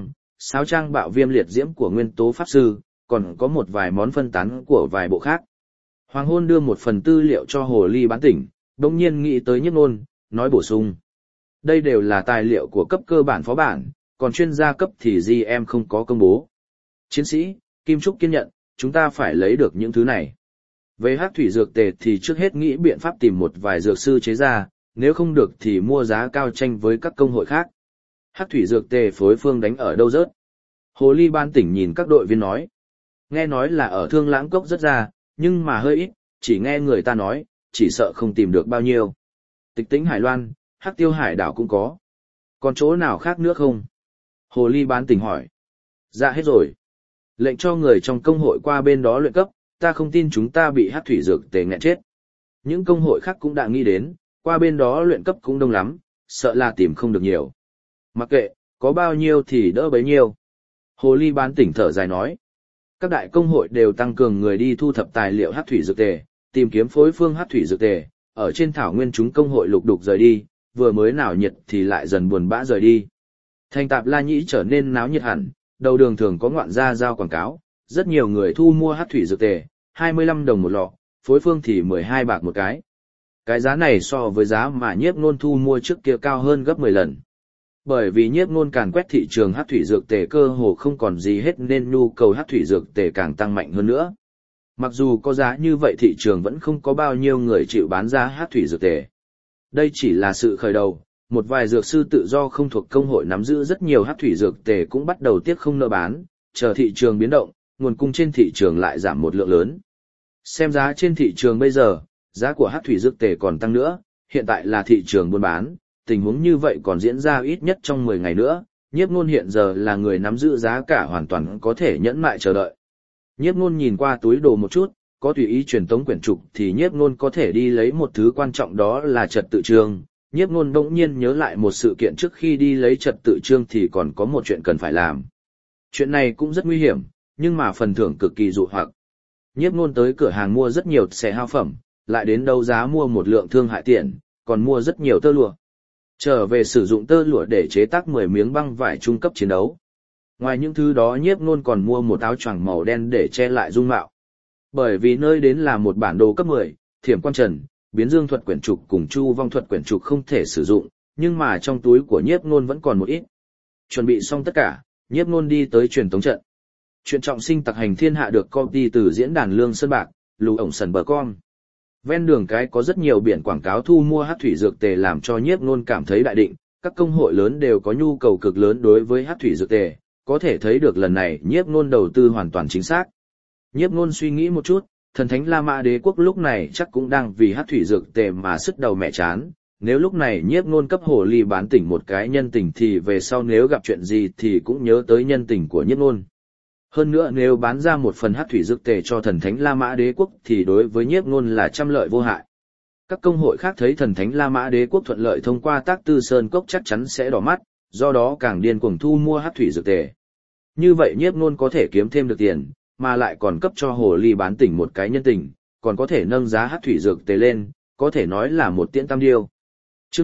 sáo trang bạo viêm liệt diễm của nguyên tố pháp sư, còn có một vài món phân tán của vài bộ khác. Hoàng Hôn đưa một phần tư liệu cho hồ ly bán tỉnh, đồng nhiên nghĩ tới Nhiếp Nôn, nói bổ sung. Đây đều là tài liệu của cấp cơ bản phó bản, còn chuyên gia cấp thì GM không có công bố. Chiến sĩ, Kim Trúc Kiên nhận, chúng ta phải lấy được những thứ này. Về hắc thủy dược tề thì trước hết nghĩ biện pháp tìm một vài dược sư chế ra, nếu không được thì mua giá cao tranh với các công hội khác. Hắc thủy dược tề phối phương đánh ở đâu rớt? Hồ ly ban tỉnh nhìn các đội viên nói. Nghe nói là ở Thương Lãng Cốc rất ra, nhưng mà hơi ít, chỉ nghe người ta nói, chỉ sợ không tìm được bao nhiêu. Tịch Tĩnh Hải Loan, Hắc Tiêu Hải đảo cũng có. Còn chỗ nào khác nữa không? Hồ ly ban tỉnh hỏi. Dạ hết rồi. Lệnh cho người trong công hội qua bên đó luyện cấp, ta không tin chúng ta bị hắc thủy dược tề nghẹn chết. Những công hội khác cũng đã nghĩ đến, qua bên đó luyện cấp cũng đông lắm, sợ là tìm không được nhiều. Mặc kệ, có bao nhiêu thì đỡ bấy nhiêu. Hồ ly bán tỉnh thở dài nói. Các đại công hội đều tăng cường người đi thu thập tài liệu hắc thủy dược tề, tìm kiếm phối phương hắc thủy dược tề, ở trên thảo nguyên chúng công hội lục đục rời đi, vừa mới nào nhiệt thì lại dần buồn bã rời đi. Thành Tạp La Nhĩ trở nên náo nhiệt hẳn, đầu đường thường có ngoạn gia giao quảng cáo, rất nhiều người thu mua hắc thủy dược tề, 25 đồng một lọ, phối phương thì 12 bạc một cái. Cái giá này so với giá mà Nhiếp Nôn thu mua trước kia cao hơn gấp 10 lần. Bởi vì Nhiếp Nôn càn quét thị trường hắc thủy dược tề cơ hồ không còn gì hết nên nhu cầu hắc thủy dược tề càng tăng mạnh hơn nữa. Mặc dù có giá như vậy thị trường vẫn không có bao nhiêu người chịu bán giá hắc thủy dược tề. Đây chỉ là sự khởi đầu, một vài dược sư tự do không thuộc công hội nắm giữ rất nhiều hắc thủy dược tề cũng bắt đầu tiếc không nỡ bán, chờ thị trường biến động, nguồn cung trên thị trường lại giảm một lượng lớn. Xem giá trên thị trường bây giờ, giá của hắc thủy dược tề còn tăng nữa, hiện tại là thị trường buôn bán, tình huống như vậy còn diễn ra ít nhất trong 10 ngày nữa, Nhiếp Nôn hiện giờ là người nắm giữ giá cả hoàn toàn có thể nhẫn mại chờ đợi. Nhiếp Nôn nhìn qua túi đồ một chút, có tùy ý truyền tống quyển trục thì Nhiếp Nôn có thể đi lấy một thứ quan trọng, đó là trật tự chương. Nhiếp Nôn bỗng nhiên nhớ lại một sự kiện, trước khi đi lấy trật tự chương thì còn có một chuyện cần phải làm. Chuyện này cũng rất nguy hiểm, nhưng mà phần thưởng cực kỳ dụ hoặc. Nhiếp Nôn tới cửa hàng mua rất nhiều xe hao phẩm, lại đến đấu giá mua một lượng thương hại tiền, còn mua rất nhiều tơ lụa. Trở về sử dụng tơ lụa để chế tác 10 miếng băng vải trung cấp chiến đấu. Ngoài những thứ đó Nhiếp Nôn còn mua một áo choàng màu đen để che lại dung mạo. Bởi vì nơi đến là một bản đồ cấp 10, Thiểm Quan Trần, Biến Dương thuật quyển trục cùng Chu Vong thuật quyển trục không thể sử dụng, nhưng mà trong túi của Nhiếp Nôn vẫn còn một ít. Chuẩn bị xong tất cả, Nhiếp Nôn đi tới truyền tống trận. Chuyện trọng sinh tặc hành thiên hạ được copy từ diễn đàn Lương Sơn Bạc, lù ổng sần bờ con. Ven đường cái có rất nhiều biển quảng cáo thu mua hắc thủy dược tề làm cho Nhiếp Nôn cảm thấy đại định, các công hội lớn đều có nhu cầu cực lớn đối với hắc thủy dược tề, có thể thấy được lần này Nhiếp Nôn đầu tư hoàn toàn chính xác. Nhiếp Nôn suy nghĩ một chút, thần thánh La Mã Đế quốc lúc này chắc cũng đang vì hắc thủy dược tề mà sứt đầu mẹ chán. Nếu lúc này Nhiếp Nôn cấp hồ ly bán tỉnh một cái nhân tình thì về sau nếu gặp chuyện gì thì cũng nhớ tới nhân tình của Nhiếp Nôn. Hơn nữa nếu bán ra một phần hắc thủy dược tề cho thần thánh La Mã Đế quốc thì đối với Nhiếp Nôn là trăm lợi vô hại. Các công hội khác thấy thần thánh La Mã Đế quốc thuận lợi thông qua Tác Tư Sơn Cốc chắc chắn sẽ đỏ mắt, do đó càng điên cuồng thu mua hắc thủy dược tề. Như vậy Nhiếp Nôn có thể kiếm thêm được tiền, mà lại còn cấp cho hồ ly bán tỉnh một cái nhân tình, còn có thể nâng giá hắc thủy dược tề lên, có thể nói là một tiễn tam điêu. Chương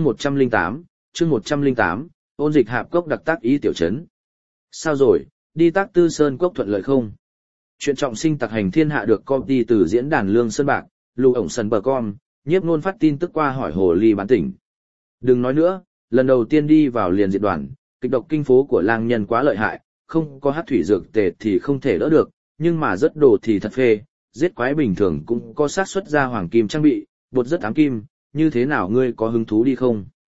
108, ôn dịch hạp cốc đặc tác ý tiểu trấn. Sao rồi, đi Tác Tư Sơn Cốc thuận lợi không? Chuyện trọng sinh tặc hành thiên hạ được copy từ diễn đàn Lương Sơn Bạc, lù ổng sần bờ con, Nhiếp Nôn phát tin tức qua hỏi hồ ly bán tỉnh. Đừng nói nữa, lần đầu tiên đi vào liền diệt đoàn, kịch độc kinh phố của lang nhân quá lợi hại, không có hắc thủy dược tề thì không thể đỡ được, nhưng mà rất đồ thì thật phê, giết quái bình thường cũng có xác suất ra hoàng kim trang bị, bột rất ám kim, như thế nào ngươi có hứng thú đi không?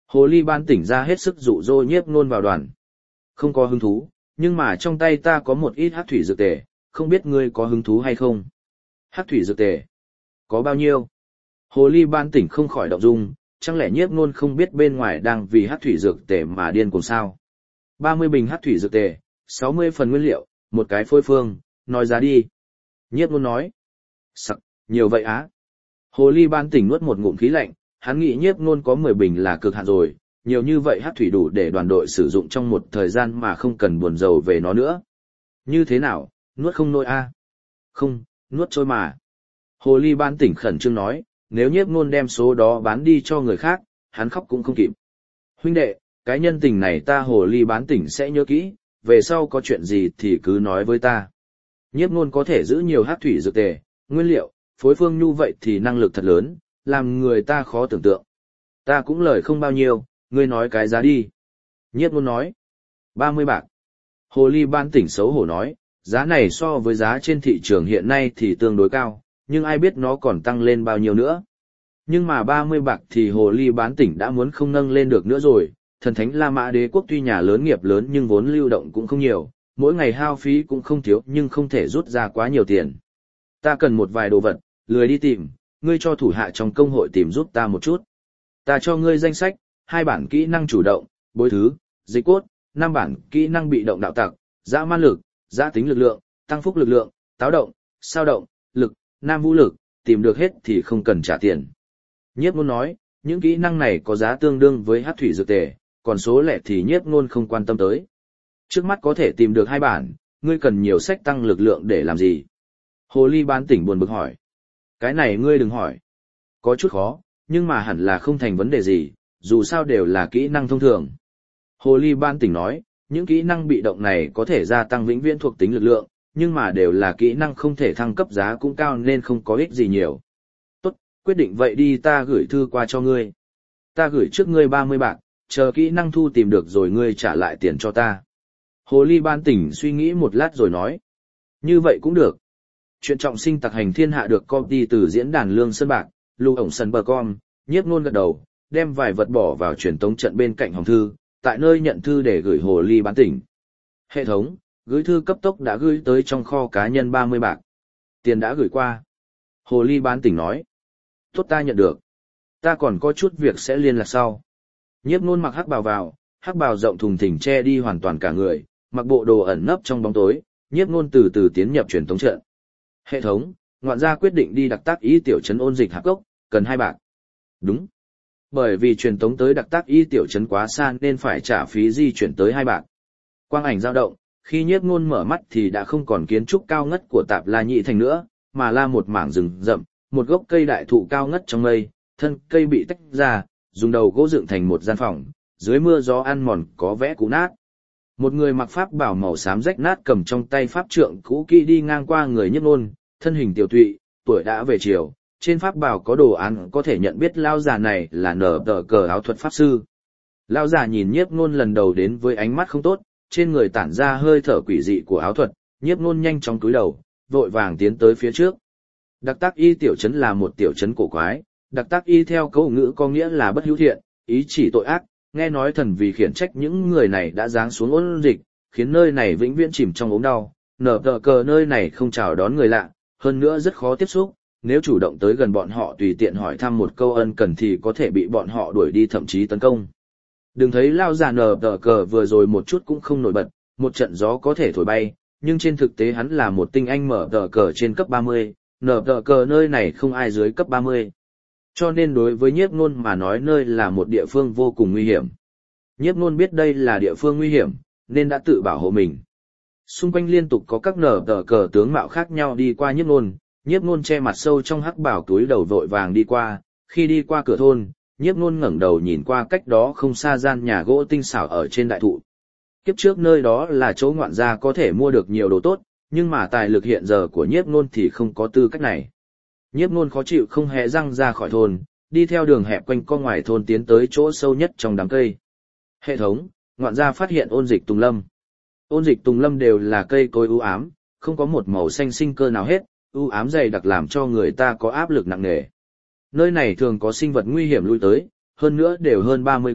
Hồ ly ban tỉnh ra hết sức dụ dỗ Nhiếp Nôn vào đoàn. Không có hứng thú, nhưng mà trong tay ta có một ít hắc thủy dược tề, không biết ngươi có hứng thú hay không? Hắc thủy dược tề? Có bao nhiêu? Hồ ly ban tỉnh không khỏi động dung, chẳng lẽ Nhiếp Nôn không biết bên ngoài đang vì hắc thủy dược tề mà điên cuồng sao? 30 bình hắc thủy dược tề, 60 phần nguyên liệu, một cái phôi phương, nói giá đi. Nhiếp Nôn nói. Sặc, nhiều vậy á? Hồ ly ban tỉnh nuốt một ngụm khí lạnh, hắn nghĩ Nhiếp Nôn có 10 bình là cực hạn rồi, nhiều như vậy hắc thủy đủ để đoàn đội sử dụng trong một thời gian mà không cần buồn rầu về nó nữa. Như thế nào, nuốt không nổi a? Không, nuốt trôi mà. Hồ ly ban tỉnh khẩn trương nói, nếu Nhiếp Nôn đem số đó bán đi cho người khác, hắn khóc cũng không kịp. Huynh đệ, cái nhân tình này ta hồ ly bán tỉnh sẽ nhớ kỹ, về sau có chuyện gì thì cứ nói với ta. Nhiếp Nôn có thể giữ nhiều hắc thủy dược tề, nguyên liệu, phối phương nhu vậy thì năng lực thật lớn, làm người ta khó tưởng tượng. Ta cũng lời không bao nhiêu, ngươi nói cái giá đi. Nhiếp Nôn nói. 30 bạc. Hồ ly ban tỉnh xấu hổ nói, giá này so với giá trên thị trường hiện nay thì tương đối cao, nhưng ai biết nó còn tăng lên bao nhiêu nữa. Nhưng mà 30 bạc thì hồ ly bán tỉnh đã muốn không nâng lên được nữa rồi, thần thánh La Mã Đế quốc tuy nhà lớn nghiệp lớn nhưng vốn lưu động cũng không nhiều, mỗi ngày hao phí cũng không thiếu nhưng không thể rút ra quá nhiều tiền. Ta cần một vài đồ vật, lười đi tìm, ngươi cho thủ hạ trong công hội tìm giúp ta một chút. Ta cho ngươi danh sách, 2 bản kỹ năng chủ động, bối thứ, dịch cốt, 5 bản kỹ năng bị động đạo tặc, dã man lực, dã tính lực lượng, tăng phúc lực lượng, táo động, sao động, lực, nam vũ lực, tìm được hết thì không cần trả tiền. Nhiếp Nôn nói, những kỹ năng này có giá tương đương với hắc thủy dược tề, còn số lẻ thì Nhiếp Nôn không quan tâm tới. Trước mắt có thể tìm được 2 bản, ngươi cần nhiều sách tăng lực lượng để làm gì? Hồ ly ban tỉnh buồn bực hỏi. Cái này ngươi đừng hỏi. Có chút khó, nhưng mà hẳn là không thành vấn đề gì, dù sao đều là kỹ năng thông thường. Hồ ly ban tỉnh nói, những kỹ năng bị động này có thể gia tăng vĩnh viễn thuộc tính lực lượng, nhưng mà đều là kỹ năng không thể thăng cấp giá cũng cao nên không có ích gì nhiều. Tốt, quyết định vậy đi, ta gửi thư qua cho ngươi. Ta gửi trước ngươi 30 bạc, chờ kỹ năng thu tìm được rồi ngươi trả lại tiền cho ta. Hồ ly ban tỉnh suy nghĩ một lát rồi nói. Như vậy cũng được. Chuyện trọng sinh tặc hành thiên hạ được copy từ diễn đàn Lương Sơn Bạc, lưu ổng sân bờ con, Nhiếp Nôn gật đầu, đem vài vật bỏ vào truyền tống trận bên cạnh hòm thư, tại nơi nhận thư để gửi hồ ly bán tỉnh. Hệ thống, gửi thư cấp tốc đã gửi tới trong kho cá nhân 30 bạc. Tiền đã gửi qua. Hồ ly bán tỉnh nói. Tốt, ta nhận được. Ta còn có chút việc sẽ liên lạc sau. Nhiếp Nôn mặc hắc bào vào, hắc bào rộng thùng thình che đi hoàn toàn cả người, mặc bộ đồ ẩn nấp trong bóng tối, Nhiếp Nôn từ từ tiến nhập truyền tống trận. Hệ thống, ngoạn gia quyết định đi đặc tác y tiểu trấn ôn dịch hạp cốc, cần 2 bạc. Đúng. Bởi vì truyền tống tới đặc tác y tiểu trấn quá xa nên phải trả phí di chuyển tới 2 bạc. Quang ảnh dao động, khi Nhiếp Nôn mở mắt thì đã không còn kiến trúc cao ngất của Tạp La Nhị thành nữa, mà là một mảng rừng rậm, một gốc cây đại thụ cao ngất trong mây, thân cây bị tách ra, dùng đầu gỗ dựng thành một gian phòng, dưới mưa gió ăn mòn có vẻ cũ nát. Một người mặc pháp bào màu xám rách nát cầm trong tay pháp trượng cũ kỹ đi ngang qua người Nhiếp Nôn, thân hình tiểu tụy, tuổi đã về chiều, trên pháp bào có đồ án có thể nhận biết lão già này là nở tờ cờ áo thuật pháp sư. Lão già nhìn Nhiếp Nôn lần đầu đến với ánh mắt không tốt, trên người tản ra hơi thở quỷ dị của áo thuật, Nhiếp Nôn nhanh chóng cúi đầu, vội vàng tiến tới phía trước. Đặc tác y tiểu trấn là một tiểu trấn cổ quái, đặc tác y theo câu ngữ có nghĩa là bất hữu thiện, ý chỉ tội ác, nghe nói thần vì khiển trách những người này đã giáng xuống ôn dịch, khiến nơi này vĩnh viễn chìm trong ốm đau, nở tờ cờ nơi này không chào đón người lạ, hơn nữa rất khó tiếp xúc, nếu chủ động tới gần bọn họ tùy tiện hỏi thăm một câu ân cần thì có thể bị bọn họ đuổi đi thậm chí tấn công. Đừng thấy lao già nở tờ cờ vừa rồi một chút cũng không nổi bật, một trận gió có thể thổi bay, nhưng trên thực tế hắn là một tinh anh mở tờ cờ trên cấp 30, nở tờ cờ nơi này không ai dưới cấp 30. Cho nên đối với Nhiếp Nôn mà nói nơi là một địa phương vô cùng nguy hiểm. Nhiếp Nôn biết đây là địa phương nguy hiểm, nên đã tự bảo hộ mình. Xung quanh liên tục có các nở tờ cờ tướng mạo khác nhau đi qua Nhiếp Nôn che mặt sâu trong hắc bào túi đầu vội vàng đi qua, khi đi qua cửa thôn, Nhiếp Nôn ngẩng đầu nhìn qua cách đó không xa gian nhà gỗ tinh xảo ở trên đại thụ. Kiếp trước nơi đó là chỗ ngoạn gia có thể mua được nhiều đồ tốt, nhưng mà tài lực hiện giờ của Nhiếp Nôn thì không có tư cách này. Nhiếp Nôn khó chịu không hề răng ra khỏi thôn, đi theo đường hẹp quanh co ngoài thôn tiến tới chỗ sâu nhất trong đám cây. Hệ thống, ngoạn gia phát hiện ôn dịch tùng lâm. Ôn dịch tùng lâm đều là cây cối u ám, không có một màu xanh sinh cơ nào hết, u ám dày đặc làm cho người ta có áp lực nặng nề. Nơi này thường có sinh vật nguy hiểm lui tới, hơn nữa đều hơn 30 cấp,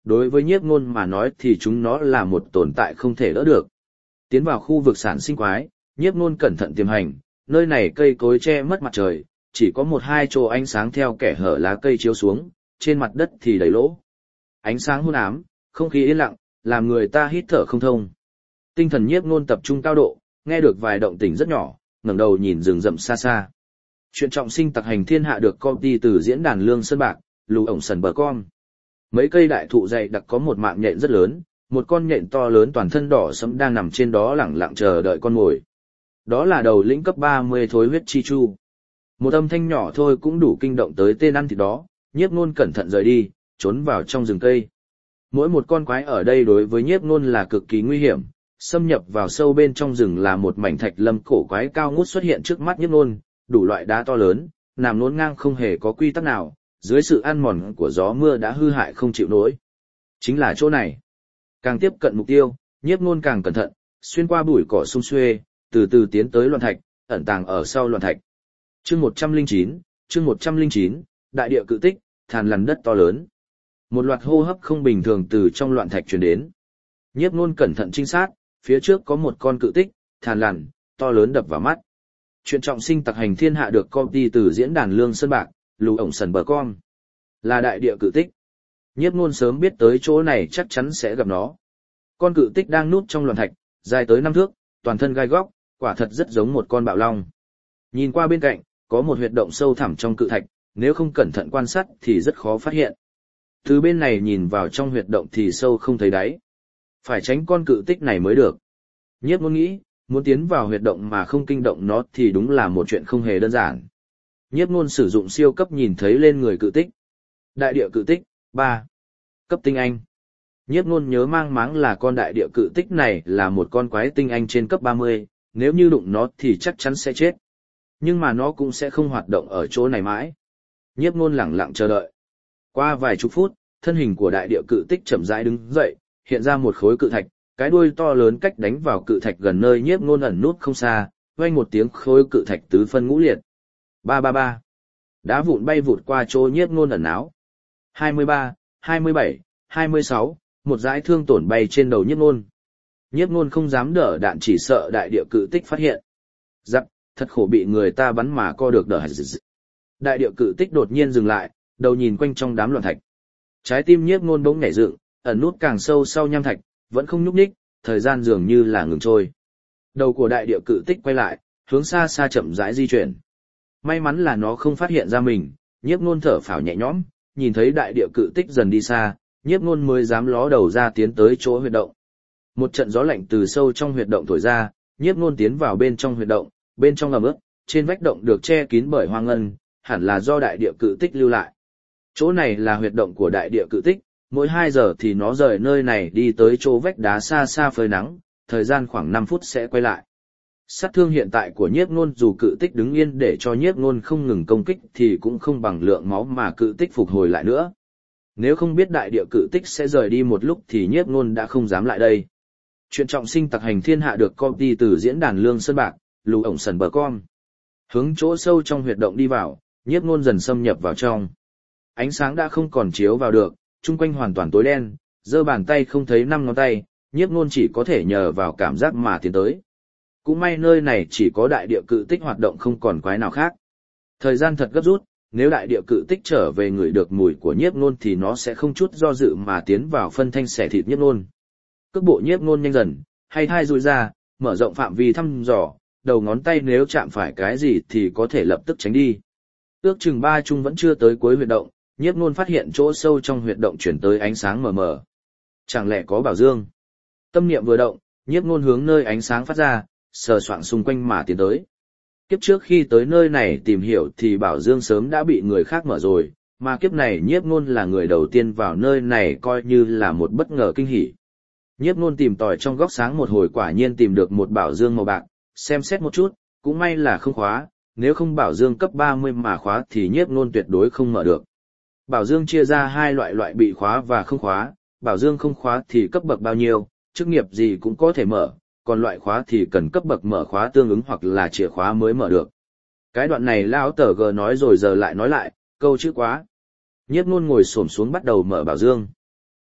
đối với nhiếp ngôn mà nói thì chúng nó là một tồn tại không thể đỡ được. Tiến vào khu vực sản sinh quái, nhiếp ngôn cẩn thận tiềm hành, nơi này cây cối che mất mặt trời, chỉ có một hai chỗ ánh sáng theo kẻ hở lá cây chiếu xuống, trên mặt đất thì đầy lỗ. Ánh sáng hôn ám, không khí yên lặng, làm người ta hít thở không thông. Tinh thần nhiếp ngôn tập trung cao độ, nghe được vài động tĩnh rất nhỏ, ngẩng đầu nhìn rừng rậm xa xa. Chuyện trọng sinh tặc hành thiên hạ được copy từ diễn đàn Lương Sơn Bạc, lù ổng sần bờ con. Mấy cây đại thụ dày đặc có một mạng nhện rất lớn, một con nhện to lớn toàn thân đỏ sẫm đang nằm trên đó lẳng lặng chờ đợi con mồi. Đó là đầu lĩnh cấp 30 thối huyết chi chu. Một âm thanh nhỏ thôi cũng đủ kinh động tới tên ăn thịt đó, nhiếp ngôn cẩn thận rời đi, trốn vào trong rừng cây. Mỗi một con quái ở đây đối với nhiếp ngôn là cực kỳ nguy hiểm, xâm nhập vào sâu bên trong rừng là một mảnh thạch lâm cổ quái cao ngút xuất hiện trước mắt nhiếp ngôn, đủ loại đá to lớn, nằm nối ngang không hề có quy tắc nào, dưới sự ăn mòn của gió mưa đã hư hại không chịu nổi. Chính là chỗ này. Càng tiếp cận mục tiêu, nhiếp ngôn càng cẩn thận, xuyên qua bụi cỏ sum xuê, từ từ tiến tới loạn thạch, ẩn tàng ở sau loạn thạch. Chương 109, đại địa cự tích, thàn lằn đất to lớn. Một loạt hô hấp không bình thường từ trong loạn thạch truyền đến. Nhiếp ngôn cẩn thận trinh sát, phía trước có một con cự tích, thàn lằn, to lớn đập vào mắt. Chuyện trọng sinh tặc hành thiên hạ được copy từ diễn đàn Lương Sơn Bạc, lù ổng sần bờ con. Là đại địa cự tích. Nhiếp ngôn sớm biết tới chỗ này chắc chắn sẽ gặp nó. Con cự tích đang núp trong loạn thạch, dài tới 5 thước, toàn thân gai góc, quả thật rất giống một con bạo long. Nhìn qua bên cạnh, có một huyệt động sâu thẳm trong cự thạch, nếu không cẩn thận quan sát thì rất khó phát hiện. Từ bên này nhìn vào trong huyệt động thì sâu không thấy đáy. Phải tránh con cự tích này mới được. Nhiếp ngôn nghĩ, muốn tiến vào huyệt động mà không kinh động nó thì đúng là một chuyện không hề đơn giản. Nhiếp ngôn sử dụng siêu cấp nhìn thấy lên người cự tích. Đại địa cự tích, 3. Cấp tinh anh. Nhiếp ngôn nhớ mang máng là con đại địa cự tích này là một con quái tinh anh trên cấp 30, nếu như đụng nó thì chắc chắn sẽ chết. Nhưng mà nó cũng sẽ không hoạt động ở chỗ này mãi. Nhiếp ngôn lẳng lặng chờ đợi. Qua vài chục phút, thân hình của đại địa cự tích chậm rãi đứng dậy, hiện ra một khối cự thạch, cái đuôi to lớn cách đánh vào cự thạch gần nơi nhiếp ngôn ẩn nút không xa, vang một tiếng khối cự thạch tứ phân ngũ liệt. 333. Đá vụn bay vụt qua chỗ nhiếp ngôn ẩn náu. 23, 27, 26, một dải thương tổn bay trên đầu nhiếp ngôn. Nhiếp ngôn không dám đỡ đạn chỉ sợ đại địa cự tích phát hiện. Giặc, thật khổ bị người ta bắn mà co được đỡ. Đại địa cự tích đột nhiên dừng lại, đầu nhìn quanh trong đám loạn thạch. Trái tim nhiếp ngôn bỗng nhảy dựng, ẩn nút càng sâu sau nham thạch, vẫn không nhúc nhích, thời gian dường như là ngừng trôi. Đầu của đại địa cự tích quay lại, hướng xa xa chậm rãi di chuyển. May mắn là nó không phát hiện ra mình, nhiếp ngôn thở phào nhẹ nhõm, nhìn thấy đại địa cự tích dần đi xa, nhiếp ngôn mới dám ló đầu ra tiến tới chỗ huyệt động. Một trận gió lạnh từ sâu trong huyệt động thổi ra, nhiếp ngôn tiến vào bên trong huyệt động, bên trong ẩm ướt, trên vách động được che kín bởi hoang ngân, hẳn là do đại địa cự tích lưu lại. Chỗ này là huyệt động của đại địa cự tích, mỗi 2 giờ thì nó rời nơi này đi tới chỗ vách đá xa xa phơi nắng, thời gian khoảng 5 phút sẽ quay lại. Sát thương hiện tại của nhiếp ngôn dù cự tích đứng yên để cho nhiếp ngôn không ngừng công kích thì cũng không bằng lượng máu mà cự tích phục hồi lại nữa. Nếu không biết đại địa cự tích sẽ rời đi một lúc thì nhiếp ngôn đã không dám lại đây. Chuyện trọng sinh tặc hành thiên hạ được copy từ diễn đàn Lương Sơn Bạc, lù ổng sần bờ con. Hướng chỗ sâu trong huyệt động đi vào, nhiếp ngôn dần xâm nhập vào trong. Ánh sáng đã không còn chiếu vào được, chung quanh hoàn toàn tối đen, giơ bàn tay không thấy 5 ngón tay, nhiếp ngôn chỉ có thể nhờ vào cảm giác mà tiến tới. Cũng may nơi này chỉ có đại địa cự tích hoạt động không còn quái nào khác. Thời gian thật gấp rút, nếu đại địa cự tích trở về ngửi được mùi của nhiếp ngôn thì nó sẽ không chút do dự mà tiến vào phân thanh xẻ thịt nhiếp ngôn. Cước bộ nhiếp ngôn nhanh dần, hay thai rùi ra, mở rộng phạm vi thăm dò, đầu ngón tay nếu chạm phải cái gì thì có thể lập tức tránh đi. Ước chừng 3 chung vẫn chưa tới cuối huyệt động, nhiếp ngôn phát hiện chỗ sâu trong huyệt động chuyển tới ánh sáng mờ mờ. Chẳng lẽ có bảo dương? Tâm niệm vừa động, nhiếp ngôn hướng nơi ánh sáng phát ra, sờ soạng xung quanh mà tiến tới. Kiếp trước khi tới nơi này tìm hiểu thì bảo dương sớm đã bị người khác mở rồi, mà kiếp này nhiếp ngôn là người đầu tiên vào nơi này coi như là một bất ngờ kinh hỉ. Nhiếp ngôn tìm tòi trong góc sáng một hồi quả nhiên tìm được một bảo dương màu bạc, xem xét một chút, cũng may là không khóa, nếu không bảo dương cấp 30 mà khóa thì nhiếp ngôn tuyệt đối không mở được. Bảo dương chia ra 2 loại bị khóa và không khóa, bảo dương không khóa thì cấp bậc bao nhiêu, chức nghiệp gì cũng có thể mở, còn loại khóa thì cần cấp bậc mở khóa tương ứng hoặc là chìa khóa mới mở được. Cái đoạn này lão tờ G nói rồi giờ lại nói lại, câu chữ quá. Nhiếp ngôn ngồi xổm xuống bắt đầu mở bảo dương.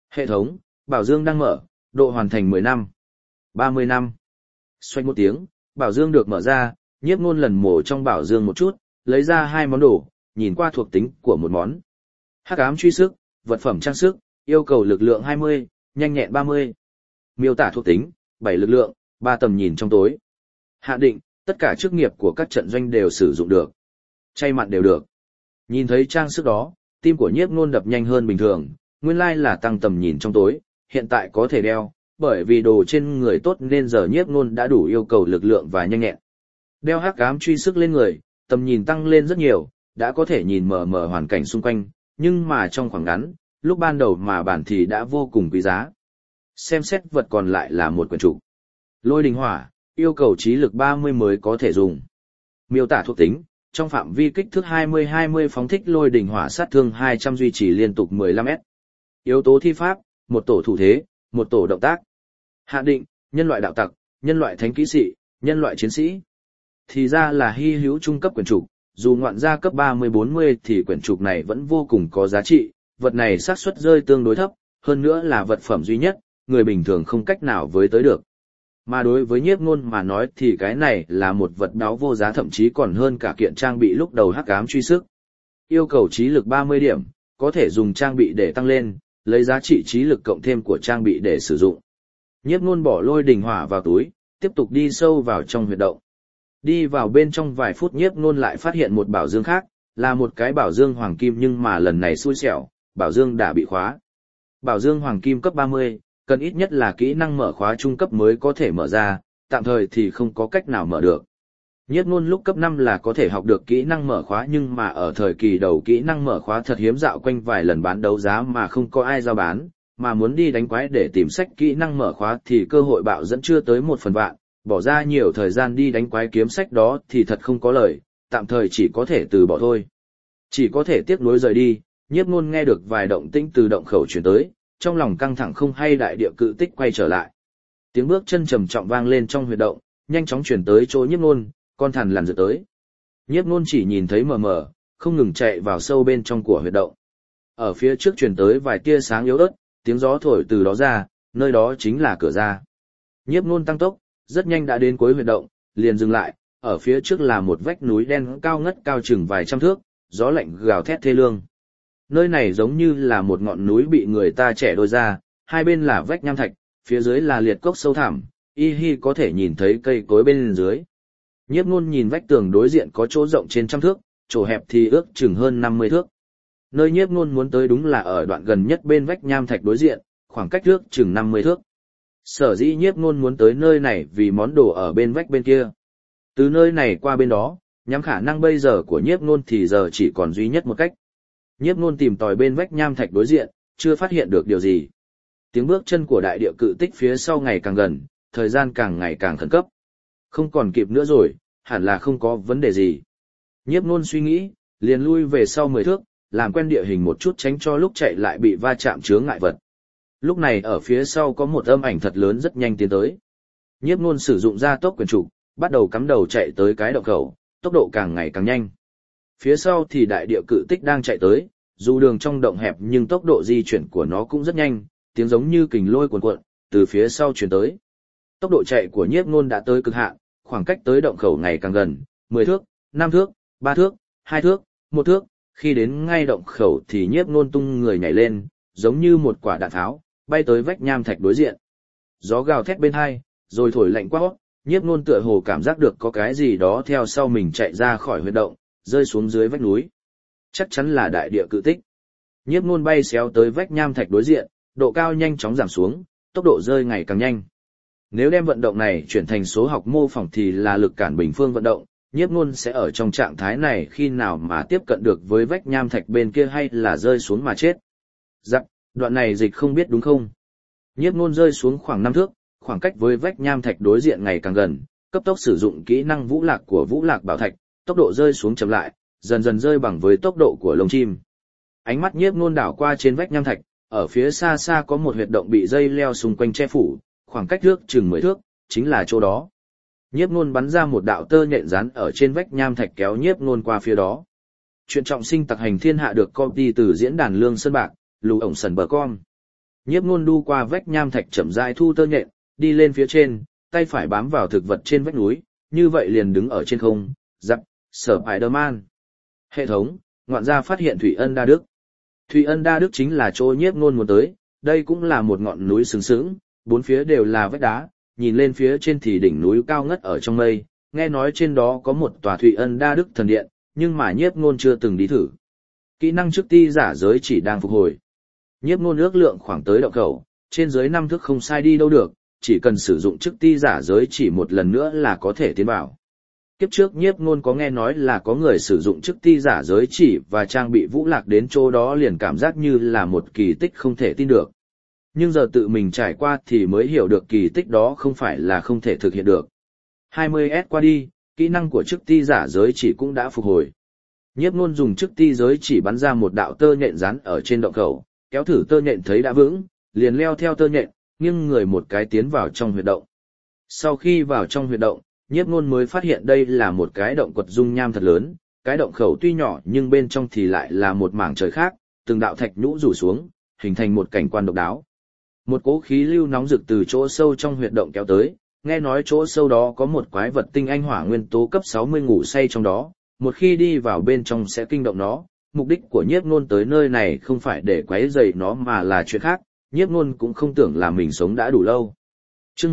Hệ thống, bảo dương đang mở, độ hoàn thành 10 năm. 30 năm. Xoay một tiếng, bảo dương được mở ra, Nhiếp Nôn lần mổ trong bảo dương một chút, lấy ra 2 món đồ, nhìn qua thuộc tính của một món. Hắc ám truy sức, vật phẩm trang sức, yêu cầu lực lượng 20, nhanh nhẹn 30. Miêu tả thuộc tính, 7 lực lượng, 3 tầm nhìn trong tối. Hạ định, tất cả chức nghiệp của các trận doanh đều sử dụng được. Chay mặn đều được. Nhìn thấy trang sức đó, tim của Nhiếp Nôn đập nhanh hơn bình thường, nguyên lai là tăng tầm nhìn trong tối, hiện tại có thể đeo, bởi vì đồ trên người tốt nên giờ Nhiếp Nôn đã đủ yêu cầu lực lượng và nhanh nhẹn. Đeo hắc ám truy sức lên người, tầm nhìn tăng lên rất nhiều, đã có thể nhìn mờ mờ hoàn cảnh xung quanh, nhưng mà trong khoảng ngắn, lúc ban đầu mà bản thì đã vô cùng quý giá. Xem xét vật còn lại là một quyển trục. Lôi đình hỏa, yêu cầu trí lực 30 mới có thể dùng. Miêu tả thuộc tính, trong phạm vi kích thước 20-20 phóng thích lôi đình hỏa sát thương 200 duy trì liên tục 15s. Yếu tố thi pháp, một tổ thủ thế, một tổ động tác. Hạ định, nhân loại đạo tặc, nhân loại thánh kỹ sĩ, nhân loại chiến sĩ. Thì ra là hy hữu trung cấp quyển trục, dù ngoạn gia cấp 30-40 thì quyển trục này vẫn vô cùng có giá trị, vật này xác suất rơi tương đối thấp, hơn nữa là vật phẩm duy nhất, người bình thường không cách nào với tới được. Mà đối với Nhiếp Nôn mà nói thì cái này là một vật đáo vô giá, thậm chí còn hơn cả kiện trang bị lúc đầu hắc ám truy sức. Yêu cầu trí lực 30 điểm, có thể dùng trang bị để tăng lên, lấy giá trị trí lực cộng thêm của trang bị để sử dụng. Nhiếp Nôn bỏ lôi đình hỏa vào túi, tiếp tục đi sâu vào trong huyệt động. Đi vào bên trong vài phút Nhiếp Nôn lại phát hiện một bảo dương khác, là một cái bảo dương hoàng kim, nhưng mà lần này xui xẻo, bảo dương đã bị khóa. Bảo dương hoàng kim cấp 30, cần ít nhất là kỹ năng mở khóa trung cấp mới có thể mở ra, tạm thời thì không có cách nào mở được. Nhiếp Nôn lúc cấp 5 là có thể học được kỹ năng mở khóa, nhưng mà ở thời kỳ đầu kỹ năng mở khóa thật hiếm, dạo quanh vài lần bán đấu giá mà không có ai giao bán, mà muốn đi đánh quái để tìm sách kỹ năng mở khóa thì cơ hội bạo dẫn chưa tới 1/1000, bỏ ra nhiều thời gian đi đánh quái kiếm sách đó thì thật không có lời, tạm thời chỉ có thể từ bỏ thôi. Chỉ có thể tiếc nuối rời đi. Nhiếp Nôn nghe được vài động tĩnh từ động khẩu truyền tới, trong lòng căng thẳng không hay, đại địa cự tích quay trở lại. Tiếng bước chân trầm trọng vang lên trong huyệt động, nhanh chóng truyền tới chỗ Nhiếp Nôn, con thằn lằn rượt tới. Nhiếp Nôn chỉ nhìn thấy mờ mờ, không ngừng chạy vào sâu bên trong của huyệt động. Ở phía trước truyền tới vài tia sáng yếu ớt, tiếng gió thổi từ đó ra, nơi đó chính là cửa ra. Nhiếp Nôn tăng tốc, rất nhanh đã đến cuối huyệt động, liền dừng lại, ở phía trước là một vách núi đen cao ngất cao chừng vài trăm thước, gió lạnh gào thét thê lương. Nơi này giống như là một ngọn núi bị người ta chẻ đôi ra, hai bên là vách nham thạch, phía dưới là liệt cốc sâu thẳm, y hi có thể nhìn thấy cây cối bên dưới. Nhiếp Nôn nhìn vách tường đối diện có chỗ rộng trên 100 thước, chỗ hẹp thì ước chừng hơn 50 thước. Nơi Nhiếp Nôn muốn tới đúng là ở đoạn gần nhất bên vách nham thạch đối diện, khoảng cách ước chừng 50 thước. Sở dĩ Nhiếp Nôn muốn tới nơi này vì món đồ ở bên vách bên kia. Từ nơi này qua bên đó, nhắm khả năng bây giờ của Nhiếp Nôn thì giờ chỉ còn duy nhất một cách. Nhiếp Nôn tìm tòi bên vách nham thạch đối diện, chưa phát hiện được điều gì. Tiếng bước chân của đại địa cự tích phía sau ngày càng gần, thời gian càng ngày càng khẩn cấp. Không còn kịp nữa rồi, hẳn là không có vấn đề gì. Nhiếp Nôn suy nghĩ, liền lui về sau 10 thước, làm quen địa hình một chút tránh cho lúc chạy lại bị va chạm chướng ngại vật. Lúc này ở phía sau có một âm ảnh thật lớn rất nhanh tiến tới. Nhiếp Nôn sử dụng gia tốc quyền trục, bắt đầu cắm đầu chạy tới cái động khẩu, tốc độ càng ngày càng nhanh. Phía sau thì đại địa cự tích đang chạy tới, dù đường trong động hẹp nhưng tốc độ di chuyển của nó cũng rất nhanh, tiếng giống như kình lôi cuồn cuộn, từ phía sau truyền tới. Tốc độ chạy của Nhiếp Nôn đã tới cực hạn, khoảng cách tới động khẩu ngày càng gần, 10 thước, 5 thước, 3 thước, 2 thước, 1 thước, khi đến ngay động khẩu thì Nhiếp Nôn tung người nhảy lên, giống như một quả đạn tháo, bay tới vách nham thạch đối diện. Gió gào thét bên hai, rồi thổi lạnh quá, Nhiếp Nôn tựa hồ cảm giác được có cái gì đó theo sau mình chạy ra khỏi huyệt động, rơi xuống dưới vách núi. Chắc chắn là đại địa cự tích. Nhiếp Nôn bay xéo tới vách nham thạch đối diện, độ cao nhanh chóng giảm xuống, tốc độ rơi ngày càng nhanh. Nếu đem vận động này chuyển thành số học mô phỏng thì là lực cản bình phương vận động, Nhiếp Nôn sẽ ở trong trạng thái này khi nào mà tiếp cận được với vách nham thạch bên kia hay là rơi xuống mà chết. Dặm, đoạn này dịch không biết đúng không? Nhiếp Nôn rơi xuống khoảng 5 thước, khoảng cách với vách nham thạch đối diện ngày càng gần, cấp tốc sử dụng kỹ năng vũ lạc của vũ lạc bảo thạch, tốc độ rơi xuống chậm lại, dần dần rơi bằng với tốc độ của lông chim. Ánh mắt Nhiếp Nôn đảo qua trên vách nham thạch, ở phía xa xa có một huyệt động bị dây leo xung quanh che phủ, khoảng cách trước chừng 10 thước, chính là chỗ đó. Nhiếp Nôn bắn ra một đạo tơ nhện dán ở trên vách nham thạch kéo Nhiếp Nôn qua phía đó. Chuyện trọng sinh tặc hành thiên hạ được copy từ diễn đàn Lương Sơn Bạc, lù ổng sần bờ con. Nhiếp Ngôn đu qua vách nham thạch chậm rãi thu tơ nhện, đi lên phía trên, tay phải bám vào thực vật trên vách núi, như vậy liền đứng ở trên không, giặc, sở Spider-Man. Hệ thống, ngoạn gia phát hiện Thủy Ân Đa Đức. Thủy Ân Đa Đức chính là chỗ Nhiếp Ngôn muốn tới, đây cũng là một ngọn núi sừng sững, bốn phía đều là vách đá, nhìn lên phía trên thì đỉnh núi cao ngất ở trong mây, nghe nói trên đó có một tòa Thủy Ân Đa Đức thần điện, nhưng mà Nhiếp Ngôn chưa từng đi thử. Kỹ năng trước ti giả giới chỉ đang phục hồi. Nhiếp Ngôn ước lượng khoảng tới động khẩu, trên dưới 5 thước không sai đi đâu được, chỉ cần sử dụng trước ti giả giới chỉ một lần nữa là có thể tiến vào. Kiếp trước Nhiếp Ngôn có nghe nói là có người sử dụng trước ti giả giới chỉ và trang bị vũ lạc đến chỗ đó liền cảm giác như là một kỳ tích không thể tin được. Nhưng giờ tự mình trải qua thì mới hiểu được kỳ tích đó không phải là không thể thực hiện được. 20S qua đi, kỹ năng của trước ti giả giới chỉ cũng đã phục hồi. Nhiếp Ngôn dùng trước ti giới chỉ bắn ra một đạo tơ nhện dán ở trên động khẩu, kéo thử tơ nhện thấy đã vững, liền leo theo tơ nhện, nghiêng người một cái tiến vào trong huyệt động. Sau khi vào trong huyệt động, Nhiếp Ngôn mới phát hiện đây là một cái động quật dung nham thật lớn, cái động khẩu tuy nhỏ nhưng bên trong thì lại là một mảng trời khác, từng đạo thạch nhũ rủ xuống, hình thành một cảnh quan độc đáo. Một cỗ khí lưu nóng rực từ chỗ sâu trong huyệt động kéo tới, nghe nói chỗ sâu đó có một quái vật tinh anh hỏa nguyên tố cấp 60 ngủ say trong đó, một khi đi vào bên trong sẽ kinh động nó. Mục đích của Nhiếp Ngôn tới nơi này không phải để quấy rầy nó mà là chuyện khác, Nhiếp Ngôn cũng không tưởng là mình sống đã đủ lâu. Chương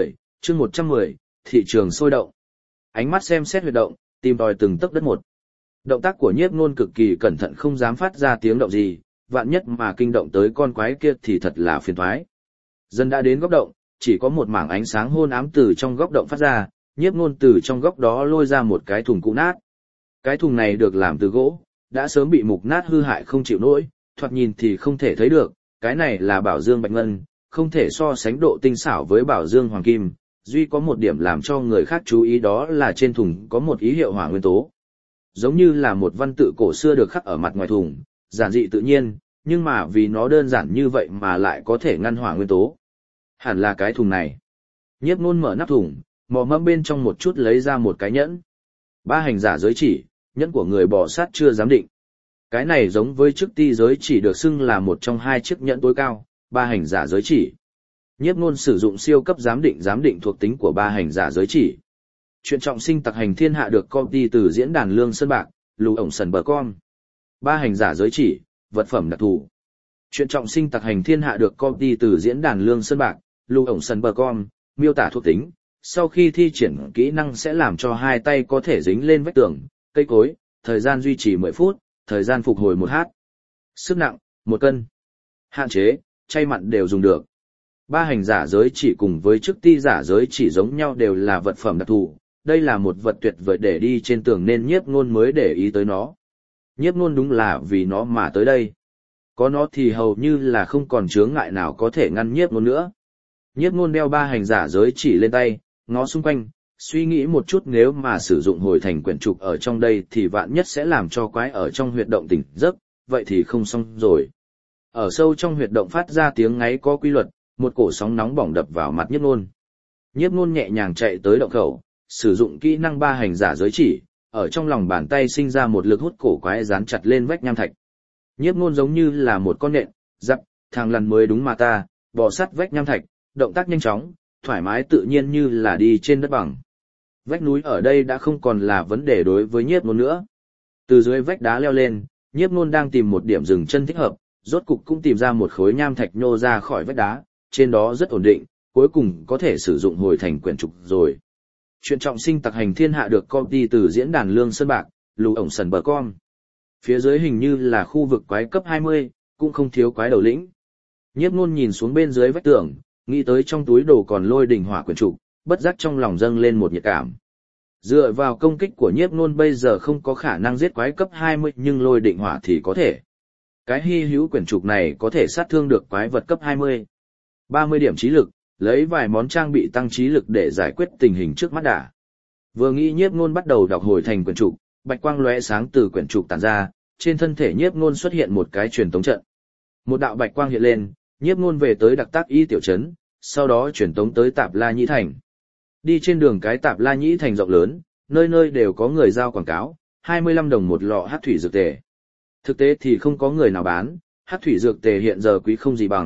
110, thị trường sôi động. Ánh mắt xem xét huyệt động, tìm tòi từng tấc đất một. Động tác của Nhiếp Ngôn cực kỳ cẩn thận không dám phát ra tiếng động gì, vạn nhất mà kinh động tới con quái kia thì thật là phiền toái. Dần đã đến góc động, chỉ có một mảng ánh sáng hôn ám từ trong góc động phát ra, Nhiếp Ngôn từ trong góc đó lôi ra một cái thùng cũ nát. Cái thùng này được làm từ gỗ, đã sớm bị mục nát hư hại không chịu nổi, thoạt nhìn thì không thể thấy được, cái này là bảo dương bạch ngân, không thể so sánh độ tinh xảo với bảo dương hoàng kim, duy có một điểm làm cho người khác chú ý đó là trên thùng có một ý hiệu hỏa nguyên tố. Giống như là một văn tự cổ xưa được khắc ở mặt ngoài thùng, giản dị tự nhiên, nhưng mà vì nó đơn giản như vậy mà lại có thể ngăn hỏa nguyên tố. Hẳn là cái thùng này. Nhiếp Ngôn mở nắp thùng, mò mẫm bên trong một chút lấy ra một cái nhẫn. 3 hành giả giới chỉ, nhẫn của người bò sát chưa giám định. Cái này giống với trước ti giới chỉ được xưng là một trong 2 chiếc nhẫn tối cao, 3 hành giả giới chỉ. Nhiếp Ngôn sử dụng siêu cấp giám định thuộc tính của 3 hành giả giới chỉ. Chuyện trọng sinh tặc hành thiên hạ được copy từ diễn đàn Lương Sơn Bạc, lù ổng sần bờ con. 3 hành giả giới chỉ, vật phẩm đặc thù. Chuyện trọng sinh tặc hành thiên hạ được copy từ diễn đàn Lương Sơn Bạc, lù ổng sần bờ con, miêu tả thuộc tính. Sau khi thi triển kỹ năng sẽ làm cho 2 tay có thể dính lên vách tường, cây cối, thời gian duy trì 10 phút, thời gian phục hồi 1h. Sức nặng, 1 cân. Hạn chế, chay mặn đều dùng được. 3 hành giả giới chỉ cùng với trước ti giả giới chỉ giống nhau đều là vật phẩm đặc thù, đây là một vật tuyệt vời để đi trên tường nên Nhiếp Ngôn mới để ý tới nó. Nhiếp Ngôn đúng là vì nó mà tới đây. Có nó thì hầu như là không còn chướng ngại nào có thể ngăn Nhiếp Ngôn nữa. Nhiếp Ngôn đeo 3 hành giả giới chỉ lên tay, ngó xung quanh, suy nghĩ một chút nếu mà sử dụng hồi thành quyển trục ở trong đây thì vạn nhất sẽ làm cho quái ở trong huyệt động tỉnh giấc, vậy thì không xong rồi. Ở sâu trong huyệt động phát ra tiếng ngáy có quy luật, một cổ sóng nóng bỏng đập vào mặt Nhiếp Ngôn. Nhiếp Ngôn nhẹ nhàng chạy tới động khẩu, sử dụng kỹ năng 3 hành giả giới chỉ, ở trong lòng bàn tay sinh ra một lực hút cổ quái dán chặt lên vách nham thạch. Nhiếp Ngôn giống như là một con nện, giặc, thằng lằn mới đúng mà ta, bò sát vách nham thạch, động tác nhanh chóng, thoải mái tự nhiên như là đi trên đất bằng. Vách núi ở đây đã không còn là vấn đề đối với Nhiếp Ngôn nữa. Từ dưới vách đá leo lên, Nhiếp Ngôn đang tìm một điểm dừng chân thích hợp, rốt cục cũng tìm ra một khối nham thạch nhô ra khỏi vách đá, trên đó rất ổn định, cuối cùng có thể sử dụng hồi thành quyển trục rồi. Chuyện trọng sinh tặc hành thiên hạ được copy từ diễn đàn Lương Sơn Bạc, lù ổng sần bờ con. Phía dưới hình như là khu vực quái cấp 20, cũng không thiếu quái đầu lĩnh. Nhiếp Ngôn nhìn xuống bên dưới vách tường, nghĩ tới trong túi đồ còn lôi đỉnh hỏa quyển trục, bất giác trong lòng dâng lên một nhiệt cảm. Dựa vào công kích của Nhiếp Ngôn bây giờ không có khả năng giết quái cấp 20 nhưng lôi định hỏa thì có thể. Cái hy hữu quyển trục này có thể sát thương được quái vật cấp 20. 30 điểm trí lực, lấy vài món trang bị tăng trí lực để giải quyết tình hình trước mắt đã. Vừa nghĩ Nhiếp Ngôn bắt đầu đọc hồi thành quyển trục, bạch quang lóe sáng từ quyển trục tản ra, trên thân thể Nhiếp Ngôn xuất hiện một cái truyền tống trận. Một đạo bạch quang hiện lên, Nhiếp Ngôn về tới Đặc Tác Y tiểu trấn, sau đó truyền tống tới Tạp La Nhĩ thành. Đi trên đường cái Tạp La Nhĩ thành rộng lớn, nơi nơi đều có người giao quảng cáo, 25 đồng một lọ hắc thủy dược tề. Thực tế thì không có người nào bán, hắc thủy dược tề hiện giờ quý không gì bằng,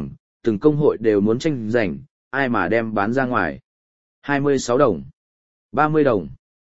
từng công hội đều muốn tranh giành, ai mà đem bán ra ngoài. 26 đồng, 30 đồng,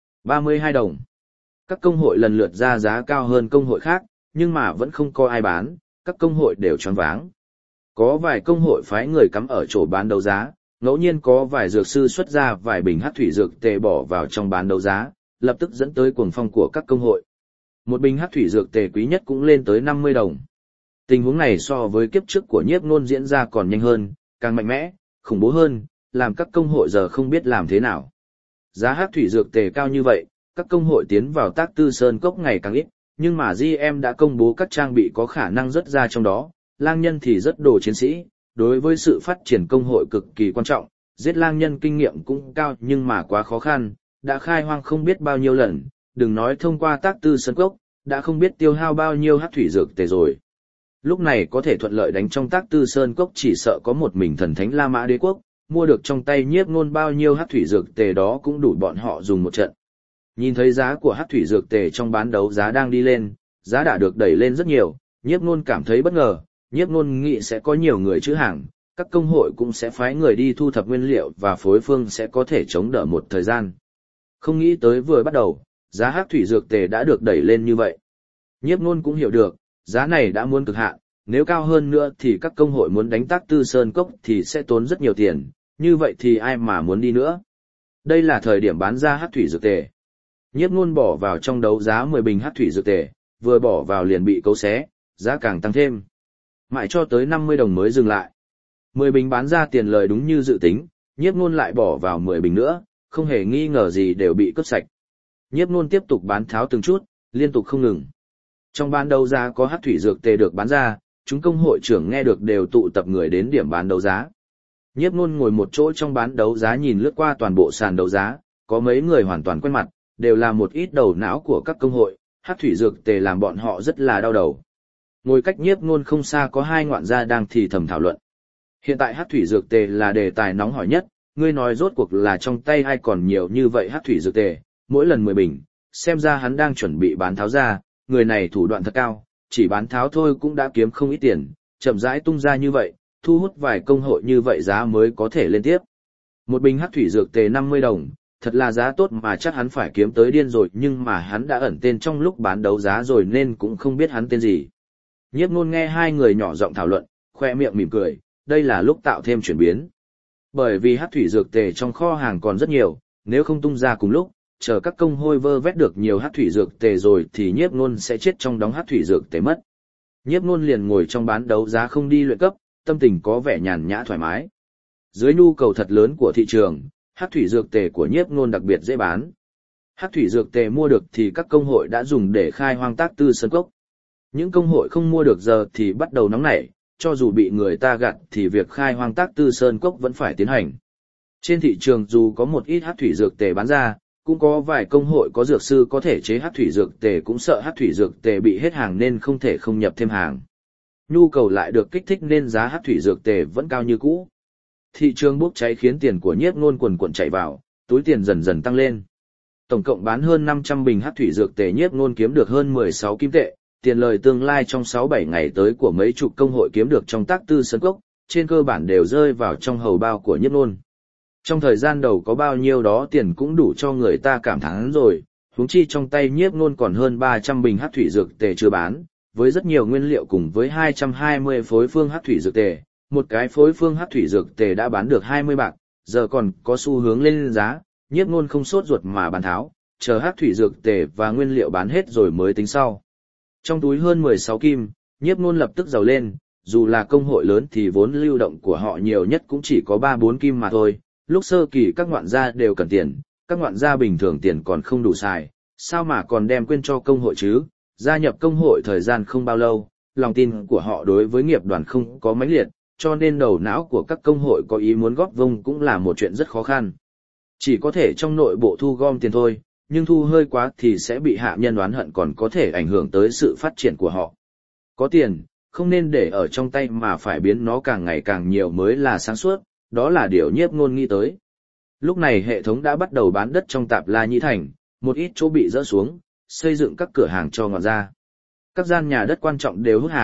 32 đồng. Các công hội lần lượt ra giá cao hơn công hội khác, nhưng mà vẫn không có ai bán, các công hội đều choáng váng. Có vài công hội phái người cắm ở chỗ bán đấu giá, ngẫu nhiên có vài dược sư xuất ra vài bình hắc thủy dược tề bỏ vào trong bán đấu giá, lập tức dẫn tới cuồng phong của các công hội. Một bình hắc thủy dược tề quý nhất cũng lên tới 50 đồng. Tình huống này so với kiếp trước của Nhiếp Nôn diễn ra còn nhanh hơn, càng mạnh mẽ, khủng bố hơn, làm các công hội giờ không biết làm thế nào. Giá hắc thủy dược tề cao như vậy, các công hội tiến vào Tác Tư Sơn Cốc ngày càng ít, nhưng mà GM đã công bố các trang bị có khả năng rất ra trong đó, lang nhân thì rất đồ chiến sĩ, đối với sự phát triển công hội cực kỳ quan trọng, giết lang nhân kinh nghiệm cũng cao nhưng mà quá khó khăn, đã khai hoang không biết bao nhiêu lần, đừng nói thông qua Tác Tư Sơn Cốc, đã không biết tiêu hao bao nhiêu hắc thủy dược tề rồi. Lúc này có thể thuận lợi đánh trong Tác Tư Sơn Cốc chỉ sợ có một mình thần thánh La Mã Đế quốc, mua được trong tay Nhiếp Nôn bao nhiêu hắc thủy dược tề đó cũng đủ bọn họ dùng một trận. Nhìn thấy giá của hắc thủy dược tề trong bán đấu giá đang đi lên, giá đã được đẩy lên rất nhiều, Nhiếp Nôn cảm thấy bất ngờ, Nhiếp Nôn nghĩ sẽ có nhiều người trữ hàng, các công hội cũng sẽ phái người đi thu thập nguyên liệu và phối phương sẽ có thể chống đỡ một thời gian. Không nghĩ tới vừa bắt đầu, giá hắc thủy dược tề đã được đẩy lên như vậy. Nhiếp Nôn cũng hiểu được, giá này đã muốn cực hạn, nếu cao hơn nữa thì các công hội muốn đánh Tác Tư Sơn Cốc thì sẽ tốn rất nhiều tiền, như vậy thì ai mà muốn đi nữa. Đây là thời điểm bán ra hắc thủy dược tề. Nhiếp Nôn bỏ vào trong đấu giá 10 bình hắc thủy dược tề, vừa bỏ vào liền bị cấu xé, giá càng tăng thêm. Mãi cho tới 50 đồng mới dừng lại. 10 bình bán ra tiền lời đúng như dự tính, Nhiếp Nôn lại bỏ vào 10 bình nữa, không hề nghi ngờ gì đều bị cướp sạch. Nhiếp Nôn tiếp tục bán tháo từng chút, liên tục không ngừng. Trong bán đấu giá có hắc thủy dược tề được bán ra, chúng công hội trưởng nghe được đều tụ tập người đến điểm bán đấu giá. Nhiếp Nôn ngồi một chỗ trong bán đấu giá nhìn lướt qua toàn bộ sàn đấu giá, có mấy người hoàn toàn quen mặt, đều là một ít đầu não của các công hội, hắc thủy dược tề làm bọn họ rất là đau đầu. Ngồi cách Nhiếp Nôn không xa có hai ngoạn gia đang thì thầm thảo luận. Hiện tại hắc thủy dược tề là đề tài nóng hổi nhất, ngươi nói rốt cuộc là trong tay ai còn nhiều như vậy hắc thủy dược tề, mỗi lần 10 bình, xem ra hắn đang chuẩn bị bán tháo ra, người này thủ đoạn thật cao, chỉ bán tháo thôi cũng đã kiếm không ít tiền, chậm rãi tung ra như vậy, thu hút vài công hội như vậy giá mới có thể lên tiếp. Một bình hắc thủy dược tề 50 đồng, thật là giá tốt mà chắc hắn phải kiếm tới điên rồi, nhưng mà hắn đã ẩn tên trong lúc bán đấu giá rồi nên cũng không biết hắn tên gì. Nhiếp Nôn nghe hai người nhỏ giọng thảo luận, khoe miệng mỉm cười, đây là lúc tạo thêm chuyển biến. Bởi vì hắc thủy dược tề trong kho hàng còn rất nhiều, nếu không tung ra cùng lúc, chờ các công hội vơ vét được nhiều hắc thủy dược tề rồi thì Nhiếp Nôn sẽ chết trong đống hắc thủy dược tề mất. Nhiếp Nôn liền ngồi trong bán đấu giá không đi luyện cấp, tâm tình có vẻ nhàn nhã thoải mái. Dưới nhu cầu thật lớn của thị trường, hắc thủy dược tề của Nhiếp Nôn đặc biệt dễ bán. Hắc thủy dược tề mua được thì các công hội đã dùng để khai hoang Tác Tư Sơn Cốc. Những công hội không mua được giờ thì bắt đầu nóng nảy, cho dù bị người ta gạt thì việc khai hoang Tác Tư Sơn Cốc vẫn phải tiến hành. Trên thị trường dù có một ít hắc thủy dược tề bán ra, cũng có vài công hội có dược sư có thể chế hắc thủy dược tề cũng sợ hắc thủy dược tề bị hết hàng nên không thể không nhập thêm hàng. Nhu cầu lại được kích thích nên giá hắc thủy dược tề vẫn cao như cũ. Thị trường bốc cháy khiến tiền của Nhiếp Nôn quần quần chạy vào, túi tiền dần dần tăng lên. Tổng cộng bán hơn 500 bình hắc thủy dược tề, Nhiếp Nôn kiếm được hơn 16 kim tệ, tiền lời tương lai trong 6-7 ngày tới của mấy chục công hội kiếm được trong Tác Tư Sơn Cốc, trên cơ bản đều rơi vào trong hầu bao của Nhiếp Nôn. Trong thời gian đầu có bao nhiêu đó tiền cũng đủ cho người ta cảm thán rồi, huống chi trong tay Nhiếp Nôn còn hơn 300 bình hắc thủy dược tề chưa bán, với rất nhiều nguyên liệu cùng với 220 phối phương hắc thủy dược tề, một cái phối phương hắc thủy dược tề đã bán được 20 bạc, giờ còn có xu hướng lên giá, Nhiếp Nôn không sốt ruột mà bán tháo, chờ hắc thủy dược tề và nguyên liệu bán hết rồi mới tính sau. Trong túi hơn 16 kim, Nhiếp Nôn lập tức giàu lên, dù là công hội lớn thì vốn lưu động của họ nhiều nhất cũng chỉ có 3-4 kim mà thôi. Lúc sơ kỳ các ngoạn gia đều cần tiền, các ngoạn gia bình thường tiền còn không đủ xài, sao mà còn đem quên cho công hội chứ? Gia nhập công hội thời gian không bao lâu, lòng tin của họ đối với nghiệp đoàn không có mãnh liệt, cho nên đầu não của các công hội có ý muốn góp vông cũng là một chuyện rất khó khăn. Chỉ có thể trong nội bộ thu gom tiền thôi, nhưng thu hơi quá thì sẽ bị hạ nhân oán hận, còn có thể ảnh hưởng tới sự phát triển của họ. Có tiền, không nên để ở trong tay mà phải biến nó càng ngày càng nhiều mới là sáng suốt. Đó là điều Nhiếp Nôn nghĩ tới. Lúc này hệ thống đã bắt đầu bán đất trong Tạp La Nhĩ Thành, một ít chỗ bị dỡ xuống, xây dựng các cửa hàng cho ngoạn gia. Các gian nhà đất quan trọng đều hút hàng,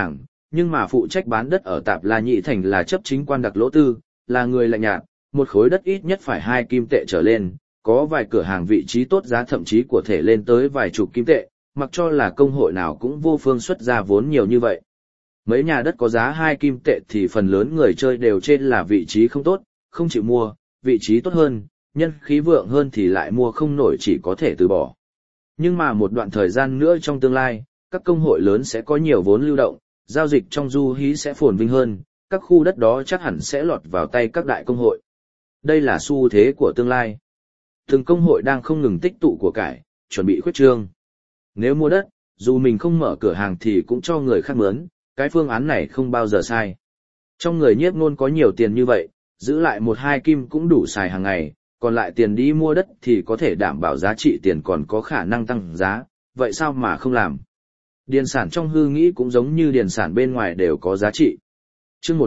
nhưng mà phụ trách bán đất ở Tạp La Nhĩ Thành là chấp chính quan Đặc Lỗ Tư, là người lạnh nhạt, một khối đất ít nhất phải 2 kim tệ trở lên, có vài cửa hàng vị trí tốt giá thậm chí của thể lên tới vài chục kim tệ, mặc cho là công hội nào cũng vô phương xuất ra vốn nhiều như vậy. Mấy nhà đất có giá 2 kim tệ thì phần lớn người chơi đều trên là vị trí không tốt, không chịu mua, vị trí tốt hơn, nhân khí vượng hơn thì lại mua không nổi chỉ có thể từ bỏ. Nhưng mà một đoạn thời gian nữa trong tương lai, các công hội lớn sẽ có nhiều vốn lưu động, giao dịch trong du hí sẽ phồn vinh hơn, các khu đất đó chắc hẳn sẽ lọt vào tay các đại công hội. Đây là xu thế của tương lai. Từng công hội đang không ngừng tích tụ của cải, chuẩn bị khuyết trương. Nếu mua đất, dù mình không mở cửa hàng thì cũng cho người khác mướn, cái phương án này không bao giờ sai. Trong người Nhiếp Nôn có nhiều tiền như vậy, giữ lại 1-2 kim cũng đủ xài hàng ngày, còn lại tiền đi mua đất thì có thể đảm bảo giá trị tiền còn có khả năng tăng giá, vậy sao mà không làm? Điền sản trong hư nghĩ cũng giống như điền sản bên ngoài đều có giá trị. Chương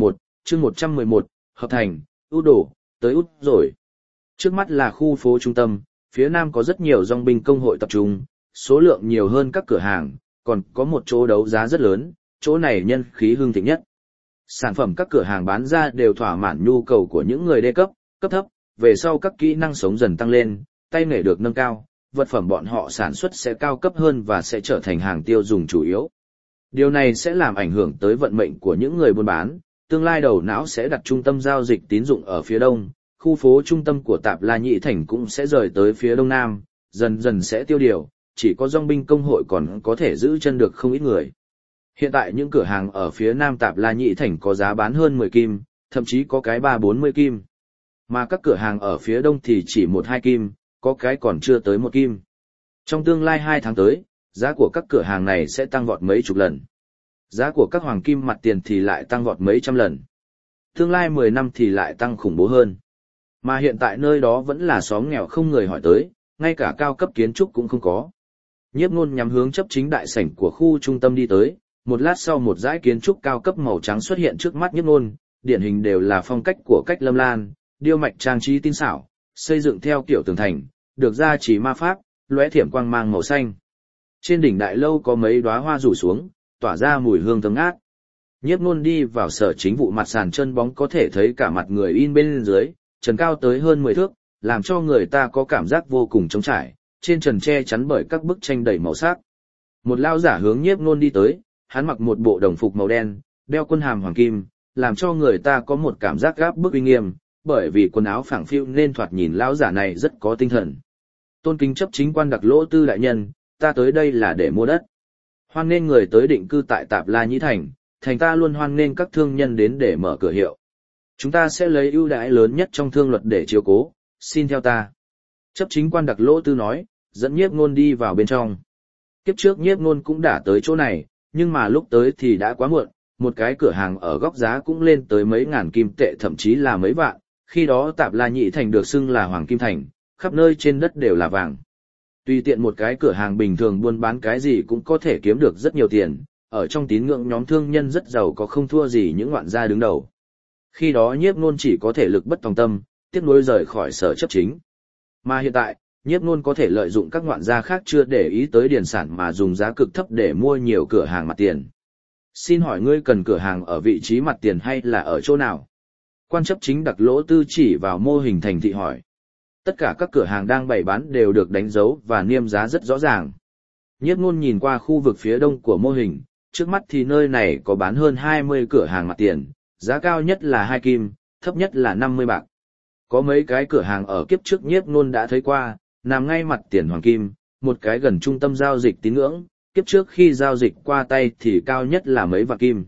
111, hợp thành, út đổ, tới út rồi. Trước mắt là khu phố trung tâm, phía nam có rất nhiều dòng binh công hội tập trung, số lượng nhiều hơn các cửa hàng, còn có một chỗ đấu giá rất lớn, chỗ này nhân khí hưng thịnh nhất. Sản phẩm các cửa hàng bán ra đều thỏa mãn nhu cầu của những người đê cấp, cấp thấp, về sau các kỹ năng sống dần tăng lên, tay nghề được nâng cao, vật phẩm bọn họ sản xuất sẽ cao cấp hơn và sẽ trở thành hàng tiêu dùng chủ yếu. Điều này sẽ làm ảnh hưởng tới vận mệnh của những người buôn bán, tương lai đầu não sẽ đặt trung tâm giao dịch tín dụng ở phía đông, khu phố trung tâm của Tạp La Nhĩ Thành cũng sẽ rời tới phía đông nam, dần dần sẽ tiêu điều, chỉ có dòng binh công hội còn có thể giữ chân được không ít người. Hiện tại những cửa hàng ở phía nam Tạp La Nhĩ Thành có giá bán hơn 10 kim, thậm chí có cái 30-40 kim. Mà các cửa hàng ở phía đông thì chỉ 1-2 kim, có cái còn chưa tới 1 kim. Trong tương lai 2 tháng tới, giá của các cửa hàng này sẽ tăng vọt mấy chục lần. Giá của các hoàng kim mặt tiền thì lại tăng vọt mấy trăm lần. Tương lai 10 năm thì lại tăng khủng bố hơn. Mà hiện tại nơi đó vẫn là xóm nghèo không người hỏi tới, ngay cả cao cấp kiến trúc cũng không có. Nhiếp Nôn nhắm hướng chấp chính đại sảnh của khu trung tâm đi tới, một lát sau một dãy kiến trúc cao cấp màu trắng xuất hiện trước mắt Nhiếp Nôn, điển hình đều là phong cách của Cách Lâm Lan, điêu mạch trang trí tinh xảo, xây dựng theo kiểu tường thành, được gia trì ma pháp, lóe thiểm quang mang màu xanh. Trên đỉnh đại lâu có mấy đóa hoa rủ xuống, tỏa ra mùi hương thơm ngát. Nhiếp Nôn đi vào sở chính vụ, mặt sàn chân bóng có thể thấy cả mặt người in bên dưới, trần cao tới hơn 10 thước, làm cho người ta có cảm giác vô cùng trống trải, trên trần che chắn bởi các bức tranh đầy màu sắc. Một lão giả hướng Nhiếp Nôn đi tới, hắn mặc một bộ đồng phục màu đen, đeo quân hàm hoàng kim, làm cho người ta có một cảm giác gáp bức uy nghiêm, bởi vì quần áo phảng phịu nên thoạt nhìn lão giả này rất có tinh thần. Tôn kính chấp chính quan Đặc Lỗ Tư đại nhân, ta tới đây là để mua đất. Hoan nghênh người tới định cư tại Tạp La Nhĩ Thành, thành ta luôn hoan nghênh các thương nhân đến để mở cửa hiệu. Chúng ta sẽ lấy ưu đãi lớn nhất trong thương luật để chiếu cố, xin theo ta. Chấp chính quan Đặc Lỗ Tư nói, dẫn Nhiếp Nôn đi vào bên trong. Kiếp trước Nhiếp Nôn cũng đã tới chỗ này, nhưng mà lúc tới thì đã quá muộn, một cái cửa hàng ở góc giá cũng lên tới mấy ngàn kim tệ thậm chí là mấy vạn, khi đó Tạp La Nhĩ Thành được xưng là Hoàng Kim Thành, khắp nơi trên đất đều là vàng. Tùy tiện một cái cửa hàng bình thường buôn bán cái gì cũng có thể kiếm được rất nhiều tiền, ở trong tín ngưỡng nhóm thương nhân rất giàu có không thua gì những ngoạn gia đứng đầu. Khi đó Nhiếp Nôn chỉ có thể lực bất tòng tâm, tiếc nuối rời khỏi sở chấp chính. Mà hiện tại, Nhiếp Nôn có thể lợi dụng các ngoạn gia khác chưa để ý tới điền sản mà dùng giá cực thấp để mua nhiều cửa hàng mặt tiền. Xin hỏi ngươi cần cửa hàng ở vị trí mặt tiền hay là ở chỗ nào? Quan chấp chính Đặc Lỗ Tư chỉ vào mô hình thành thị hỏi. Tất cả các cửa hàng đang bày bán đều được đánh dấu và niêm giá rất rõ ràng. Nhiếp Nôn nhìn qua khu vực phía đông của mô hình, trước mắt thì nơi này có bán hơn 20 cửa hàng mặt tiền, giá cao nhất là 2 kim, thấp nhất là 50 bạc. Có mấy cái cửa hàng ở kiếp trước Nhiếp Nôn đã thấy qua, nằm ngay mặt tiền hoàng kim, một cái gần trung tâm giao dịch tín ngưỡng, kiếp trước khi giao dịch qua tay thì cao nhất là mấy vạn kim.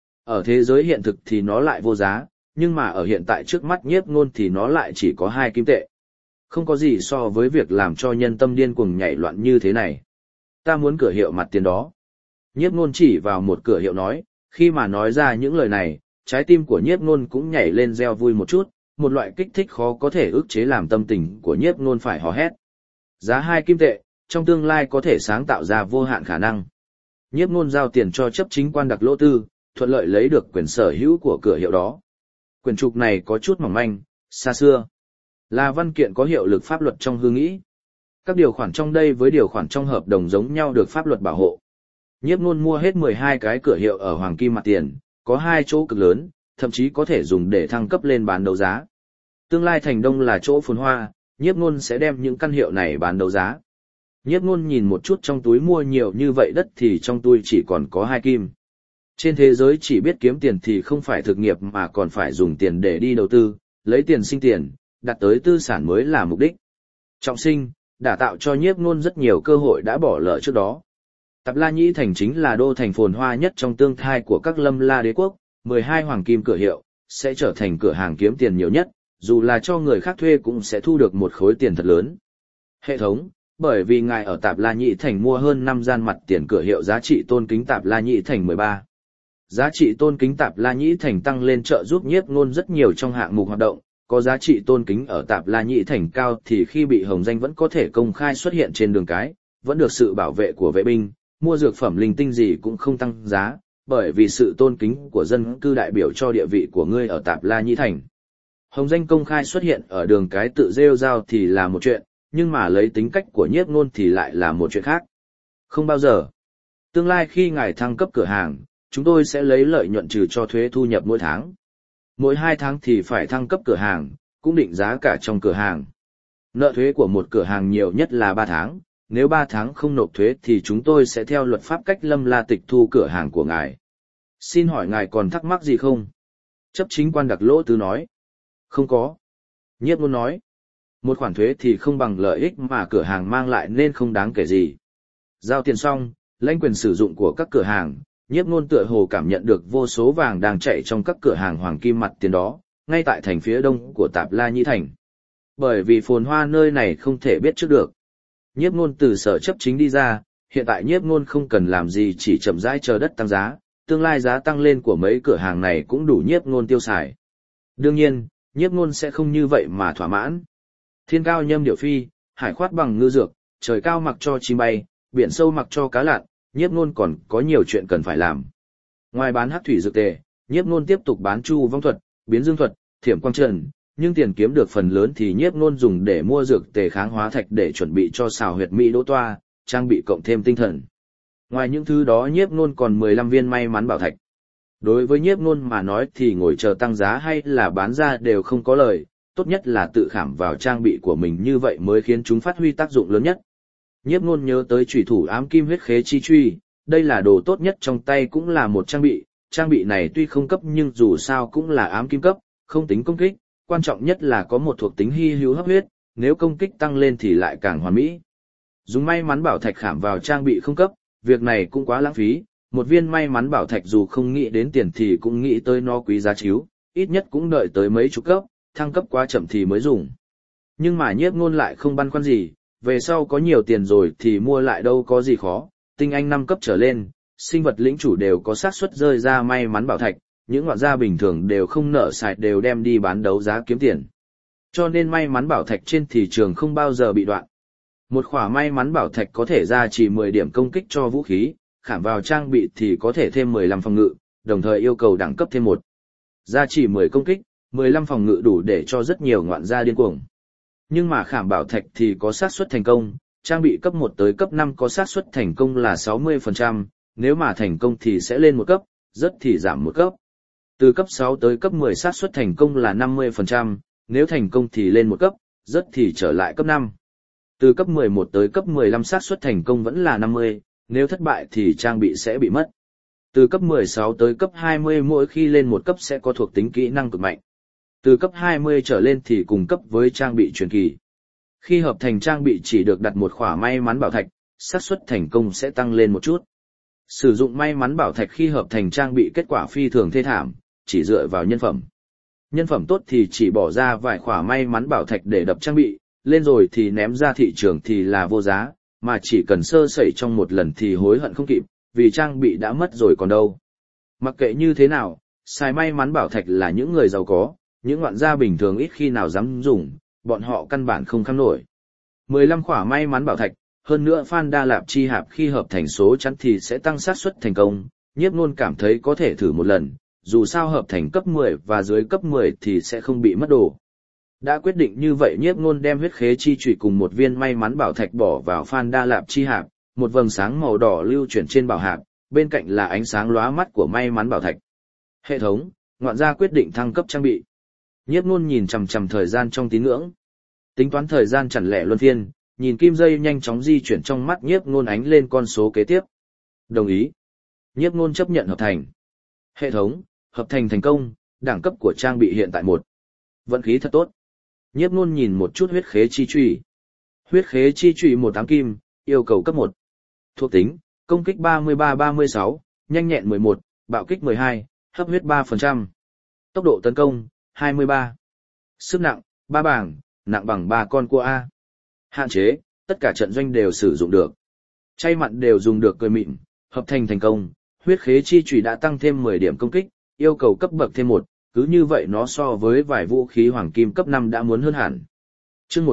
Ở thế giới hiện thực thì nó lại vô giá, nhưng mà ở hiện tại trước mắt Nhiếp Nôn thì nó lại chỉ có 2 kim tệ. Không có gì so với việc làm cho nhân tâm điên cuồng nhảy loạn như thế này. Ta muốn cửa hiệu mặt tiền đó. Nhiếp Nôn chỉ vào một cửa hiệu nói, khi mà nói ra những lời này, trái tim của Nhiếp Nôn cũng nhảy lên reo vui một chút, một loại kích thích khó có thể ức chế làm tâm tình của Nhiếp Nôn phải hò hét. Giá 2 kim tệ, trong tương lai có thể sáng tạo ra vô hạn khả năng. Nhiếp Nôn giao tiền cho chấp chính quan Đặc Lỗ Tư, thuận lợi lấy được quyền sở hữu của cửa hiệu đó. Quyển trục này có chút mỏng manh, xa xưa. Là văn kiện có hiệu lực pháp luật trong hư nghĩ. Các điều khoản trong đây với điều khoản trong hợp đồng giống nhau được pháp luật bảo hộ. Nhiếp Nôn mua hết 12 cái cửa hiệu ở hoàng kim mặt tiền, có 2 chỗ cực lớn, thậm chí có thể dùng để thăng cấp lên bán đấu giá. Tương lai thành đông là chỗ phồn hoa, Nhiếp Nôn sẽ đem những căn hiệu này bán đấu giá. Nhiếp Nôn nhìn một chút trong túi mua nhiều như vậy đất thì trong túi chỉ còn có 2 kim. Trên thế giới chỉ biết kiếm tiền thì không phải thực nghiệp mà còn phải dùng tiền để đi đầu tư, lấy tiền sinh tiền, đạt tới tư sản mới là mục đích. Trọng sinh, đã tạo cho Nhiếp Nôn rất nhiều cơ hội đã bỏ lỡ trước đó. Tạp La Nhĩ Thành chính là đô thành phồn hoa nhất trong tương thai của các Lâm La đế quốc, 12 hoàng kim cửa hiệu, sẽ trở thành cửa hàng kiếm tiền nhiều nhất, dù là cho người khác thuê cũng sẽ thu được một khối tiền thật lớn. Hệ thống, bởi vì ngài ở Tạp La Nhĩ Thành mua hơn 5 gian mặt tiền cửa hiệu giá trị tôn kính Tạp La Nhĩ Thành 13. Giá trị tôn kính Tạp La Nhĩ Thành tăng lên trợ giúp Nhiếp Nôn rất nhiều trong hạng mục hoạt động, có giá trị tôn kính ở Tạp La Nhĩ Thành cao thì khi bị hồng danh vẫn có thể công khai xuất hiện trên đường cái, vẫn được sự bảo vệ của vệ binh, mua dược phẩm linh tinh gì cũng không tăng giá, bởi vì sự tôn kính của dân cư đại biểu cho địa vị của ngươi ở Tạp La Nhĩ Thành. Hồng danh công khai xuất hiện ở đường cái tự rêu rao thì là một chuyện, nhưng mà lấy tính cách của Nhiếp Nôn thì lại là một chuyện khác. Không bao giờ. Tương lai khi ngài thăng cấp cửa hàng, chúng tôi sẽ lấy lợi nhuận trừ cho thuế thu nhập mỗi tháng. Mỗi 2 tháng thì phải thăng cấp cửa hàng, cũng định giá cả trong cửa hàng. Nợ thuế của một cửa hàng nhiều nhất là 3 tháng, nếu 3 tháng không nộp thuế thì chúng tôi sẽ theo luật pháp cách Lâm La tịch thu cửa hàng của ngài. Xin hỏi ngài còn thắc mắc gì không? Chấp chính quan Đặc Lỗ Tứ nói. Không có. Nhiếp Nôn nói. Một khoản thuế thì không bằng lợi ích mà cửa hàng mang lại nên không đáng kể gì. Giao tiền xong, lãnh quyền sử dụng của các cửa hàng, Nhiếp Nôn tựa hồ cảm nhận được vô số vàng đang chạy trong các cửa hàng hoàng kim mặt tiền đó, ngay tại thành phía đông của Tạp La Nhĩ Thành. Bởi vì phồn hoa nơi này không thể biết trước được. Nhiếp Nôn từ sở chấp chính đi ra, hiện tại Nhiếp Nôn không cần làm gì chỉ chậm rãi chờ đất tăng giá, tương lai giá tăng lên của mấy cửa hàng này cũng đủ Nhiếp Nôn tiêu xài. Đương nhiên, Nhiếp Nôn sẽ không như vậy mà thỏa mãn. Thiên cao nhâm điệu phi, hải khoát bằng ngư dược, trời cao mặc cho chim bay, biển sâu mặc cho cá lặn, Nhiếp Nôn còn có nhiều chuyện cần phải làm. Ngoài bán hắc thủy dược tề, Nhiếp Nôn tiếp tục bán chu vong thuật, biến dương thuật, thiểm quang trần, nhưng tiền kiếm được phần lớn thì Nhiếp Nôn dùng để mua dược tề kháng hóa thạch để chuẩn bị cho xào huyệt mỹ đỗ toa, trang bị cộng thêm tinh thần. Ngoài những thứ đó Nhiếp Nôn còn 15 viên may mắn bảo thạch. Đối với Nhiếp Nôn mà nói thì ngồi chờ tăng giá hay là bán ra đều không có lời, tốt nhất là tự khảm vào trang bị của mình như vậy mới khiến chúng phát huy tác dụng lớn nhất. Nhiếp Nôn nhớ tới chủy thủ ám kim huyết khế chi truy, đây là đồ tốt nhất trong tay cũng là một trang bị này tuy không cấp nhưng dù sao cũng là ám kim cấp, không tính công kích, quan trọng nhất là có một thuộc tính hy hữu hấp huyết, nếu công kích tăng lên thì lại càng hoàn mỹ. Dùng may mắn bảo thạch khảm vào trang bị không cấp, việc này cũng quá lãng phí, một viên may mắn bảo thạch dù không nghĩ đến tiền thì cũng nghĩ tới nó quý giá chiếu, ít nhất cũng đợi tới mấy chục cấp, thăng cấp quá chậm thì mới dùng. Nhưng mà Nhiếp Nôn lại không băn khoăn gì, về sau có nhiều tiền rồi thì mua lại đâu có gì khó, tinh anh 5 cấp trở lên, sinh vật lĩnh chủ đều có xác suất rơi ra may mắn bảo thạch, những ngoạn gia bình thường đều không nợ xài đều đem đi bán đấu giá kiếm tiền. Cho nên may mắn bảo thạch trên thị trường không bao giờ bị đoạn. Một khỏa may mắn bảo thạch có thể ra chỉ 10 điểm công kích cho vũ khí, khảm vào trang bị thì có thể thêm 15 phòng ngự, đồng thời yêu cầu đẳng cấp thêm 1. Ra chỉ 10 công kích, 15 phòng ngự đủ để cho rất nhiều ngoạn gia điên cuồng. Nhưng mà khảm bảo thạch thì có xác suất thành công, trang bị cấp 1 tới cấp 5 có xác suất thành công là 60%, nếu mà thành công thì sẽ lên một cấp, rớt thì giảm một cấp. Từ cấp 6 tới cấp 10 xác suất thành công là 50%, nếu thành công thì lên một cấp, rớt thì trở lại cấp 5. Từ cấp 11 tới cấp 15 xác suất thành công vẫn là 50, nếu thất bại thì trang bị sẽ bị mất. Từ cấp 16 tới cấp 20 mỗi khi lên một cấp sẽ có thuộc tính kỹ năng cực mạnh. Từ cấp 20 trở lên thì cùng cấp với trang bị truyền kỳ. Khi hợp thành trang bị chỉ được đặt một khỏa may mắn bảo thạch, xác suất thành công sẽ tăng lên một chút. Sử dụng may mắn bảo thạch khi hợp thành trang bị kết quả phi thường thê thảm, chỉ dựa vào nhân phẩm. Nhân phẩm tốt thì chỉ bỏ ra vài khỏa may mắn bảo thạch để đập trang bị, lên rồi thì ném ra thị trường thì là vô giá, mà chỉ cần sơ sẩy trong một lần thì hối hận không kịp, vì trang bị đã mất rồi còn đâu. Mặc kệ như thế nào, xài may mắn bảo thạch là những người giàu có, những ngoạn gia bình thường ít khi nào dám dùng, bọn họ căn bản không kham nổi. 15 khỏa may mắn bảo thạch, hơn nữa Phan Đa Lạp chi hạp khi hợp thành số chắn thì sẽ tăng xác suất thành công, Nhiếp Nôn cảm thấy có thể thử một lần, dù sao hợp thành cấp 10 và dưới cấp 10 thì sẽ không bị mất đồ. Đã quyết định như vậy Nhiếp Nôn đem huyết khế chi chủy cùng một viên may mắn bảo thạch bỏ vào Phan Đa Lạp chi hạp, một vầng sáng màu đỏ lưu chuyển trên bảo hạp, bên cạnh là ánh sáng lóa mắt của may mắn bảo thạch. Hệ thống, ngoạn gia quyết định thăng cấp trang bị. Nhiếp Nôn nhìn chằm chằm thời gian trong tín ngưỡng. Tính toán thời gian chặt lẻ luân phiên, nhìn kim dây nhanh chóng di chuyển trong mắt Nhiếp Nôn ánh lên con số kế tiếp. Đồng ý. Nhiếp Nôn chấp nhận hợp thành. Hệ thống, hợp thành thành công, đẳng cấp của trang bị hiện tại 1. Vận khí thật tốt. Nhiếp Nôn nhìn một chút huyết khế chi chùy. Huyết khế chi chùy 18 kim, yêu cầu cấp 1. Thuộc tính, công kích 33-36, nhanh nhẹn 11, bạo kích 12, hấp huyết 3%. Tốc độ tấn công, 23. Sức nặng, 3 bảng, nặng bằng 3 con cua A. Hạn chế, tất cả trận doanh đều sử dụng được. Chay mặn đều dùng được cười mịn, hợp thành thành công, huyết khế chi chùy đã tăng thêm 10 điểm công kích, yêu cầu cấp bậc thêm 1, cứ như vậy nó so với vài vũ khí hoàng kim cấp 5 đã muốn hơn hẳn. Chương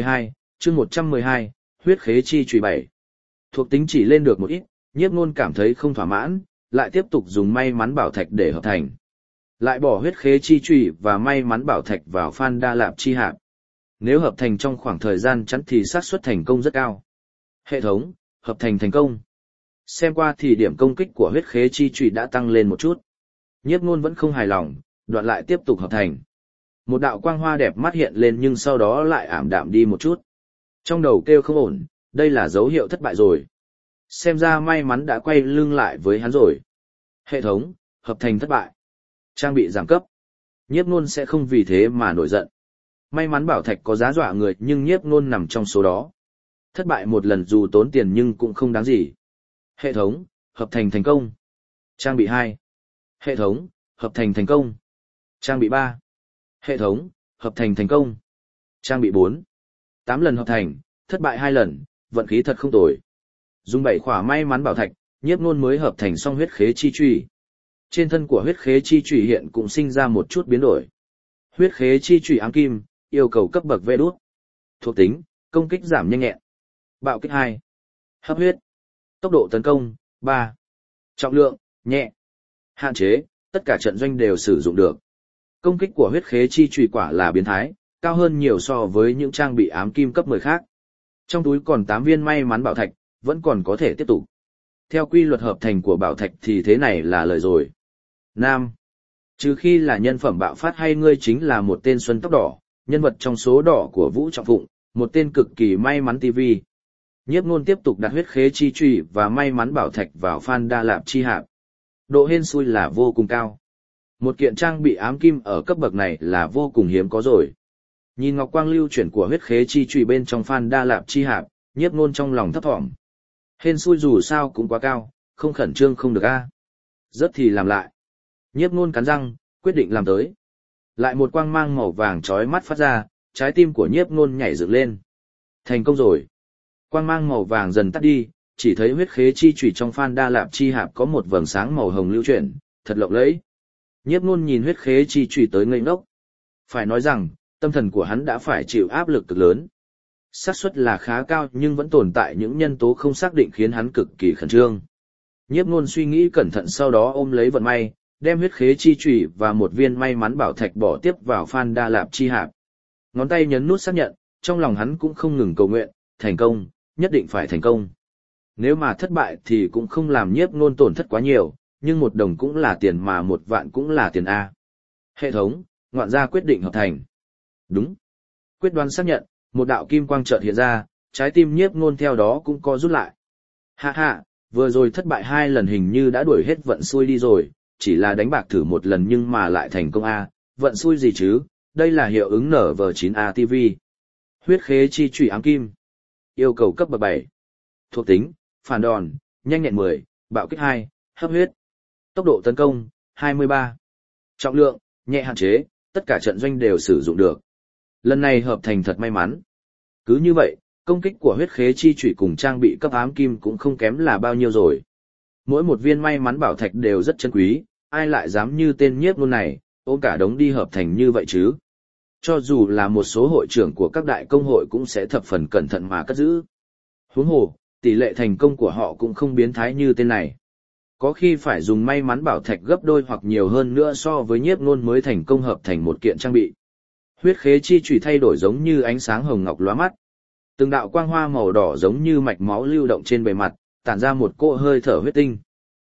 112, huyết khế chi chùy 7. Thuộc tính chỉ lên được một ít, Nhiếp Nôn cảm thấy không thỏa mãn, lại tiếp tục dùng may mắn bảo thạch để hợp thành. Lại bỏ huyết khế chi chùy và may mắn bảo thạch vào Phan Đa Lạp chi hạp. Nếu hợp thành trong khoảng thời gian ngắn thì xác suất thành công rất cao. Hệ thống, hợp thành thành công. Xem qua thì điểm công kích của huyết khế chi chùy đã tăng lên một chút. Nhiếp Nôn vẫn không hài lòng, đoạn lại tiếp tục hợp thành. Một đạo quang hoa đẹp mắt hiện lên nhưng sau đó lại ảm đạm đi một chút. Trong đầu kêu không ổn, đây là dấu hiệu thất bại rồi. Xem ra may mắn đã quay lưng lại với hắn rồi. Hệ thống, hợp thành thất bại. Trang bị giảm cấp. Nhiếp Nôn sẽ không vì thế mà nổi giận. May mắn bảo thạch có giá dọa người nhưng Nhiếp Nôn nằm trong số đó. Thất bại một lần dù tốn tiền nhưng cũng không đáng gì. Hệ thống, hợp thành thành công. Trang bị 2. Hệ thống, hợp thành thành công. Trang bị 3. Hệ thống, hợp thành thành công. Trang bị 4. 8 lần hợp thành, thất bại 2 lần, vận khí thật không tồi. Dùng 7 khỏa may mắn bảo thạch, Nhiếp Nôn mới hợp thành xong huyết khế chi chùy. Trên thân của huyết khế chi chùy hiện cũng sinh ra một chút biến đổi. Huyết khế chi chùy ám kim, yêu cầu cấp bậc V đút. Thuộc tính, công kích giảm nhanh nhẹn. Bạo kích 2. Hấp huyết. Tốc độ tấn công, 3. Trọng lượng, nhẹ. Hạn chế, tất cả trận doanh đều sử dụng được. Công kích của huyết khế chi chùy quả là biến thái, cao hơn nhiều so với những trang bị ám kim cấp 10 khác. Trong túi còn 8 viên may mắn bảo thạch, vẫn còn có thể tiếp tục. Theo quy luật hợp thành của bảo thạch thì thế này là lời rồi. Nam. Trừ khi là nhân phẩm bạo phát hay ngươi chính là một tên xuân tóc đỏ, nhân vật trong số đỏ của Vũ Trọng Phụng, một tên cực kỳ may mắn TV. Nhiếp Nôn tiếp tục đặt huyết khế chi chùy và may mắn bảo thạch vào Phan Đa Lạp chi hạp. Độ hên xui là vô cùng cao. Một kiện trang bị ám kim ở cấp bậc này là vô cùng hiếm có rồi. Nhìn ngọc quang lưu chuyển của huyết khế chi chùy bên trong Phan Đa Lạp chi hạp, Nhiếp Nôn trong lòng thấp thỏm. Hên xui dù sao cũng quá cao, không khẩn trương không được a. Rất thì làm lại. Nhiếp Nôn cắn răng, quyết định làm tới. Lại một quang mang màu vàng chói mắt phát ra, trái tim của Nhiếp Nôn nhảy dựng lên. Thành công rồi. Quang mang màu vàng dần tắt đi, chỉ thấy huyết khế chi chùy trong Phan Đa Lạp chi hạp có một vầng sáng màu hồng lưu chuyển, thật lộng lẫy. Nhiếp Nôn nhìn huyết khế chi chùy tới ngây ngốc. Phải nói rằng, tâm thần của hắn đã phải chịu áp lực cực lớn. Xác suất là khá cao nhưng vẫn tồn tại những nhân tố không xác định khiến hắn cực kỳ khẩn trương. Nhiếp Nôn suy nghĩ cẩn thận sau đó ôm lấy vận may, đem huyết khế chi chùy và một viên may mắn bảo thạch bỏ tiếp vào Phan Đa Lạp chi hạp. Ngón tay nhấn nút xác nhận, trong lòng hắn cũng không ngừng cầu nguyện, thành công, nhất định phải thành công. Nếu mà thất bại thì cũng không làm Nhiếp Nôn tổn thất quá nhiều, nhưng 1 đồng cũng là tiền mà 1 vạn cũng là tiền A. Hệ thống, ngoạn gia quyết định hợp thành. Đúng. Quyết đoán xác nhận, một đạo kim quang chợt hiện ra, trái tim Nhiếp Nôn theo đó cũng co rút lại. Hạ hạ, vừa rồi thất bại 2 lần hình như đã đuổi hết vận xui đi rồi, chỉ là đánh bạc thử 1 lần nhưng mà lại thành công A, vận xui gì chứ, đây là hiệu ứng NV9A TV. Huyết khế chi chùy ám kim. Yêu cầu cấp bậc 7. Thuộc tính, phản đòn, nhanh nhẹn 10, bạo kích 2, hấp huyết. Tốc độ tấn công, 23. Trọng lượng, nhẹ hạn chế, tất cả trận doanh đều sử dụng được. Lần này hợp thành thật may mắn. Cứ như vậy, công kích của huyết khế chi chùy cùng trang bị cấp ám kim cũng không kém là bao nhiêu rồi. Mỗi một viên may mắn bảo thạch đều rất chân quý, ai lại dám như tên Nhiếp Nôn này, ôm cả đống đi hợp thành như vậy chứ. Cho dù là một số hội trưởng của các đại công hội cũng sẽ thập phần cẩn thận mà cất giữ. Huống hồ, tỷ lệ thành công của họ cũng không biến thái như tên này. Có khi phải dùng may mắn bảo thạch gấp đôi hoặc nhiều hơn nữa so với Nhiếp Nôn mới thành công hợp thành một kiện trang bị. Huyết khế chi chùy thay đổi giống như ánh sáng hồng ngọc lóa mắt. Từng đạo quang hoa màu đỏ giống như mạch máu lưu động trên bề mặt, tản ra một cỗ hơi thở huyết tinh.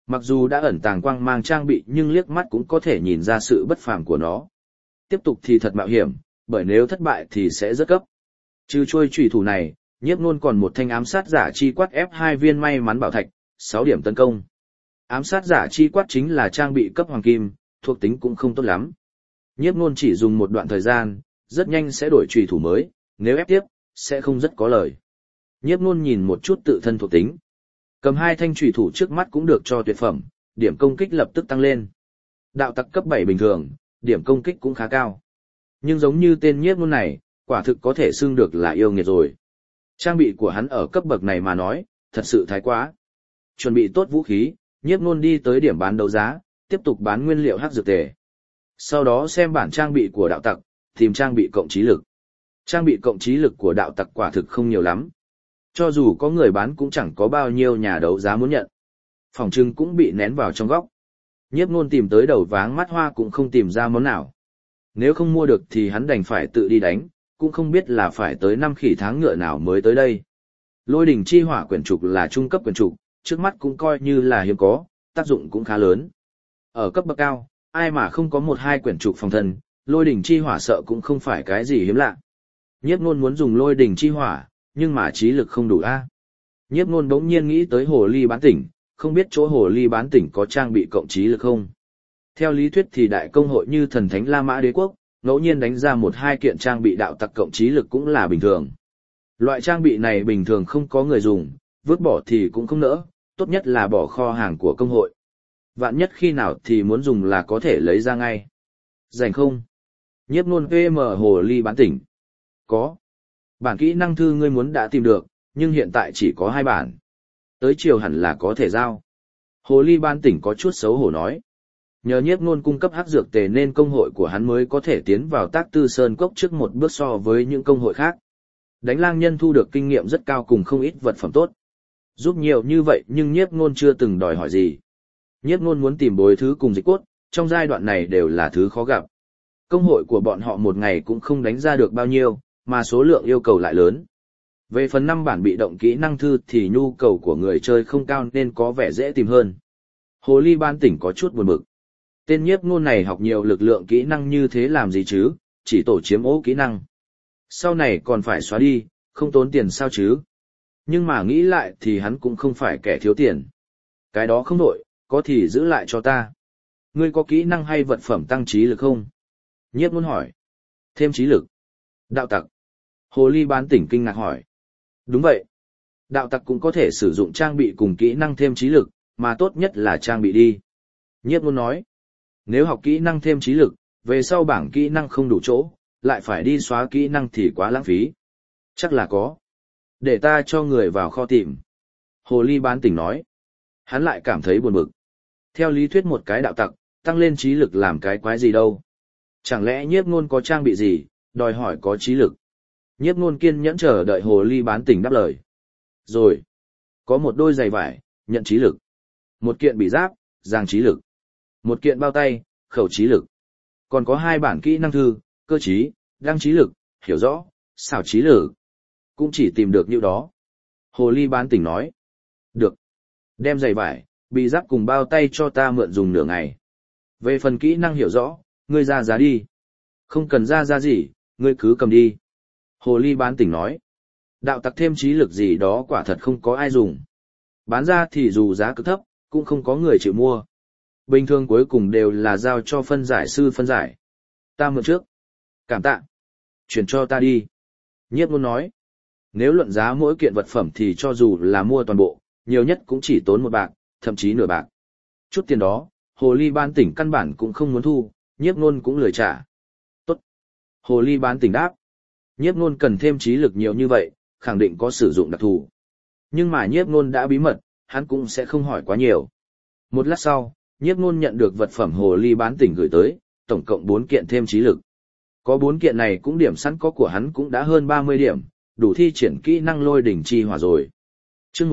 Mặc dù đã ẩn tàng quang mang trang bị nhưng liếc mắt cũng có thể nhìn ra sự bất phàm của nó. Tiếp tục thì thật mạo hiểm, bởi nếu thất bại thì sẽ rất cấp. Trừ trôi chủy thủ này, Nhiếp Nôn còn một thanh ám sát giả chi quát F2 viên may mắn bảo thạch, 6 điểm tấn công. Ám sát giả chi quát chính là trang bị cấp hoàng kim, thuộc tính cũng không tốt lắm. Nhiếp Nôn chỉ dùng một đoạn thời gian, rất nhanh sẽ đổi chủy thủ mới, nếu ép tiếp, sẽ không rất có lời. Nhiếp Nôn nhìn một chút tự thân thuộc tính. Cầm hai thanh chủy thủ trước mắt cũng được cho tuyệt phẩm, điểm công kích lập tức tăng lên. Đạo tặc cấp 7 bình thường, điểm công kích cũng khá cao. Nhưng giống như tên Nhiếp Nôn này, quả thực có thể xưng được là yêu nghiệt rồi. Trang bị của hắn ở cấp bậc này mà nói, thật sự thái quá. Chuẩn bị tốt vũ khí, Nhiếp Nôn đi tới điểm bán đấu giá, tiếp tục bán nguyên liệu hắc dược tề. Sau đó xem bản trang bị của đạo tặc, tìm trang bị cộng trí lực. Trang bị cộng trí lực của đạo tặc quả thực không nhiều lắm. Cho dù có người bán cũng chẳng có bao nhiêu nhà đấu giá muốn nhận. Phòng trưng cũng bị nén vào trong góc. Nhiếp Nôn tìm tới đầu váng mắt hoa cũng không tìm ra món nào. Nếu không mua được thì hắn đành phải tự đi đánh, cũng không biết là phải tới 5 khỉ tháng ngựa nào mới tới đây. Lôi đỉnh chi hỏa quyển trục là trung cấp quyển trục, trước mắt cũng coi như là hiếm có, tác dụng cũng khá lớn. Ở cấp bậc cao, ai mà không có một hai quyển trục phòng thân, lôi đỉnh chi hỏa sợ cũng không phải cái gì hiếm lạ. Nhiếp Nôn muốn dùng lôi đỉnh chi hỏa, nhưng mà trí lực không đủ a. Nhiếp Nôn bỗng nhiên nghĩ tới hồ ly bán tỉnh, không biết chỗ hồ ly bán tỉnh có trang bị cộng trí lực không. Theo lý thuyết thì đại công hội như thần thánh La Mã Đế quốc, ngẫu nhiên đánh ra một hai kiện trang bị đạo tặc cộng trí lực cũng là bình thường. Loại trang bị này bình thường không có người dùng, vứt bỏ thì cũng không nỡ, tốt nhất là bỏ kho hàng của công hội. Vạn nhất khi nào thì muốn dùng là có thể lấy ra ngay. Rảnh không? Nhiếp Nôn PM hồ ly bán tỉnh. Có. Bản kỹ năng thư ngươi muốn đã tìm được, nhưng hiện tại chỉ có 2 bản. Tới chiều hẳn là có thể giao. Hồ ly bán tỉnh có chút xấu hổ nói. Nhờ Nhiếp Nôn cung cấp hắc dược tề nên công hội của hắn mới có thể tiến vào Tác Tư Sơn Cốc trước một bước so với những công hội khác. Đánh lang nhân thu được kinh nghiệm rất cao cùng không ít vật phẩm tốt. Giúp nhiều như vậy nhưng Nhiếp Nôn chưa từng đòi hỏi gì. Nhiếp Nôn muốn tìm bồi thứ cùng dịch cốt, trong giai đoạn này đều là thứ khó gặp. Công hội của bọn họ một ngày cũng không đánh ra được bao nhiêu, mà số lượng yêu cầu lại lớn. Về phần 5 bản bị động kỹ năng thư thì nhu cầu của người chơi không cao nên có vẻ dễ tìm hơn. Hồ ly ban tỉnh có chút buồn bực. Tên Nhiếp Nôn này học nhiều lực lượng kỹ năng như thế làm gì chứ, chỉ tổ chiếm ố kỹ năng. Sau này còn phải xóa đi, không tốn tiền sao chứ. Nhưng mà nghĩ lại thì hắn cũng không phải kẻ thiếu tiền. Cái đó không đổi, có thì giữ lại cho ta. Ngươi có kỹ năng hay vật phẩm tăng trí lực không? Nhiếp Nôn hỏi. Thêm trí lực. Đạo tặc. Hồ ly bán tỉnh kinh ngạc hỏi. Đúng vậy. Đạo tặc cũng có thể sử dụng trang bị cùng kỹ năng thêm trí lực, mà tốt nhất là trang bị đi. Nhiếp Nôn nói. Nếu học kỹ năng thêm trí lực, về sau bảng kỹ năng không đủ chỗ, lại phải đi xóa kỹ năng thì quá lãng phí. Chắc là có. Để ta cho người vào kho tìm. Hồ ly bán tỉnh nói. Hắn lại cảm thấy buồn bực. Theo lý thuyết một cái đạo tặc, tăng lên trí lực làm cái quái gì đâu. Chẳng lẽ Nhiếp Nôn có trang bị gì, đòi hỏi có trí lực. Nhiếp Nôn kiên nhẫn chờ đợi hồ ly bán tỉnh đáp lời. Rồi. Có một đôi giày vải, nhận trí lực. Một kiện bị giáp, giang trí lực. Một kiện bao tay, khẩu trí lực. Còn có 2 bản kỹ năng thư, cơ trí, đăng trí lực, hiểu rõ, xảo trí lực. Cũng chỉ tìm được như đó. Hồ ly bán tỉnh nói. Được. Đem giày vải, bị giáp cùng bao tay cho ta mượn dùng nửa ngày. Về phần kỹ năng hiểu rõ, ngươi ra giá đi. Không cần ra giá gì, ngươi cứ cầm đi. Hồ ly bán tỉnh nói. Đạo tặc thêm trí lực gì đó quả thật không có ai dùng. Bán ra thì dù giá cực thấp, cũng không có người chịu mua. Bình thường cuối cùng đều là giao cho phân giải sư phân giải. Ta mượn trước. Cảm tạ. Chuyển cho ta đi. Nhiếp Nôn nói. Nếu luận giá mỗi kiện vật phẩm thì cho dù là mua toàn bộ, nhiều nhất cũng chỉ tốn 1 bạc, thậm chí nửa bạc. Chút tiền đó, hồ ly bán tỉnh căn bản cũng không muốn thu, Nhiếp Nôn cũng lười trả. Tốt. Hồ ly bán tỉnh đáp. Nhiếp Nôn cần thêm trí lực nhiều như vậy, khẳng định có sử dụng đặc thù. Nhưng mà Nhiếp Nôn đã bí mật, hắn cũng sẽ không hỏi quá nhiều. Một lát sau, Nhiếp Nôn nhận được vật phẩm hồ ly bán tỉnh gửi tới, tổng cộng 4 kiện thêm trí lực. Có 4 kiện này cũng điểm sẵn có của hắn cũng đã hơn 30 điểm, đủ thi triển kỹ năng lôi đỉnh chi hỏa rồi. Chương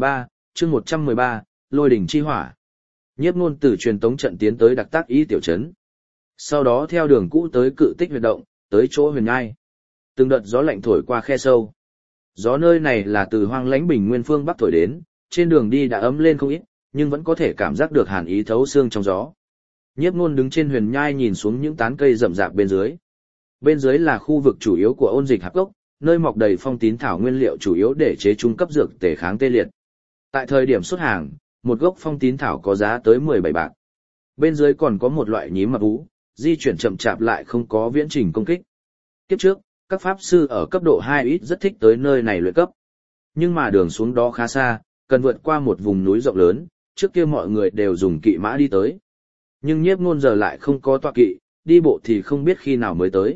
113, lôi đỉnh chi hỏa. Nhiếp Nôn từ truyền tống trận tiến tới đặc tác y tiểu trấn. Sau đó theo đường cũ tới cự tích huyệt động, tới chỗ huyền ngai. Từng đợt gió lạnh thổi qua khe sâu. Gió nơi này là từ hoang lãnh bình nguyên phương bắc thổi đến, trên đường đi đã ấm lên không ít, nhưng vẫn có thể cảm giác được hàn ý thấu xương trong gió. Nhiếp Nôn đứng trên huyền nhai nhìn xuống những tán cây rậm rạp bên dưới. Bên dưới là khu vực chủ yếu của ôn dịch hạp cốc, nơi mọc đầy phong tín thảo nguyên liệu chủ yếu để chế trung cấp dược tề kháng tê liệt. Tại thời điểm xuất hàng, một gốc phong tín thảo có giá tới 17 bạc. Bên dưới còn có một loại nhím mập ú, di chuyển chậm chạp lại không có viễn trình công kích. Kiếp trước, các pháp sư ở cấp độ 2 ít rất thích tới nơi này luyện cấp. Nhưng mà đường xuống đó khá xa, cần vượt qua một vùng núi rộng lớn, trước kia mọi người đều dùng kỵ mã đi tới. Nhưng Nhiếp Nôn giờ lại không có tọa kỵ, đi bộ thì không biết khi nào mới tới.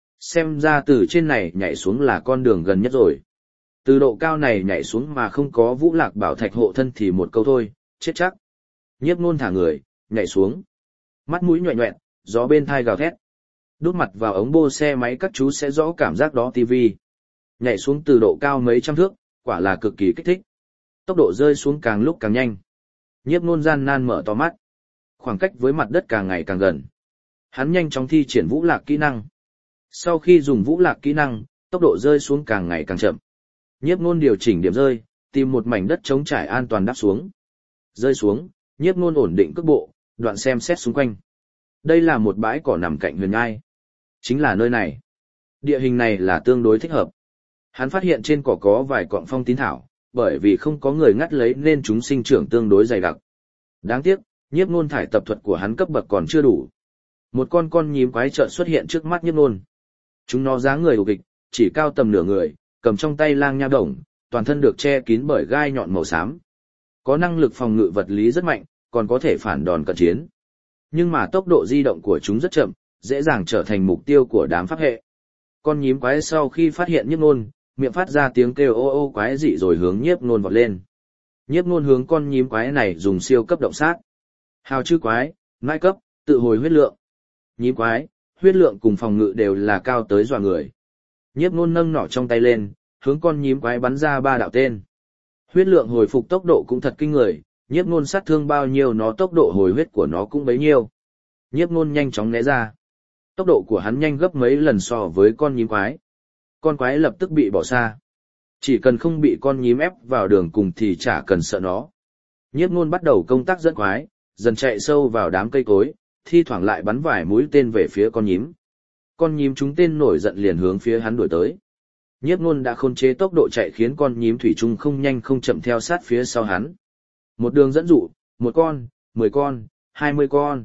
Xem ra từ trên này nhảy xuống là con đường gần nhất rồi. Từ độ cao này nhảy xuống mà không có Vũ Lạc Bảo Thạch hộ thân thì một câu thôi, chết chắc. Nhiếp Nôn thả người, nhảy xuống. Mắt mũi nhoẹn nhoẹn, gió bên thai gào thét. Đút mặt vào ống bô xe máy các chú sẽ rõ cảm giác đó tivi. Nhảy xuống từ độ cao mấy trăm thước, quả là cực kỳ kích thích. Tốc độ rơi xuống càng lúc càng nhanh. Nhiếp Nôn gian nan mở to mắt. Khoảng cách với mặt đất càng ngày càng gần. Hắn nhanh chóng thi triển Vũ Lạc kỹ năng. Sau khi dùng Vũ Lạc kỹ năng, tốc độ rơi xuống càng ngày càng chậm. Nhiếp Nôn điều chỉnh điểm rơi, tìm một mảnh đất trống trải an toàn đáp xuống. Rơi xuống, Nhiếp Nôn ổn định cước bộ, đoạn xem xét xung quanh. Đây là một bãi cỏ nằm cạnh huyền nhai. Chính là nơi này. Địa hình này là tương đối thích hợp. Hắn phát hiện trên cỏ có vài cọng phong tín thảo, bởi vì không có người ngắt lấy nên chúng sinh trưởng tương đối dày đặc. Đáng tiếc, Nhiếp Nôn thải tập thuật của hắn cấp bậc còn chưa đủ. Một con nhím quái chợt xuất hiện trước mắt Nhiếp Nôn. Chúng nó dáng người ục kịch, chỉ cao tầm nửa người, cầm trong tay lang nha đồng, toàn thân được che kín bởi gai nhọn màu xám. Có năng lực phòng ngự vật lý rất mạnh, còn có thể phản đòn cận chiến. Nhưng mà tốc độ di động của chúng rất chậm, dễ dàng trở thành mục tiêu của đám pháp hệ. Con nhím quái sau khi phát hiện Nhiếp Nôn, miệng phát ra tiếng kêu ô ô quái dị rồi hướng Nhiếp Nôn vọt lên. Nhiếp Nôn hướng con nhím quái này dùng siêu cấp động sát. Hào chư quái, nai cấp, tự hồi huyết lượng. Nhím quái, huyết lượng cùng phòng ngự đều là cao tới dọa người. Nhiếp Nôn nâng nỏ trong tay lên, hướng con nhím quái bắn ra 3 đạo tên. Huyết lượng hồi phục tốc độ cũng thật kinh người, Nhiếp Nôn sát thương bao nhiêu nó tốc độ hồi huyết của nó cũng bấy nhiêu. Nhiếp Nôn nhanh chóng né ra. Tốc độ của hắn nhanh gấp mấy lần so với con nhím quái. Con quái lập tức bị bỏ xa. Chỉ cần không bị con nhím ép vào đường cùng thì chả cần sợ nó. Nhiếp Nôn bắt đầu công tác dẫn quái, dần chạy sâu vào đám cây cối, thi thoảng lại bắn vài mũi tên về phía con nhím. Con nhím trúng tên nổi giận liền hướng phía hắn đuổi tới. Nhiếp Nôn đã khống chế tốc độ chạy khiến con nhím thủy chung không nhanh không chậm theo sát phía sau hắn. Một đường dẫn dụ, 1 con, 10 con, 20 con.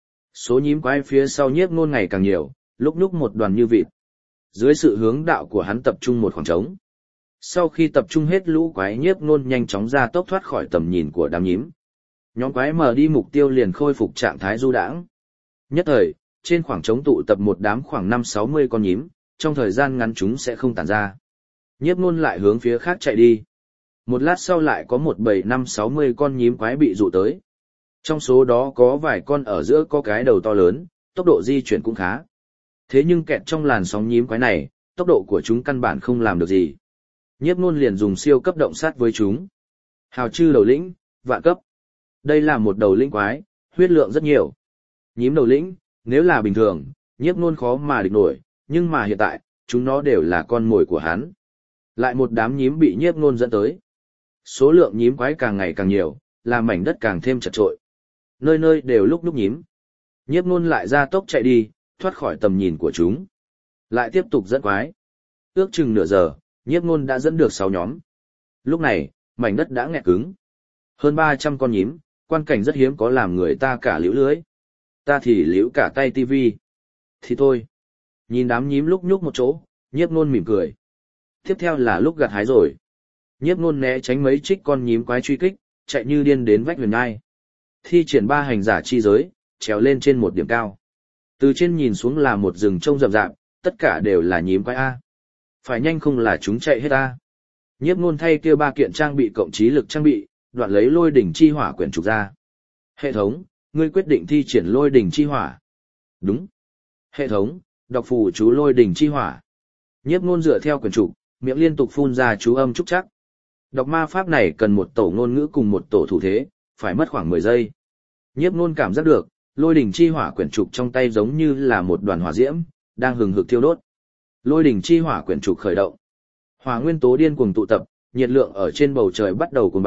Số nhím quái phía sau Nhiếp Nôn ngày càng nhiều, lúc nhúc một đoàn như vịt. Dưới sự hướng đạo của hắn tập trung một khoảng trống. Sau khi tập trung hết lũ quái, Nhiếp Nôn nhanh chóng ra tốc thoát khỏi tầm nhìn của đám nhím. Nhóm quái mở đi mục tiêu liền khôi phục trạng thái du đãng. Nhất thời, trên khoảng trống tụ tập một đám khoảng 5-60 con nhím, trong thời gian ngắn chúng sẽ không tản ra. Nhiếp Nôn lại hướng phía khác chạy đi. Một lát sau lại có một bầy 5-60 con nhím quái bị dụ tới. Trong số đó có vài con ở giữa có cái đầu to lớn, tốc độ di chuyển cũng khá. Thế nhưng kẹt trong làn sóng nhím quái này, tốc độ của chúng căn bản không làm được gì. Nhiếp Nôn liền dùng siêu cấp động sát với chúng. Hào chư đầu lĩnh, vạn cấp. Đây là một đầu lĩnh quái, huyết lượng rất nhiều. Nhím đầu lĩnh, nếu là bình thường, Nhiếp Nôn khó mà địch nổi, nhưng mà hiện tại, chúng nó đều là con mồi của hắn. Lại một đám nhím bị Nhiếp Nôn dẫn tới. Số lượng nhím quái càng ngày càng nhiều, làm mảnh đất càng thêm chật trội. Nơi nơi đều lúc nhím. Nhiếp Nôn lại ra tốc chạy đi, thoát khỏi tầm nhìn của chúng. Lại tiếp tục dẫn quái. Ước chừng nửa giờ, Nhiếp Nôn đã dẫn được 6 nhóm. Lúc này, mảnh đất đã nghẹt cứng. Hơn 300 con nhím, quan cảnh rất hiếm có làm người ta cả liễu lưới. Ta thì liễu cả tay tivi. Thì thôi. Nhìn đám nhím lúc nhúc một chỗ, Nhiếp Nôn mỉm cười. Tiếp theo là lúc gặt hái rồi. Nhiếp Nôn né tránh mấy trích con nhím quái truy kích, chạy như điên đến vách huyền nhai. Thi triển 3 hành giả chi giới, trèo lên trên một điểm cao. Từ trên nhìn xuống là một rừng trông rậm rạp, tất cả đều là nhím quái A. Phải nhanh không là chúng chạy hết A. Nhiếp Nôn thay kia 3 kiện trang bị cộng trí lực trang bị, đoạn lấy lôi đỉnh chi hỏa quyển trục ra. Hệ thống, ngươi quyết định thi triển lôi đỉnh chi hỏa. Đúng. Hệ thống, đọc phù chú lôi đỉnh chi hỏa. Nhiếp Nôn dựa theo quyển trục, miệng liên tục phun ra chú âm trúc chắc. Đọc ma pháp này cần một tổ ngôn ngữ cùng một tổ thủ thế, phải mất khoảng 10 giây. Nhiếp Nôn cảm giác được, lôi đỉnh chi hỏa quyển trục trong tay giống như là một đoàn hỏa diễm, đang hừng hực thiêu đốt. Lôi đỉnh chi hỏa quyển trục khởi động. Hỏa nguyên tố điên cuồng tụ tập, nhiệt lượng ở trên bầu trời bắt đầu cuồng bạo,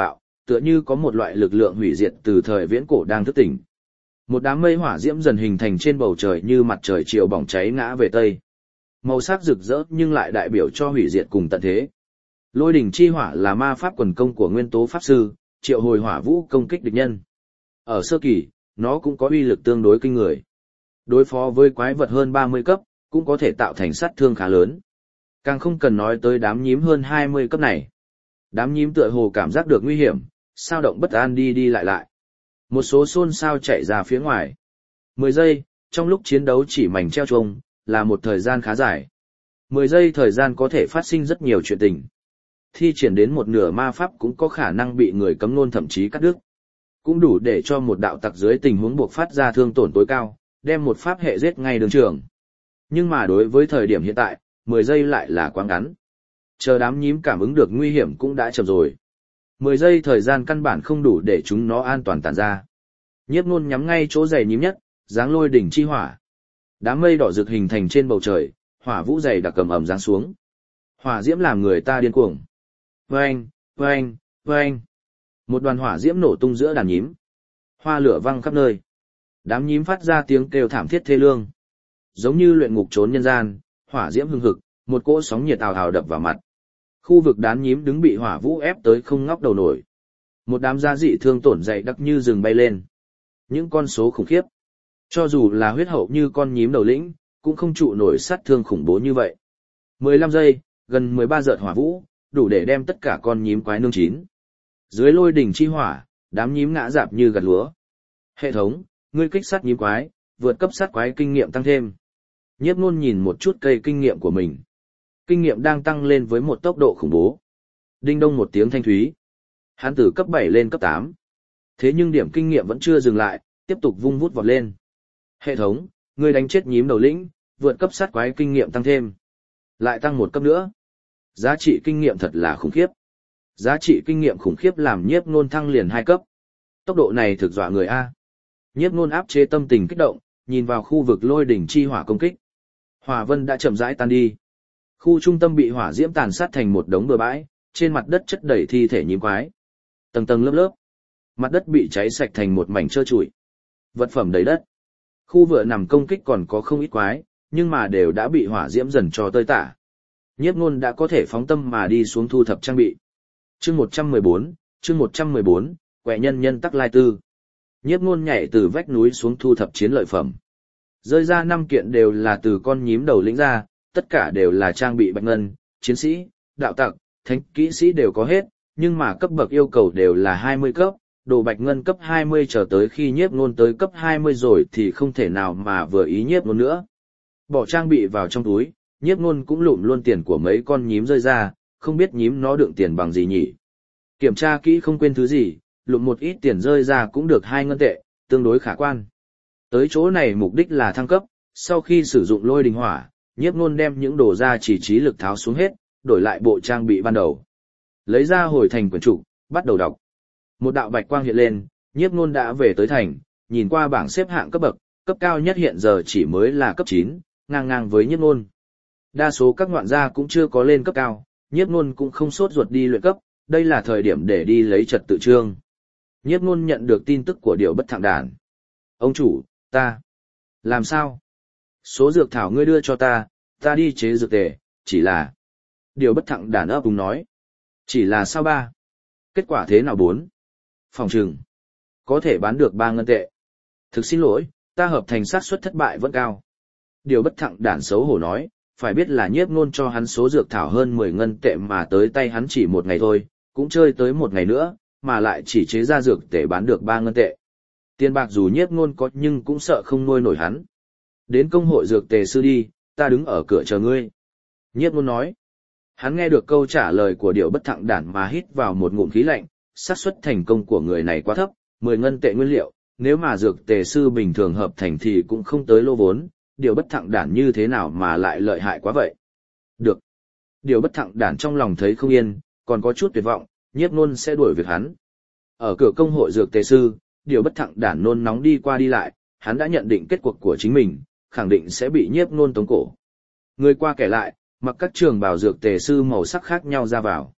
tựa như có một loại lực lượng hủy diệt từ thời viễn cổ đang thức tỉnh. Một đám mây hỏa diễm dần hình thành trên bầu trời như mặt trời chiều bỏng cháy ngã về tây. Màu sắc rực rỡ nhưng lại đại biểu cho hủy diệt cùng tận thế. Lôi đỉnh chi hỏa là ma pháp quần công của nguyên tố pháp sư, triệu hồi hỏa vũ công kích địch nhân. Ở sơ kỳ, nó cũng có uy lực tương đối kinh người. Đối phó với quái vật hơn 30 cấp, cũng có thể tạo thành sát thương khá lớn. Càng không cần nói tới đám nhím hơn 20 cấp này. Đám nhím tựa hồ cảm giác được nguy hiểm, sao động bất an đi đi lại lại. Một số xôn xao chạy ra phía ngoài. 10 giây, trong lúc chiến đấu chỉ mảnh treo chuông, là một thời gian khá dài. 10 giây thời gian có thể phát sinh rất nhiều chuyện tình. Thi triển đến một nửa ma pháp cũng có khả năng bị người cấm nôn thậm chí cắt đứt. Cũng đủ để cho một đạo tặc dưới tình huống buộc phát ra thương tổn tối cao, đem một pháp hệ giết ngay đường trường. Nhưng mà đối với thời điểm hiện tại, 10 giây lại là quá ngắn. Chờ đám nhím cảm ứng được nguy hiểm cũng đã chậm rồi. 10 giây thời gian căn bản không đủ để chúng nó an toàn tản ra. Nhiếp Nôn nhắm ngay chỗ dày nhím nhất, giáng lôi đỉnh chi hỏa. Đám mây đỏ rực hình thành trên bầu trời, hỏa vũ dày đặc cầm ẩm giáng xuống. Hỏa diễm làm người ta điên cuồng. Oeng, oeng, oeng. Một đoàn hỏa diễm nổ tung giữa đàn nhím. Hoa lửa văng khắp nơi. Đám nhím phát ra tiếng kêu thảm thiết thê lương. Giống như luyện ngục trốn nhân gian, hỏa diễm hừng hực, một cỗ sóng nhiệt ào ào đập vào mặt. Khu vực đám nhím đứng bị hỏa vũ ép tới không ngóc đầu nổi. Một đám da dị thương tổn dày đặc như rừng bay lên. Những con số khủng khiếp. Cho dù là huyết hậu như con nhím đầu lĩnh, cũng không trụ nổi sát thương khủng bố như vậy. 15 giây, gần 13 giọt hỏa vũ, đủ để đem tất cả con nhím quái nương chín. Dưới lôi đỉnh chi hỏa, đám nhím ngã rạp như gặt lúa. Hệ thống, ngươi kích sát nhím quái, vượt cấp sát quái kinh nghiệm tăng thêm. Nhiếp Nôn nhìn một chút cây kinh nghiệm của mình. Kinh nghiệm đang tăng lên với một tốc độ khủng bố. Đinh đông một tiếng thanh thúy. Hắn từ cấp 7 lên cấp 8. Thế nhưng điểm kinh nghiệm vẫn chưa dừng lại, tiếp tục vung vút vọt lên. Hệ thống, ngươi đánh chết nhím đầu lĩnh, vượt cấp sát quái kinh nghiệm tăng thêm. Lại tăng một cấp nữa. Giá trị kinh nghiệm thật là khủng khiếp. Giá trị kinh nghiệm khủng khiếp làm Nhiếp Nôn thăng liền 2 cấp. Tốc độ này thực dọa người A. Nhiếp Nôn áp chế tâm tình kích động, nhìn vào khu vực lôi đỉnh chi hỏa công kích. Hỏa vân đã chậm rãi tan đi. Khu trung tâm bị hỏa diễm tàn sát thành một đống bừa bãi, trên mặt đất chất đầy thi thể nhím quái. Tầng tầng lớp lớp. Mặt đất bị cháy sạch thành một mảnh trơ trụi. Vật phẩm đầy đất. Khu vựa nằm công kích còn có không ít quái, nhưng mà đều đã bị hỏa diễm dần cho tơi tả. Nhiếp Nôn đã có thể phóng tâm mà đi xuống thu thập trang bị. Chương 114, quẻ nhân nhân tắc lai tư. Nhiếp Nôn nhảy từ vách núi xuống thu thập chiến lợi phẩm. Rơi ra 5 kiện đều là từ con nhím đầu lĩnh ra, tất cả đều là trang bị bạch ngân, chiến sĩ, đạo tặc, thánh kỹ sĩ đều có hết, nhưng mà cấp bậc yêu cầu đều là 20 cấp, đồ bạch ngân cấp 20 trở tới khi Nhiếp Nôn tới cấp 20 rồi thì không thể nào mà vừa ý Nhiếp Nôn nữa. Bỏ trang bị vào trong túi, Nhiếp Nôn cũng lụm luôn tiền của mấy con nhím rơi ra, không biết nhím nó đựng tiền bằng gì nhỉ. Kiểm tra kỹ không quên thứ gì, lụm một ít tiền rơi ra cũng được 2 ngân tệ, tương đối khả quan. Tới chỗ này mục đích là thăng cấp, sau khi sử dụng lôi đình hỏa, Nhiếp Nôn đem những đồ ra chỉ trí lực tháo xuống hết, đổi lại bộ trang bị ban đầu. Lấy ra hồi thành quyển trục, bắt đầu đọc. Một đạo bạch quang hiện lên, Nhiếp Nôn đã về tới thành, nhìn qua bảng xếp hạng cấp bậc, cấp cao nhất hiện giờ chỉ mới là cấp 9, ngang ngang với Nhiếp Nôn. Đa số các ngoạn gia cũng chưa có lên cấp cao, Nhiếp Nôn cũng không sốt ruột đi luyện cấp, đây là thời điểm để đi lấy trật tự chương. Nhiếp Nôn nhận được tin tức của Điểu Bất Thạng Đản. Ông chủ, ta. Làm sao? Số dược thảo ngươi đưa cho ta đi chế dược tề, chỉ là. Điểu Bất Thạng Đản ấp úng nói. Chỉ là sao ba? Kết quả thế nào 4? Phòng trừng. Có thể bán được 3 ngân tệ. Thực xin lỗi, ta hợp thành xác suất thất bại vẫn cao. Điểu Bất Thạng Đản xấu hổ nói, phải biết là Nhiếp Nôn cho hắn số dược thảo hơn 10 ngân tệ mà tới tay hắn chỉ một ngày thôi, cũng chơi tới một ngày nữa, mà lại chỉ chế ra dược tể bán được 3 ngân tệ. Tiền bạc dù Nhiếp Nôn có nhưng cũng sợ không nuôi nổi hắn. Đến công hội dược tề sư đi, ta đứng ở cửa chờ ngươi. Nhiếp Nôn nói. Hắn nghe được câu trả lời của Điểu Bất Thạng Đản mà hít vào một ngụm khí lạnh, xác suất thành công của người này quá thấp, 10 ngân tệ nguyên liệu, nếu mà dược tề sư bình thường hợp thành thì cũng không tới lô vốn, Điểu Bất Thạng Đản như thế nào mà lại lợi hại quá vậy. Được. Điểu Bất Thạng Đản trong lòng thấy không yên, còn có chút tuyệt vọng, Nhiếp Nôn sẽ đuổi việc hắn. Ở cửa công hội dược tề sư, Điểu Bất Thạng Đản nôn nóng đi qua đi lại, hắn đã nhận định kết cuộc của chính mình, khẳng định sẽ bị Nhiếp Nôn tống cổ. Người qua kẻ lại, mặc các trường bào dược tề sư màu sắc khác nhau ra vào.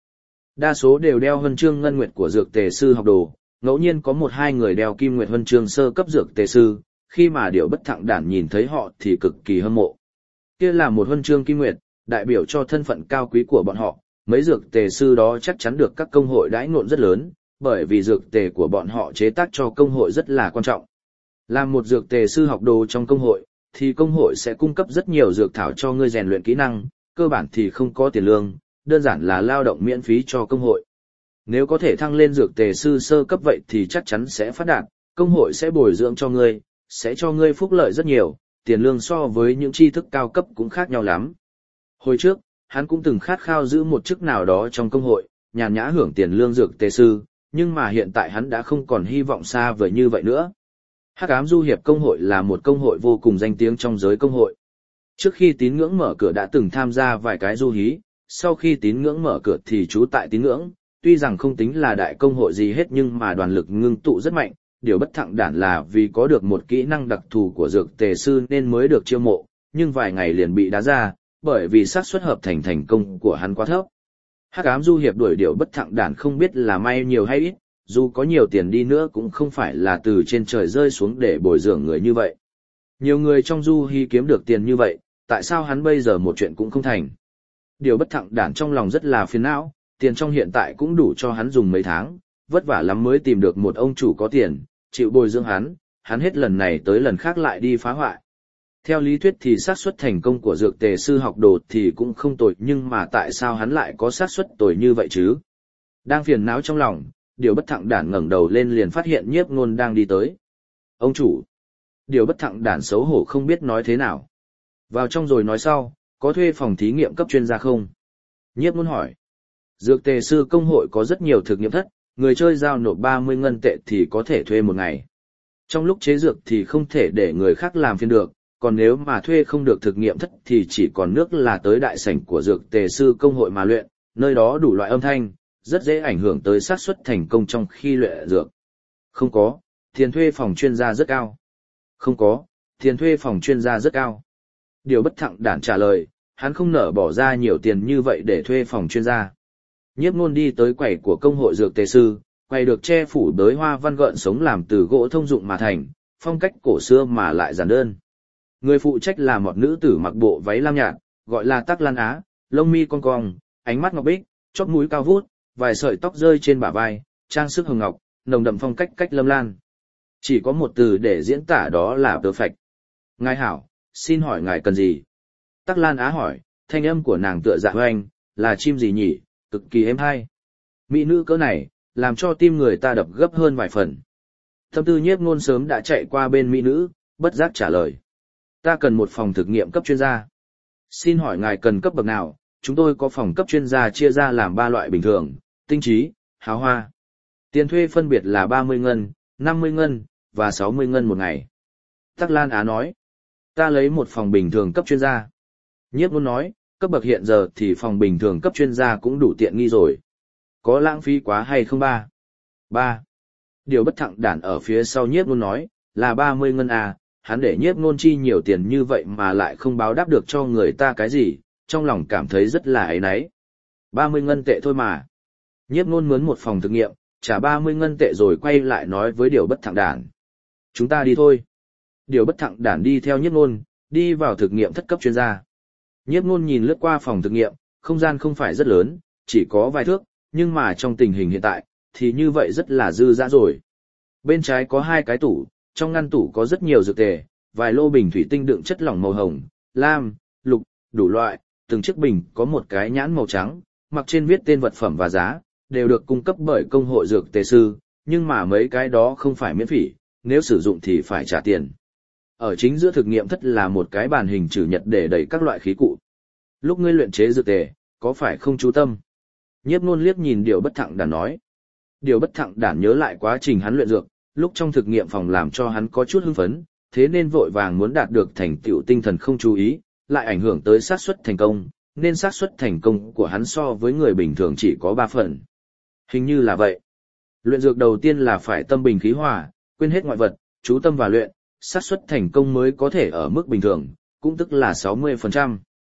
Đa số đều đeo huân chương ngân nguyệt của dược tề sư học đồ, ngẫu nhiên có một hai người đeo kim nguyệt huân chương sơ cấp dược tề sư, khi mà Điểu Bất Thặng Đản nhìn thấy họ thì cực kỳ hâm mộ. Kia là một huân chương kim nguyệt, đại biểu cho thân phận cao quý của bọn họ, mấy dược tề sư đó chắc chắn được các công hội đãi ngộ rất lớn, bởi vì dược tề của bọn họ chế tác cho công hội rất là quan trọng. Làm một dược tề sư học đồ trong công hội, thì công hội sẽ cung cấp rất nhiều dược thảo cho ngươi rèn luyện kỹ năng, cơ bản thì không có tiền lương, đơn giản là lao động miễn phí cho công hội. Nếu có thể thăng lên dược tề sư sơ cấp vậy thì chắc chắn sẽ phát đạt, công hội sẽ bồi dưỡng cho ngươi, sẽ cho ngươi phúc lợi rất nhiều, tiền lương so với những tri thức cao cấp cũng khác nhau lắm. Hồi trước, hắn cũng từng khát khao giữ một chức nào đó trong công hội, nhàn nhã hưởng tiền lương dược tề sư, nhưng mà hiện tại hắn đã không còn hy vọng xa vời như vậy nữa. Hắc ám du hiệp công hội là một công hội vô cùng danh tiếng trong giới công hội. Trước khi tín ngưỡng mở cửa đã từng tham gia vài cái du hí, sau khi tín ngưỡng mở cửa thì trú tại tín ngưỡng, tuy rằng không tính là đại công hội gì hết nhưng mà đoàn lực ngưng tụ rất mạnh. Điều Bất Thặng Đản là vì có được một kỹ năng đặc thù của dược tề sư nên mới được chiêu mộ, nhưng vài ngày liền bị đá ra, bởi vì xác suất hợp thành thành công của hắn quá thấp. Hắc ám du hiệp đuổi Điều Bất Thặng Đản không biết là may nhiều hay ít, dù có nhiều tiền đi nữa cũng không phải là từ trên trời rơi xuống để bồi dưỡng người như vậy. Nhiều người trong du hí kiếm được tiền như vậy, tại sao hắn bây giờ một chuyện cũng không thành? Điều Bất Thặng Đản trong lòng rất là phiền não, tiền trong hiện tại cũng đủ cho hắn dùng mấy tháng, vất vả lắm mới tìm được một ông chủ có tiền, chịu bồi dưỡng hắn hết lần này tới lần khác lại đi phá hoại. Theo lý thuyết thì xác suất thành công của dược tề sư học đồ thì cũng không tồi, nhưng mà tại sao hắn lại có xác suất tồi như vậy chứ? Đang phiền não trong lòng, Điều Bất Thặng Đản ngẩng đầu lên liền phát hiện Nhiếp Ngôn đang đi tới. Ông chủ! Điều Bất Thặng Đản xấu hổ không biết nói thế nào. Vào trong rồi nói sau, có thuê phòng thí nghiệm cấp chuyên gia không? Nhiếp Ngôn hỏi. Dược tề sư công hội có rất nhiều thực nghiệm thất, người chơi giao nộp 30 ngân tệ thì có thể thuê một ngày. Trong lúc chế dược thì không thể để người khác làm phiền được, còn nếu mà thuê không được thực nghiệm thất thì chỉ còn nước là tới đại sảnh của dược tề sư công hội mà luyện, nơi đó đủ loại âm thanh, rất dễ ảnh hưởng tới xác suất thành công trong khi luyện dược. Không có, tiền thuê phòng chuyên gia rất cao. Không có, tiền thuê phòng chuyên gia rất cao. Điều Bất Thặng Đản trả lời, hắn không nỡ bỏ ra nhiều tiền như vậy để thuê phòng chuyên gia. Nhiếp Ngôn đi tới quầy của công hội dược tề sư, quầy được che phủ đới hoa văn gợn sống làm từ gỗ thông dụng mà thành, phong cách cổ xưa mà lại giản đơn. Người phụ trách là một nữ tử mặc bộ váy lam nhạt, gọi là Tắc Lan Á, lông mi cong cong, ánh mắt ngọc bích, chóp mũi cao vút, vài sợi tóc rơi trên bả vai, trang sức hồng ngọc, nồng đậm phong cách cách lâm lan. Chỉ có một từ để diễn tả đó là perfect. Ngài hảo, xin hỏi ngài cần gì? Tắc Lan Á hỏi, thanh âm của nàng tựa dạ hoanh, là chim gì nhỉ, cực kỳ êm hay. Mỹ nữ cỡ này, làm cho tim người ta đập gấp hơn vài phần. Tâm tư Nhiếp Ngôn sớm đã chạy qua bên mỹ nữ, bất giác trả lời. Ta cần một phòng thực nghiệm cấp chuyên gia. Xin hỏi ngài cần cấp bậc nào? Chúng tôi có phòng cấp chuyên gia chia ra làm 3 loại bình thường, tinh trí, hào hoa. Tiền thuê phân biệt là 30 ngân, 50 ngân, và 60 ngân một ngày. Tắc Lan Á nói. Ta lấy một phòng bình thường cấp chuyên gia. Nhiếp Ngôn nói, cấp bậc hiện giờ thì phòng bình thường cấp chuyên gia cũng đủ tiện nghi rồi. Có lãng phí quá hay không ba? 3. Điều Bất Thặng Đản ở phía sau Nhiếp Ngôn nói, là 30 ngân à, hắn để Nhiếp Ngôn chi nhiều tiền như vậy mà lại không báo đáp được cho người ta cái gì, trong lòng cảm thấy rất là áy náy. 30 ngân tệ thôi mà. Nhiếp Ngôn mướn một phòng thực nghiệm, trả 30 ngân tệ rồi quay lại nói với Điều Bất Thặng Đản. Chúng ta đi thôi. Điều Bất Thặng Đản đi theo Nhiếp Ngôn, đi vào thực nghiệm thất cấp chuyên gia. Nhiếp Ngôn nhìn lướt qua phòng thực nghiệm, không gian không phải rất lớn, chỉ có vài thước, nhưng mà trong tình hình hiện tại, thì như vậy rất là dư dã rồi. Bên trái có 2 cái tủ, trong ngăn tủ có rất nhiều dược tề, vài lô bình thủy tinh đựng chất lỏng màu hồng, lam, lục, đủ loại, từng chiếc bình có một cái nhãn màu trắng, mặc trên viết tên vật phẩm và giá, đều được cung cấp bởi công hội dược tề sư, nhưng mà mấy cái đó không phải miễn phí, nếu sử dụng thì phải trả tiền. Ở chính giữa thực nghiệm thất là một cái bàn hình chữ nhật để đẩy các loại khí cụ. Lúc ngươi luyện chế dược tề, có phải không chú tâm? Nhiếp Ngôn liếc nhìn Điều Bất Thặng Đản nói. Điều Bất Thặng Đản nhớ lại quá trình hắn luyện dược, lúc trong thực nghiệm phòng làm cho hắn có chút hưng phấn, thế nên vội vàng muốn đạt được thành tựu tinh thần không chú ý, lại ảnh hưởng tới xác suất thành công, nên xác suất thành công của hắn so với người bình thường chỉ có 3 phần. Hình như là vậy. Luyện dược đầu tiên là phải tâm bình khí hòa, quên hết ngoại vật, chú tâm vào luyện, xác suất thành công mới có thể ở mức bình thường, cũng tức là 60%.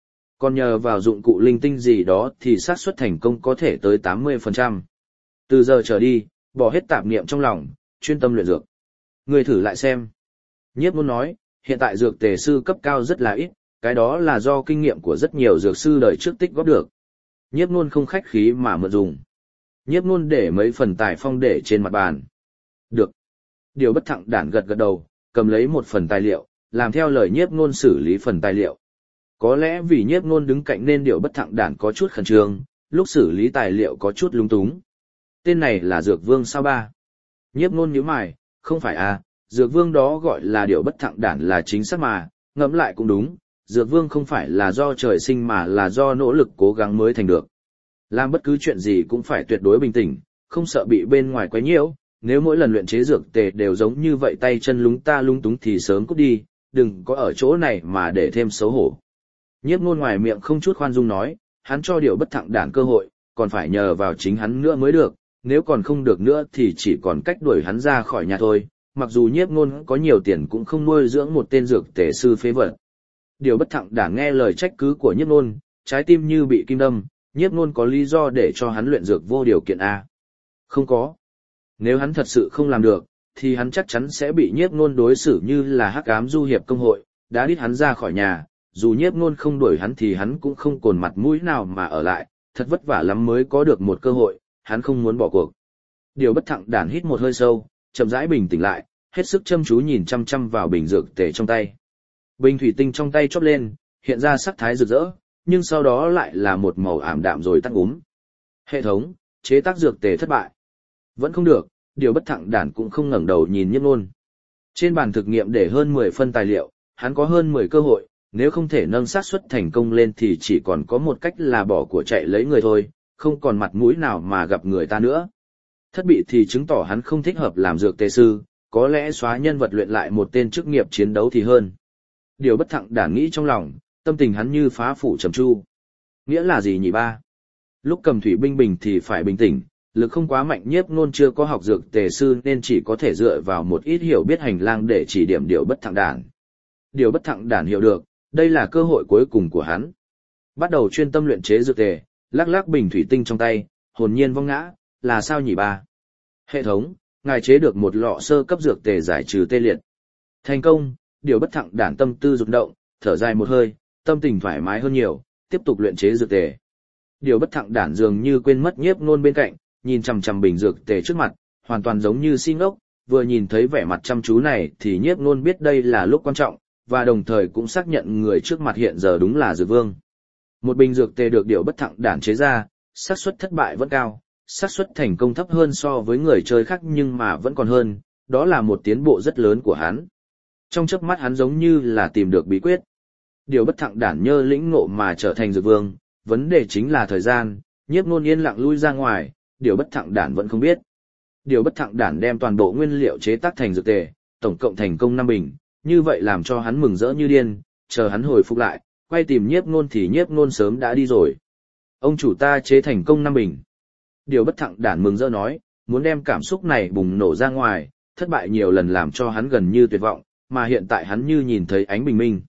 Còn nhờ vào dụng cụ linh tinh gì đó thì xác suất thành công có thể tới 80%. Từ giờ trở đi, bỏ hết tạp niệm trong lòng, chuyên tâm luyện dược. Người thử lại xem. Nhiếp Nôn nói, hiện tại dược tề sư cấp cao rất là ít, cái đó là do kinh nghiệm của rất nhiều dược sư đời trước tích góp được. Nhiếp Nôn không khách khí mà mượn dùng. Nhiếp Nôn để mấy phần tài phong để trên mặt bàn. Được. Điều Bất Thặng Đản gật gật đầu, cầm lấy một phần tài liệu, làm theo lời Nhiếp Nôn xử lý phần tài liệu. Có lẽ vì Nhiếp Nôn đứng cạnh nên Điều Bất Thặng Đản có chút khẩn trương, lúc xử lý tài liệu có chút lúng túng. Tên này là Dược Vương sao ba? Nhiếp Nôn nhíu mày, không phải à, Dược Vương đó gọi là Điều Bất Thặng Đản là chính xác mà, ngẫm lại cũng đúng, Dược Vương không phải là do trời sinh mà là do nỗ lực cố gắng mới thành được. Làm bất cứ chuyện gì cũng phải tuyệt đối bình tĩnh, không sợ bị bên ngoài quấy nhiễu, nếu mỗi lần luyện chế dược tề đều giống như vậy tay chân lúng ta lung túng thì sớm cút đi, đừng có ở chỗ này mà để thêm xấu hổ. Nhiếp Nôn ngoài miệng không chút khoan dung nói, hắn cho Điều Bất Thặng Đản cơ hội, còn phải nhờ vào chính hắn nữa mới được, nếu còn không được nữa thì chỉ còn cách đuổi hắn ra khỏi nhà thôi, mặc dù Nhiếp Nôn có nhiều tiền cũng không nuôi dưỡng một tên dược tề sư phế vật. Điều Bất Thặng Đản nghe lời trách cứ của Nhiếp Nôn, trái tim như bị kim đâm, Nhiếp Nôn có lý do để cho hắn luyện dược vô điều kiện à? Không có. Nếu hắn thật sự không làm được, thì hắn chắc chắn sẽ bị Nhiếp Nôn đối xử như là hắc ám du hiệp công hội, đã đít hắn ra khỏi nhà, dù Nhiếp Nôn không đuổi hắn thì hắn cũng không còn mặt mũi nào mà ở lại, thật vất vả lắm mới có được một cơ hội, hắn không muốn bỏ cuộc. Điều Bất Thặng Đản hít một hơi sâu, chậm rãi bình tĩnh lại, hết sức chăm chú nhìn chăm chăm vào bình dược tề trong tay. Bình thủy tinh trong tay chóp lên, hiện ra sắc thái rực rỡ, nhưng sau đó lại là một màu ảm đạm rồi tắt úm. Hệ thống, chế tác dược tề thất bại. Vẫn không được, Điều Bất Thặng Đản cũng không ngẩng đầu nhìn Nhiếp Nôn. Trên bàn thực nghiệm để hơn 10 phân tài liệu, hắn có hơn 10 cơ hội, nếu không thể nâng xác suất thành công lên thì chỉ còn có một cách là bỏ của chạy lấy người thôi, không còn mặt mũi nào mà gặp người ta nữa. Thất bại thì chứng tỏ hắn không thích hợp làm dược tề sư, có lẽ xóa nhân vật luyện lại một tên chức nghiệp chiến đấu thì hơn. Điều Bất Thặng Đản nghĩ trong lòng, tâm tình hắn như phá phủ trầm tru. Nghĩa là gì nhỉ ba? Lúc cầm thủy binh bình thì phải bình tĩnh, lực không quá mạnh. Nhiếp Nôn chưa có học dược tề sư nên chỉ có thể dựa vào một ít hiểu biết hành lang để chỉ điểm Điều Bất Thặng Đản. Điều Bất Thặng Đản hiểu được, đây là cơ hội cuối cùng của hắn. Bắt đầu chuyên tâm luyện chế dược tề, lắc lắc bình thủy tinh trong tay, hồn nhiên vong ngã, là sao nhỉ ba? Hệ thống, ngài chế được một lọ sơ cấp dược tề giải trừ tê liệt. Thành công, Điều Bất Thặng Đản tâm tư rung động, thở dài một hơi, tâm tình thoải mái hơn nhiều, tiếp tục luyện chế dược tề. Điều Bất Thặng Đản dường như quên mất Nhiếp Nôn bên cạnh, nhìn chằm chằm bình dược tề trước mặt, hoàn toàn giống như si ngốc, vừa nhìn thấy vẻ mặt chăm chú này thì Nhiếp Nôn biết đây là lúc quan trọng, và đồng thời cũng xác nhận người trước mặt hiện giờ đúng là Dược Vương. Một bình dược tề được Điều Bất Thặng Đản chế ra, xác suất thất bại vẫn cao, xác suất thành công thấp hơn so với người chơi khác nhưng mà vẫn còn hơn, đó là một tiến bộ rất lớn của hắn. Trong chớp mắt hắn giống như là tìm được bí quyết. Điều Bất Thặng Đản nhờ lĩnh ngộ mà trở thành Dược Vương, vấn đề chính là thời gian. Nhiếp Nôn yên lặng lui ra ngoài, Điều Bất Thặng Đản vẫn không biết. Điều Bất Thặng Đản đem toàn bộ nguyên liệu chế tác thành dược tề, tổng cộng thành công 5 bình, như vậy làm cho hắn mừng rỡ như điên, chờ hắn hồi phục lại, quay tìm Nhiếp Nôn thì Nhiếp Nôn sớm đã đi rồi. Ông chủ ta chế thành công 5 bình. Điều Bất Thặng Đản mừng rỡ nói, muốn đem cảm xúc này bùng nổ ra ngoài, thất bại nhiều lần làm cho hắn gần như tuyệt vọng, mà hiện tại hắn như nhìn thấy ánh bình minh.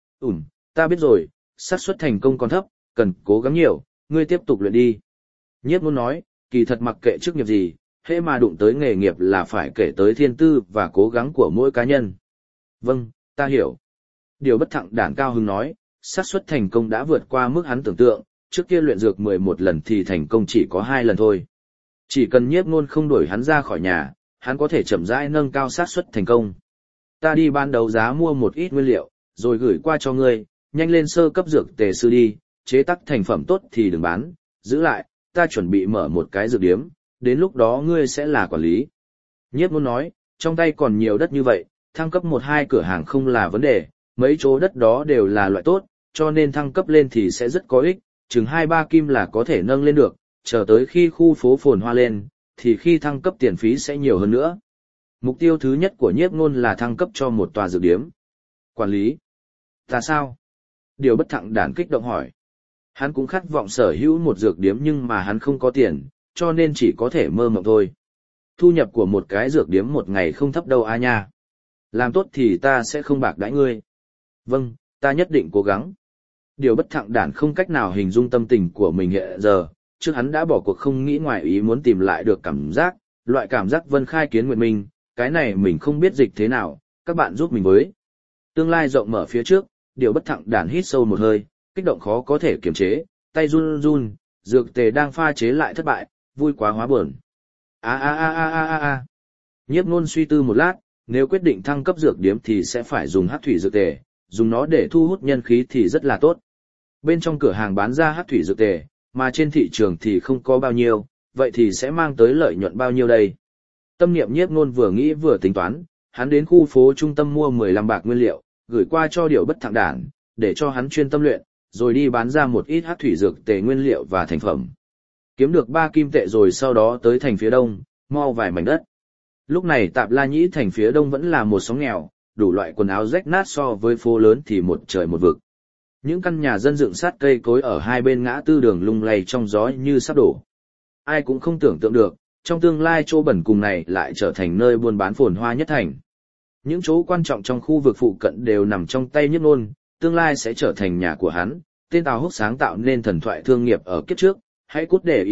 Ta biết rồi, xác suất thành công còn thấp, cần cố gắng nhiều, ngươi tiếp tục luyện đi. Nhiếp Nôn nói, kỳ thật mặc kệ chức nghiệp gì, hễ mà đụng tới nghề nghiệp là phải kể tới thiên tư và cố gắng của mỗi cá nhân. Vâng, ta hiểu. Điều Bất Thặng Đản cao hứng nói, xác suất thành công đã vượt qua mức hắn tưởng tượng, trước kia luyện dược 11 lần thì thành công chỉ có 2 lần thôi. Chỉ cần Nhiếp Nôn không đuổi hắn ra khỏi nhà, hắn có thể chậm rãi nâng cao xác suất thành công. Ta đi ban đấu giá mua một ít nguyên liệu, rồi gửi qua cho ngươi, nhanh lên sơ cấp dược tề sư đi, chế tác thành phẩm tốt thì đừng bán, giữ lại, ta chuẩn bị mở một cái dược điếm, đến lúc đó ngươi sẽ là quản lý. Nhiếp Nôn nói, trong tay còn nhiều đất như vậy, thăng cấp 1-2 cửa hàng không là vấn đề, mấy chỗ đất đó đều là loại tốt, cho nên thăng cấp lên thì sẽ rất có ích, chừng 2-3 kim là có thể nâng lên được, chờ tới khi khu phố phồn hoa lên, thì khi thăng cấp tiền phí sẽ nhiều hơn nữa. Mục tiêu thứ nhất của Nhiếp Nôn là thăng cấp cho một tòa dược điếm. Quản lý? Ta sao? Điều Bất Thặng Đản kích động hỏi. Hắn cũng khát vọng sở hữu một dược điếm nhưng mà hắn không có tiền, cho nên chỉ có thể mơ mộng thôi. Thu nhập của một cái dược điếm một ngày không thấp đâu a nha. Làm tốt thì ta sẽ không bạc đãi ngươi. Vâng, ta nhất định cố gắng. Điều bất thặng đản không cách nào hình dung tâm tình của mình hiện giờ, trước hắn đã bỏ cuộc không nghĩ ngoài ý muốn tìm lại được cảm giác, loại cảm giác vân khai kiến nguyện mình, cái này mình không biết dịch thế nào, các bạn giúp mình với. Tương lai rộng mở phía trước, điều bất thặng đản hít sâu một hơi, kích động khó có thể kiềm chế, tay run run, dược tề đang pha chế lại thất bại, vui quá hóa buồn. Nhiếp Nôn suy tư một lát, nếu quyết định thăng cấp dược điếm thì sẽ phải dùng hắc thủy dược tề, dùng nó để thu hút nhân khí thì rất là tốt. Bên trong cửa hàng bán ra hắc thủy dược tề, mà trên thị trường thì không có bao nhiêu, vậy thì sẽ mang tới lợi nhuận bao nhiêu đây? Tâm niệm Nhiếp Nôn vừa nghĩ vừa tính toán, hắn đến khu phố trung tâm mua 15 bạc nguyên liệu, gửi qua cho Điểu Bất Thặng Đản, để cho hắn chuyên tâm luyện, rồi đi bán ra một ít hắc thủy dược tề nguyên liệu và thành phẩm. Kiếm được 3 kim tệ rồi sau đó tới thành phía đông, mau vài mảnh đất. Lúc này Tạp La Nhĩ thành phía đông vẫn là một xóm nghèo, đủ loại quần áo rách nát so với phố lớn thì một trời một vực. Những căn nhà dân dựng sát cây cối ở hai bên ngã tư đường lung lay trong gió như sắp đổ. Ai cũng không tưởng tượng được, trong tương lai chỗ bẩn cùng này lại trở thành nơi buôn bán phồn hoa nhất thành. Những chỗ quan trọng trong khu vực phụ cận đều nằm trong tay Nhiếp Nôn, tương lai sẽ trở thành nhà của hắn. Tên Tào Húc sáng tạo nên thần thoại thương nghiệp ở kiếp trước, hãy cút để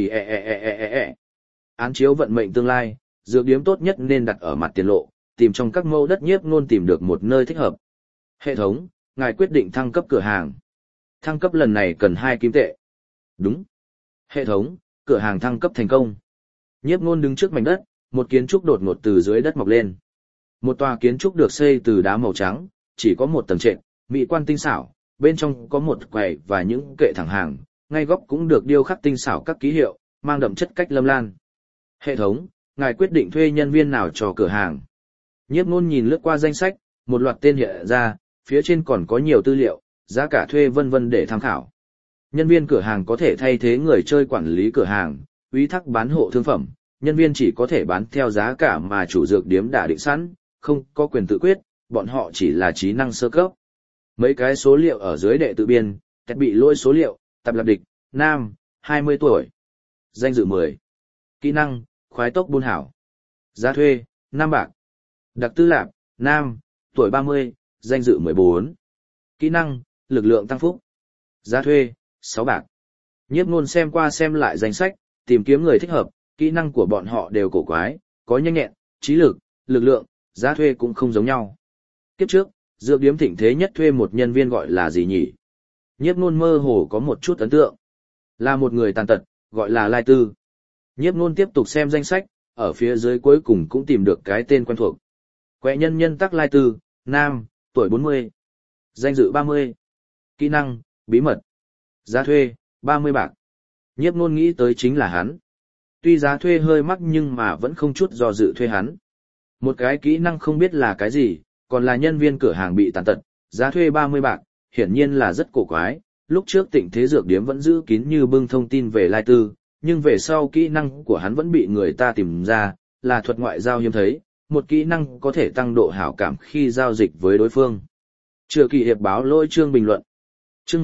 án chiếu vận mệnh tương lai, dược điếm tốt nhất nên đặt ở mặt tiền lộ, tìm trong các mẫu đất Nhiếp Nôn tìm được một nơi thích hợp. Hệ thống, ngài quyết định thăng cấp cửa hàng. Thăng cấp lần này cần 2 kim tệ. Đúng. Hệ thống, cửa hàng thăng cấp thành công. Nhiếp Nôn đứng trước mảnh đất, một kiến trúc đột ngột từ dưới đất mọc lên. Một tòa kiến trúc được xây từ đá màu trắng, chỉ có một tầng trệt, mỹ quan tinh xảo, bên trong có một quầy và những kệ thẳng hàng, ngay góc cũng được điêu khắc tinh xảo các ký hiệu, mang đậm chất cách lâm lan. Hệ thống, ngài quyết định thuê nhân viên nào cho cửa hàng. Nhiếp Nôn nhìn lướt qua danh sách, một loạt tên hiện ra, phía trên còn có nhiều tư liệu, giá cả thuê vân vân để tham khảo. Nhân viên cửa hàng có thể thay thế người chơi quản lý cửa hàng, ủy thác bán hộ thương phẩm, nhân viên chỉ có thể bán theo giá cả mà chủ dược điếm đã định sẵn, không có quyền tự quyết, bọn họ chỉ là trí năng sơ cấp. Mấy cái số liệu ở dưới đệ tự biên, cách bị lỗi số liệu, Tạp Lạp Địch, nam, 20 tuổi. Danh dự 10. Kỹ năng, khoái tốc buôn hảo. Giá thuê, 5 bạc. Đặc tư lạp, nam, tuổi 30, danh dự 14. Kỹ năng, lực lượng tăng phúc. Giá thuê, 6 bạc. Nhiếp Nôn xem qua xem lại danh sách, tìm kiếm người thích hợp, kỹ năng của bọn họ đều cổ quái, có nhanh nhẹn, trí lực, lực lượng, giá thuê cũng không giống nhau. Kiếp trước, dược điếm thịnh thế nhất thuê một nhân viên gọi là gì nhỉ? Nhiếp Nôn mơ hồ có một chút ấn tượng. Là một người tàn tật, gọi là Lai Tư. Nhiếp Nôn tiếp tục xem danh sách, ở phía dưới cuối cùng cũng tìm được cái tên quen thuộc. Quẹ nhân nhân tắc Lai Tư, nam, tuổi 40. Danh dự 30. Kỹ năng, bí mật. Giá thuê, 30 bạc. Nhiếp Nôn nghĩ tới chính là hắn. Tuy giá thuê hơi mắc nhưng mà vẫn không chút do dự thuê hắn. Một cái kỹ năng không biết là cái gì, còn là nhân viên cửa hàng bị tàn tật, giá thuê 30 bạc, hiển nhiên là rất cổ quái. Lúc trước Tịnh Thế Dược Điếm vẫn giữ kín như bưng thông tin về Lai Tư, nhưng về sau kỹ năng của hắn vẫn bị người ta tìm ra, là thuật ngoại giao hiếm thấy, một kỹ năng có thể tăng độ hảo cảm khi giao dịch với đối phương. Chưa kỳ hiệp báo lỗi chương bình luận. Chương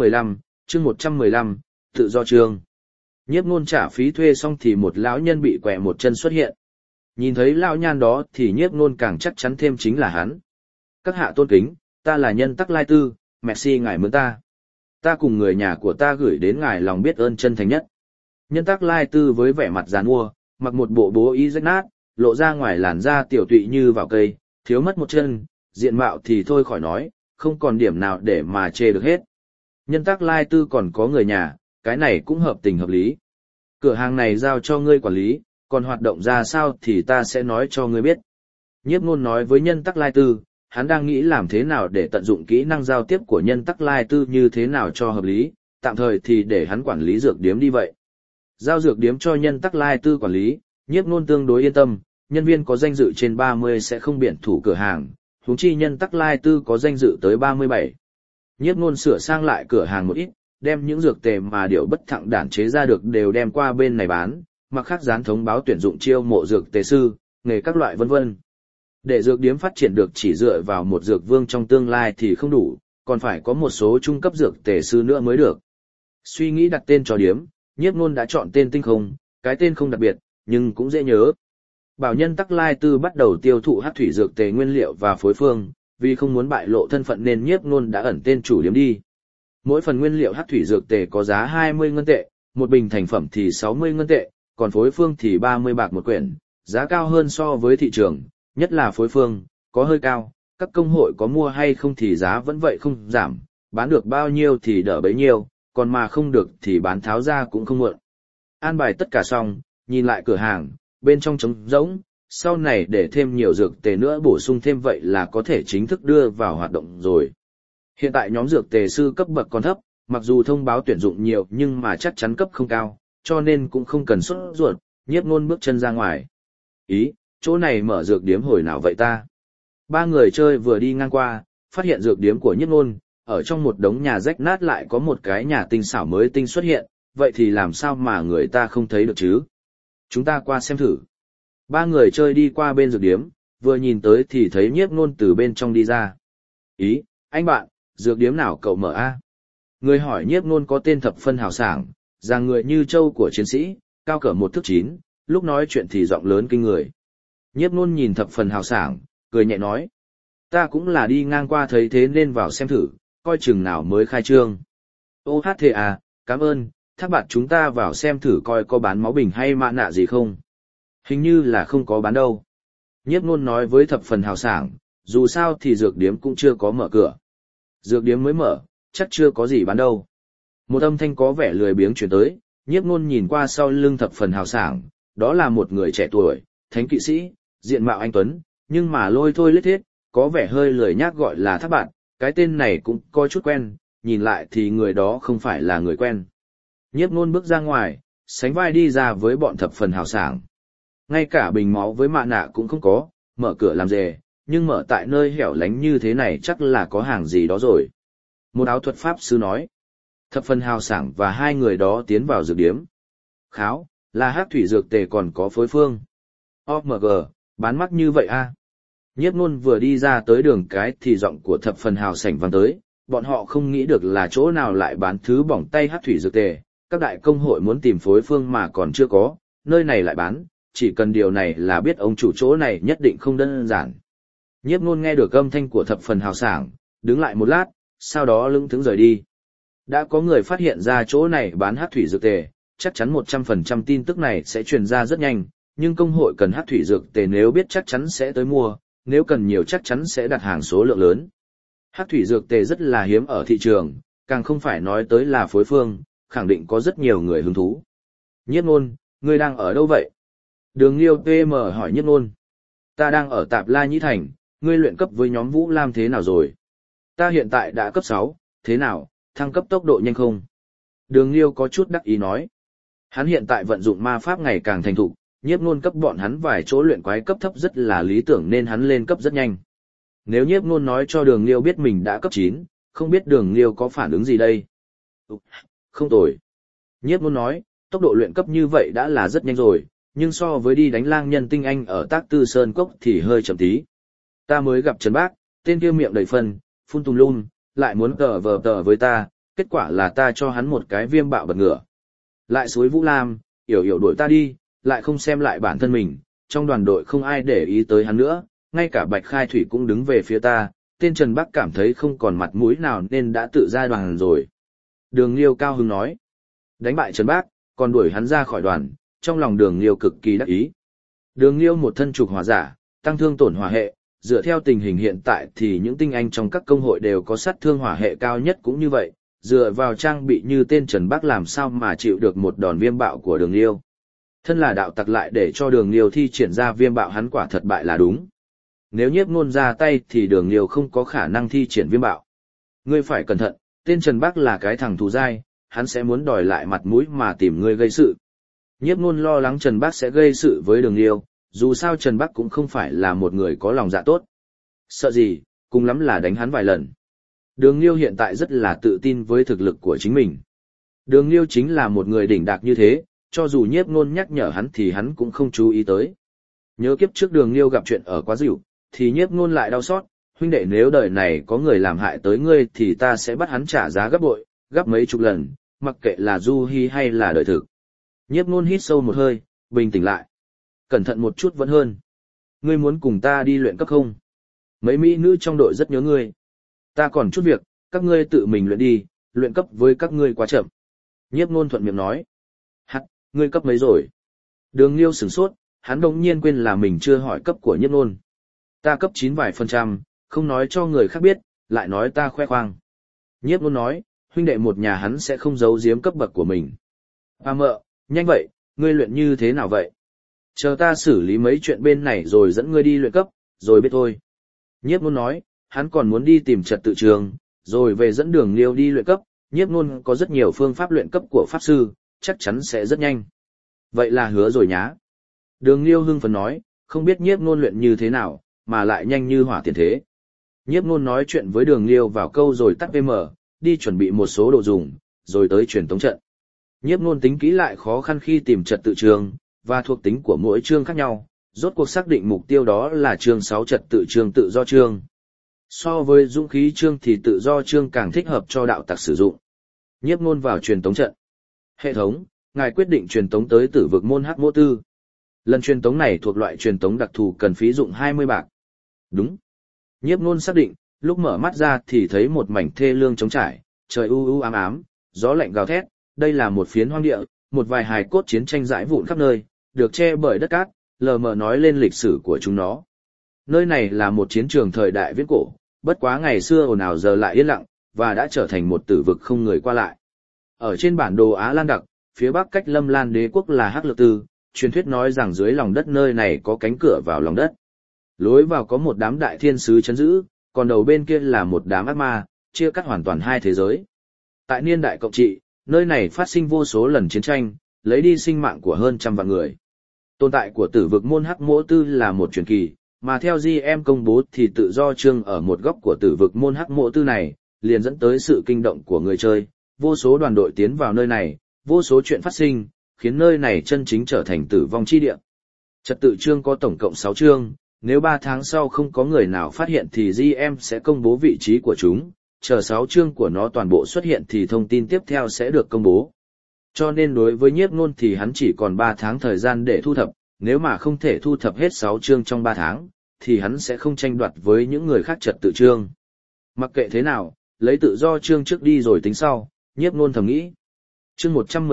115, tự do chương. Nhiếp Nôn trả phí thuê xong thì một lão nhân bị quẹ một chân xuất hiện. Nhìn thấy lão nhan đó thì Nhiếp Nôn càng chắc chắn thêm chính là hắn. Các hạ tôn kính, ta là nhân tắc Lai Tư, merci ngài mướn ta. Ta cùng người nhà của ta gửi đến ngài lòng biết ơn chân thành nhất. Nhân tắc Lai Tư với vẻ mặt giàn mua, mặc một bộ bố y rách nát, lộ ra ngoài làn da tiểu tụy như vào cây, thiếu mất một chân, diện mạo thì thôi khỏi nói, không còn điểm nào để mà chê được hết. Nhân tắc Lai Tư còn có người nhà, cái này cũng hợp tình hợp lý. Cửa hàng này giao cho ngươi quản lý, còn hoạt động ra sao thì ta sẽ nói cho ngươi biết. Nhiếp Nôn nói với nhân tắc Lai Tư, hắn đang nghĩ làm thế nào để tận dụng kỹ năng giao tiếp của nhân tắc Lai Tư như thế nào cho hợp lý, tạm thời thì để hắn quản lý dược điếm đi vậy. Giao dược điếm cho nhân tắc Lai Tư quản lý, Nhiếp Nôn tương đối yên tâm, nhân viên có danh dự trên 30 sẽ không biển thủ cửa hàng, huống chi nhân tắc Lai Tư có danh dự tới 37. Nhiếp Nôn sửa sang lại cửa hàng một ít, đem những dược tề mà Điểu Bất Thặng Đản chế ra được đều đem qua bên này bán, mặt khác dán thông báo tuyển dụng chiêu mộ dược tề sư, nghề các loại vân vân. Để dược điếm phát triển được chỉ dựa vào một dược vương trong tương lai thì không đủ, còn phải có một số trung cấp dược tề sư nữa mới được. Suy nghĩ đặt tên cho điếm, Nhiếp Nôn đã chọn tên Tinh Không, cái tên không đặc biệt, nhưng cũng dễ nhớ. Bảo nhân tắc Lai Tư bắt đầu tiêu thụ hắc thủy dược tề nguyên liệu và phối phương, vì không muốn bại lộ thân phận nên Nhiếp Nôn đã ẩn tên chủ điếm đi. Mỗi phần nguyên liệu hắc thủy dược tề có giá 20 ngân tệ, một bình thành phẩm thì 60 ngân tệ, còn phối phương thì 30 bạc một quyển, giá cao hơn so với thị trường, nhất là phối phương, có hơi cao, các công hội có mua hay không thì giá vẫn vậy không giảm, bán được bao nhiêu thì đỡ bấy nhiêu, còn mà không được thì bán tháo ra cũng không muộn. An bài tất cả xong, nhìn lại cửa hàng, bên trong trống rỗng, sau này để thêm nhiều dược tề nữa bổ sung thêm vậy là có thể chính thức đưa vào hoạt động rồi. Hiện tại nhóm dược tề sư cấp bậc còn thấp, mặc dù thông báo tuyển dụng nhiều nhưng mà chắc chắn cấp không cao, cho nên cũng không cần sốt ruột, Nhiếp Nôn bước chân ra ngoài. Ý, chỗ này mở dược điếm hồi nào vậy ta? Ba người chơi vừa đi ngang qua, phát hiện dược điếm của Nhiếp Nôn, ở trong một đống nhà rách nát lại có một cái nhà tinh xảo mới tinh xuất hiện, vậy thì làm sao mà người ta không thấy được chứ? Chúng ta qua xem thử. Ba người chơi đi qua bên dược điếm, vừa nhìn tới thì thấy Nhiếp Nôn từ bên trong đi ra. Ý, anh bạn, dược điếm nào cậu mở a? Người hỏi Nhiếp Nôn có tên thập phân hào sảng, dáng người như trâu của chiến sĩ, cao cỡ 1 thước 9, lúc nói chuyện thì giọng lớn kinh người. Nhiếp Nôn nhìn thập phần hào sảng, cười nhẹ nói. Ta cũng là đi ngang qua thấy thế nên vào xem thử, coi chừng nào mới khai trương. Ô hát thế à, cảm ơn, thác bạn chúng ta vào xem thử coi có bán máu bình hay mạ nạ gì không. Hình như là không có bán đâu. Nhiếp Nôn nói với thập phần hào sảng, dù sao thì dược điếm cũng chưa có mở cửa. Dược điếm mới mở, chắc chưa có gì bán đâu. Một âm thanh có vẻ lười biếng chuyển tới, Nhiếp Nôn nhìn qua sau lưng thập phần hào sảng, đó là một người trẻ tuổi, thánh kỵ sĩ, diện mạo anh tuấn, nhưng mà lôi thôi lết thiết, có vẻ hơi lười nhác gọi là Thác Bạn, cái tên này cũng có chút quen, nhìn lại thì người đó không phải là người quen. Nhiếp Nôn bước ra ngoài, sánh vai đi ra với bọn thập phần hào sảng. Ngay cả bình máu với mạ nạ cũng không có, mở cửa làm rề, nhưng mở tại nơi hẻo lánh như thế này chắc là có hàng gì đó rồi. Một áo thuật pháp sư nói. Thập phần hào sảng và hai người đó tiến vào dược điếm. Kháo, là hắc thủy dược tề còn có phối phương. OMG, bán mắc như vậy a? Nhiếp Nôn vừa đi ra tới đường cái thì giọng của thập phần hào sảnh vang tới, bọn họ không nghĩ được là chỗ nào lại bán thứ bỏng tay hắc thủy dược tề, các đại công hội muốn tìm phối phương mà còn chưa có, nơi này lại bán, chỉ cần điều này là biết ông chủ chỗ này nhất định không đơn giản. Nhiếp Nôn nghe được âm thanh của thập phần hào sảng, đứng lại một lát, sau đó lững thững rời đi. Đã có người phát hiện ra chỗ này bán hắc thủy dược tề, chắc chắn 100% tin tức này sẽ truyền ra rất nhanh, nhưng công hội cần hắc thủy dược tề nếu biết chắc chắn sẽ tới mua, nếu cần nhiều chắc chắn sẽ đặt hàng số lượng lớn. Hắc thủy dược tề rất là hiếm ở thị trường, càng không phải nói tới là phối phương, khẳng định có rất nhiều người hứng thú. Nhiếp Nôn, ngươi đang ở đâu vậy? Đường Liêu PM hỏi Nhiếp Nôn. Ta đang ở Tạp La Nhĩ Thành, ngươi luyện cấp với nhóm Vũ Lam thế nào rồi? Ta hiện tại đã cấp 6, thế nào, thăng cấp tốc độ nhanh không? Đường Liêu có chút đắc ý nói. Hắn hiện tại vận dụng ma pháp ngày càng thành thục, Nhiếp Nôn cấp bọn hắn vài chỗ luyện quái cấp thấp rất là lý tưởng nên hắn lên cấp rất nhanh. Nếu Nhiếp Nôn nói cho Đường Liêu biết mình đã cấp 9, không biết Đường Liêu có phản ứng gì đây? Không tồi. Nhiếp Nôn nói, tốc độ luyện cấp như vậy đã là rất nhanh rồi, nhưng so với đi đánh lang nhân tinh anh ở Tác Tư Sơn Cốc thì hơi chậm tí. Ta mới gặp Trần Bác, tên kia miệng đầy phân, phun tùm lum, lại muốn tờ với ta, kết quả là ta cho hắn một cái viêm bạo bật ngửa. Lại suối Vũ Lam, yểu đuổi ta đi, lại không xem lại bản thân mình, trong đoàn đội không ai để ý tới hắn nữa, ngay cả Bạch Khai Thủy cũng đứng về phía ta, tên Trần Bắc cảm thấy không còn mặt mũi nào nên đã tự ra đoàn rồi. Đường Liêu cao hứng nói, đánh bại Trần Bắc, còn đuổi hắn ra khỏi đoàn, trong lòng Đường Liêu cực kỳ đắc ý. Đường Liêu một thân trục hỏa giả, tăng thương tổn hỏa hệ, dựa theo tình hình hiện tại thì những tinh anh trong các công hội đều có sát thương hỏa hệ cao nhất cũng như vậy, dựa vào trang bị như tên Trần Bắc làm sao mà chịu được một đòn viêm bạo của Đường Liêu. Thân là đạo tặc lại để cho Đường Liêu thi triển ra viêm bạo hắn quả thật bại là đúng. Nếu Nhiếp Nôn ra tay thì Đường Liêu không có khả năng thi triển viêm bạo. Ngươi phải cẩn thận, tên Trần Bắc là cái thằng thù dai, hắn sẽ muốn đòi lại mặt mũi mà tìm ngươi gây sự. Nhiếp Nôn lo lắng Trần Bắc sẽ gây sự với Đường Liêu, dù sao Trần Bắc cũng không phải là một người có lòng dạ tốt. Sợ gì, cùng lắm là đánh hắn vài lần. Đường Liêu hiện tại rất là tự tin với thực lực của chính mình. Đường Liêu chính là một người đỉnh đạc như thế, cho dù Nhiếp Nôn nhắc nhở hắn thì hắn cũng không chú ý tới. Nhớ kiếp trước Đường Liêu gặp chuyện ở Quá Dịu, thì Nhiếp Nôn lại đau xót, huynh đệ nếu đời này có người làm hại tới ngươi thì ta sẽ bắt hắn trả giá gấp bội, gấp mấy chục lần, mặc kệ là du hi hay là đời thực. Nhiếp Nôn hít sâu một hơi, bình tĩnh lại. Cẩn thận một chút vẫn hơn. Ngươi muốn cùng ta đi luyện cấp không? Mấy mỹ nữ trong đội rất nhớ ngươi. Ta còn chút việc, các ngươi tự mình luyện đi, luyện cấp với các ngươi quá chậm. Nhiếp Nôn thuận miệng nói. Hắc, ngươi cấp mấy rồi? Đường Liêu sửng sốt, hắn đột nhiên quên là mình chưa hỏi cấp của Nhiếp Nôn. Ta cấp 9 vài %, không nói cho người khác biết, lại nói ta khoe khoang. Nhiếp Nôn nói, huynh đệ một nhà hắn sẽ không giấu giếm cấp bậc của mình. Mợ, nhanh vậy, ngươi luyện như thế nào vậy? Chờ ta xử lý mấy chuyện bên này rồi dẫn ngươi đi luyện cấp, rồi biết thôi. Nhiếp Nôn nói, hắn còn muốn đi tìm trật tự trường, rồi về dẫn Đường Liêu đi luyện cấp. Nhiếp Nôn có rất nhiều phương pháp luyện cấp của pháp sư, chắc chắn sẽ rất nhanh. Vậy là hứa rồi nhá. Đường Liêu hưng phấn nói, không biết Nhiếp Nôn luyện như thế nào, mà lại nhanh như hỏa tiền thế. Nhiếp Nôn nói chuyện với Đường Liêu vào câu rồi tắt VM, đi chuẩn bị một số đồ dùng, rồi tới truyền tống trận. Nhiếp Nôn tính kỹ lại khó khăn khi tìm trật tự trường, và thuộc tính của mỗi chương khác nhau, rốt cuộc xác định mục tiêu đó là chương 6 trật tự chương tự do chương. So với dũng khí chương thì tự do chương càng thích hợp cho đạo tặc sử dụng. Nhiếp Nôn vào truyền tống trận. Hệ thống, ngài quyết định truyền tống tới Tử vực môn Hắc Mỗ Tư. Lần truyền tống này thuộc loại truyền tống đặc thù cần phí dụng 20 bạc. Đúng. Nhiếp Nôn xác định, lúc mở mắt ra thì thấy một mảnh thê lương trống trải, trời u u ám ám, gió lạnh gào thét, đây là một phiến hoang địa, một vài hài cốt chiến tranh rải vụn khắp nơi, được che bởi đất cát, lờ mờ nói lên lịch sử của chúng nó. Nơi này là một chiến trường thời đại viễn cổ, bất quá ngày xưa ồn ào giờ lại yên lặng, và đã trở thành một tử vực không người qua lại. Ở trên bản đồ Á Lan Đặc, phía bắc cách Lâm Lan Đế quốc là Hắc Lược Tư, truyền thuyết nói rằng dưới lòng đất nơi này có cánh cửa vào lòng đất. Lối vào có một đám đại thiên sứ trấn giữ, còn đầu bên kia là một đám ác ma, chia cắt hoàn toàn hai thế giới. Tại niên đại cộng trị, nơi này phát sinh vô số lần chiến tranh, lấy đi sinh mạng của hơn 100 vạn người. Tồn tại của tử vực môn Hắc Mỗ Tư là một truyền kỳ, mà theo GM công bố thì tự do chương ở một góc của tử vực môn Hắc Mỗ Tư này, liền dẫn tới sự kinh động của người chơi, vô số đoàn đội tiến vào nơi này, vô số chuyện phát sinh, khiến nơi này chân chính trở thành tử vong chi địa. Trật tự chương có tổng cộng 6 chương, nếu 3 tháng sau không có người nào phát hiện thì GM sẽ công bố vị trí của chúng, chờ 6 chương của nó toàn bộ xuất hiện thì thông tin tiếp theo sẽ được công bố. Cho nên đối với Nhiếp Nôn thì hắn chỉ còn 3 tháng thời gian để thu thập, nếu mà không thể thu thập hết 6 chương trong 3 tháng, thì hắn sẽ không tranh đoạt với những người khác trật tự chương. Mặc kệ thế nào, lấy tự do chương trước đi rồi tính sau, Nhiếp Nôn thầm nghĩ. Chương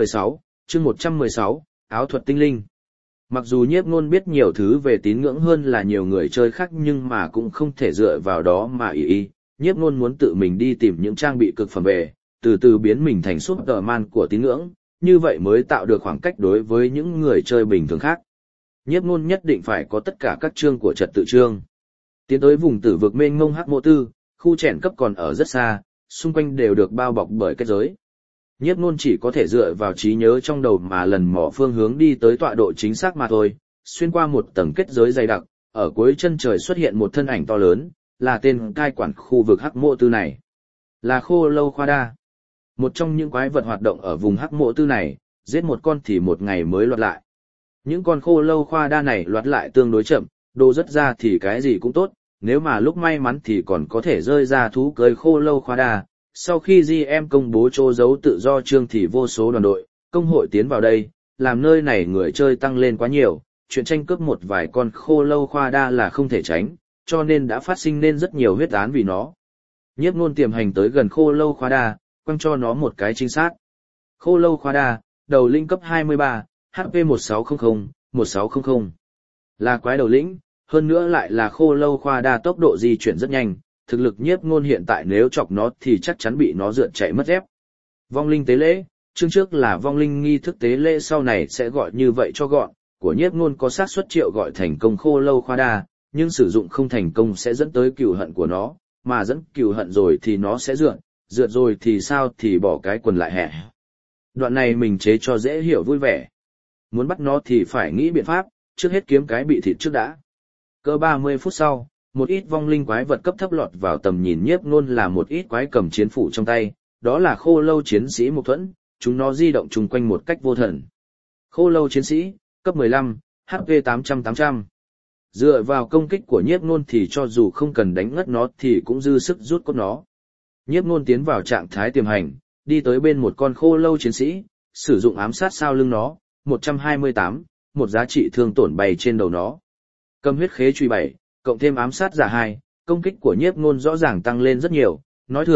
116, áo thuật tinh linh. Mặc dù Nhiếp Nôn biết nhiều thứ về tín ngưỡng hơn là nhiều người chơi khác nhưng mà cũng không thể dựa vào đó mà Nhiếp Nôn muốn tự mình đi tìm những trang bị cực phẩm về, từ từ biến mình thành Superman của tín ngưỡng, như vậy mới tạo được khoảng cách đối với những người chơi bình thường khác. Nhiếp Nôn nhất định phải có tất cả các chương của trật tự chương. Tiến tới vùng tử vực mênh mông Hắc Mỗ Tư, khu chèn cấp còn ở rất xa, xung quanh đều được bao bọc bởi kết giới. Nhiếp Nôn chỉ có thể dựa vào trí nhớ trong đầu mà lần mò phương hướng đi tới tọa độ chính xác mà thôi, xuyên qua một tầng kết giới dày đặc, ở cuối chân trời xuất hiện một thân ảnh to lớn, là tên cai quản khu vực Hắc Mỗ Tư này. Là Khô Lâu Khoa Đa. Một trong những quái vật hoạt động ở vùng Hắc Mỗ Tư này, giết một con thì một ngày mới loạt lại. Những con Khô Lâu Khoa Đa này loạt lại tương đối chậm, đồ rất ra thì cái gì cũng tốt, nếu mà lúc may mắn thì còn có thể rơi ra thú cưới Khô Lâu Khoa Đa. Sau khi GM công bố chỗ giấu tự do chương thì vô số đoàn đội, công hội tiến vào đây, làm nơi này người chơi tăng lên quá nhiều, chuyện tranh cướp một vài con Khô Lâu Khoa Đa là không thể tránh, cho nên đã phát sinh nên rất nhiều huyết án vì nó. Nhiếp Nôn tiềm hành tới gần Khô Lâu Khoa Đa, quăng cho nó một cái chính xác. Khô Lâu Khoa Đa, đầu linh cấp 23, HP 1600. Là quái đầu lĩnh, hơn nữa lại là Khô Lâu Khoa Đa tốc độ di chuyển rất nhanh, thực lực Nhiếp Nôn hiện tại nếu chọc nó thì chắc chắn bị nó rượt chạy mất dép. Vong linh tế lễ, chương trước là vong linh nghi thức tế lễ, sau này sẽ gọi như vậy cho gọn, của Nhiếp Nôn có xác suất triệu gọi thành công Khô Lâu Khoa Đa, nhưng sử dụng không thành công sẽ dẫn tới cừu hận của nó, mà dẫn cừu hận rồi thì nó sẽ rượt rồi thì sao thì bỏ cái quần lại hẹ. Đoạn này mình chế cho dễ hiểu vui vẻ. Muốn bắt nó thì phải nghĩ biện pháp, trước hết kiếm cái bị thịt trước đã. Cỡ 30 phút sau, một ít vong linh quái vật cấp thấp lọt vào tầm nhìn Nhiếp Nôn là một ít quái cầm chiến phủ trong tay, đó là Khô Lâu chiến sĩ Mục Thuẫn, chúng nó di động chung quanh một cách vô thần. Khô Lâu chiến sĩ, cấp 15, HP 800. Dựa vào công kích của Nhiếp Nôn thì cho dù không cần đánh ngất nó thì cũng dư sức rút cốt nó. Nhiếp Nôn tiến vào trạng thái tiềm hành, đi tới bên một con Khô Lâu chiến sĩ, sử dụng ám sát sau lưng nó, 128, một giá trị thương tổn bay trên đầu nó. Cầm huyết khế truy 7, cộng thêm ám sát giả 2, công kích của Nhiếp Nôn rõ ràng tăng lên rất nhiều, nói thừa,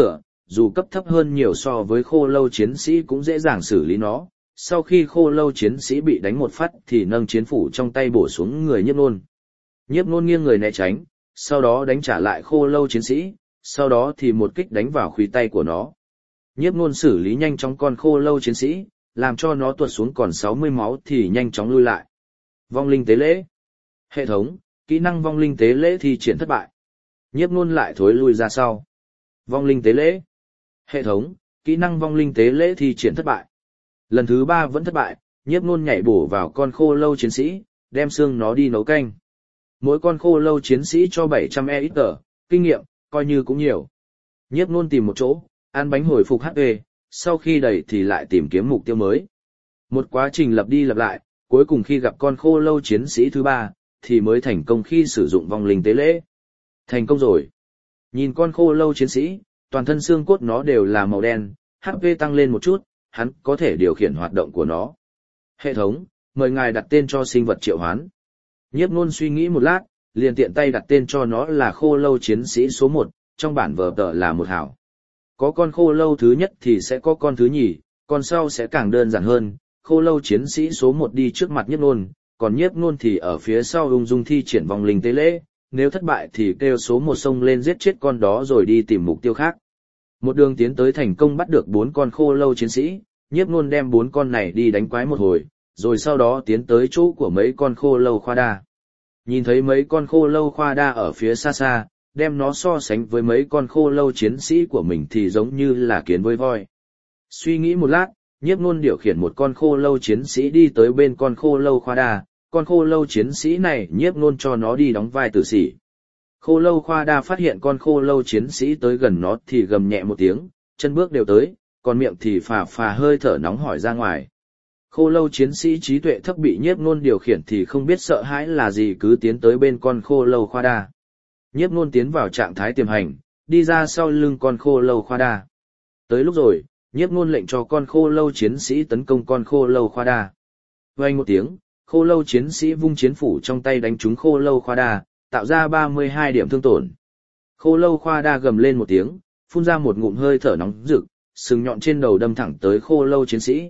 dù cấp thấp hơn nhiều so với khô lâu chiến sĩ cũng dễ dàng xử lý nó. Sau khi khô lâu chiến sĩ bị đánh một phát thì nâng chiến phủ trong tay bổ xuống người Nhiếp Nôn. Nhiếp Nôn nghiêng người né tránh, sau đó đánh trả lại khô lâu chiến sĩ, sau đó thì một kích đánh vào khuỷu tay của nó. Nhiếp Nôn xử lý nhanh chóng con khô lâu chiến sĩ, làm cho nó tuột xuống còn 60 máu thì nhanh chóng lui lại. Vong linh tế lễ. Hệ thống, kỹ năng vong linh tế lễ thi triển thất bại. Nhiếp Nôn lại thối lui ra sau. Vong linh tế lễ. Hệ thống, kỹ năng vong linh tế lễ thi triển thất bại. Lần thứ 3 vẫn thất bại, Nhiếp Nôn nhảy bổ vào con khô lâu chiến sĩ, đem xương nó đi nấu canh. Mỗi con khô lâu chiến sĩ cho 700 EXP, kinh nghiệm, coi như cũng nhiều. Nhiếp Nôn tìm một chỗ, ăn bánh hồi phục HP, sau khi đầy thì lại tìm kiếm mục tiêu mới. Một quá trình lặp đi lặp lại, cuối cùng khi gặp con khô lâu chiến sĩ thứ 3, thì mới thành công khi sử dụng vong linh tế lễ. Thành công rồi. Nhìn con khô lâu chiến sĩ, toàn thân xương cốt nó đều là màu đen, HP tăng lên một chút, hắn có thể điều khiển hoạt động của nó. Hệ thống, mời ngài đặt tên cho sinh vật triệu hoán. Nhiếp Nôn suy nghĩ một lát, liền tiện tay đặt tên cho nó là khô lâu chiến sĩ số 1, trong bản vở tờ là một hảo. Có con khô lâu thứ nhất thì sẽ có con thứ nhì, con sau sẽ càng đơn giản hơn. Khô lâu chiến sĩ số 1 đi trước mặt Nhiếp Nôn, còn Nhiếp Nôn thì ở phía sau ung dung thi triển vong linh tế lễ, nếu thất bại thì kêu số 1 xông lên giết chết con đó rồi đi tìm mục tiêu khác. Một đường tiến tới thành công bắt được 4 con khô lâu chiến sĩ, Nhiếp Nôn đem 4 con này đi đánh quái một hồi, rồi sau đó tiến tới chỗ của mấy con khô lâu khoa đa. Nhìn thấy mấy con khô lâu khoa đa ở phía xa xa, đem nó so sánh với mấy con khô lâu chiến sĩ của mình thì giống như là kiến với voi. Suy nghĩ một lát, Nhiếp Nôn điều khiển một con khô lâu chiến sĩ đi tới bên con khô lâu khoa đa, con khô lâu chiến sĩ này Nhiếp Nôn cho nó đi đóng vai tử sĩ. Khô lâu khoa đa phát hiện con khô lâu chiến sĩ tới gần nó thì gầm nhẹ một tiếng, chân bước đều tới, còn miệng thì phà phà hơi thở nóng hỏi ra ngoài. Khô lâu chiến sĩ trí tuệ thấp bị Nhiếp Nôn điều khiển thì không biết sợ hãi là gì cứ tiến tới bên con khô lâu khoa đa. Nhiếp Nôn tiến vào trạng thái tiềm hành, đi ra sau lưng con khô lâu khoa đa. Tới lúc rồi, Nhiếp Nôn lệnh cho con khô lâu chiến sĩ tấn công con khô lâu khoa đa. Vang một tiếng, khô lâu chiến sĩ vung chiến phủ trong tay đánh trúng khô lâu khoa đa, tạo ra 32 điểm thương tổn. Khô lâu khoa đa gầm lên một tiếng, phun ra một ngụm hơi thở nóng rực, sừng nhọn trên đầu đâm thẳng tới khô lâu chiến sĩ,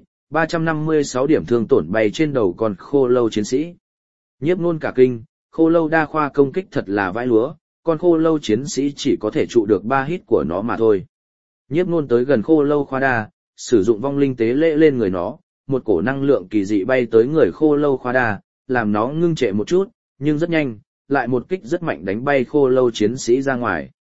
356 điểm thương tổn bay trên đầu con khô lâu chiến sĩ. Nhiếp Nôn cả kinh, khô lâu đa khoa công kích thật là vãi lúa, con khô lâu chiến sĩ chỉ có thể trụ được 3 hit của nó mà thôi. Nhiếp Nôn tới gần khô lâu khoa đa, sử dụng vong linh tế lễ lên người nó, một cổ năng lượng kỳ dị bay tới người khô lâu khoa đa, làm nó ngưng trệ một chút, nhưng rất nhanh, lại một kích rất mạnh đánh bay khô lâu chiến sĩ ra ngoài.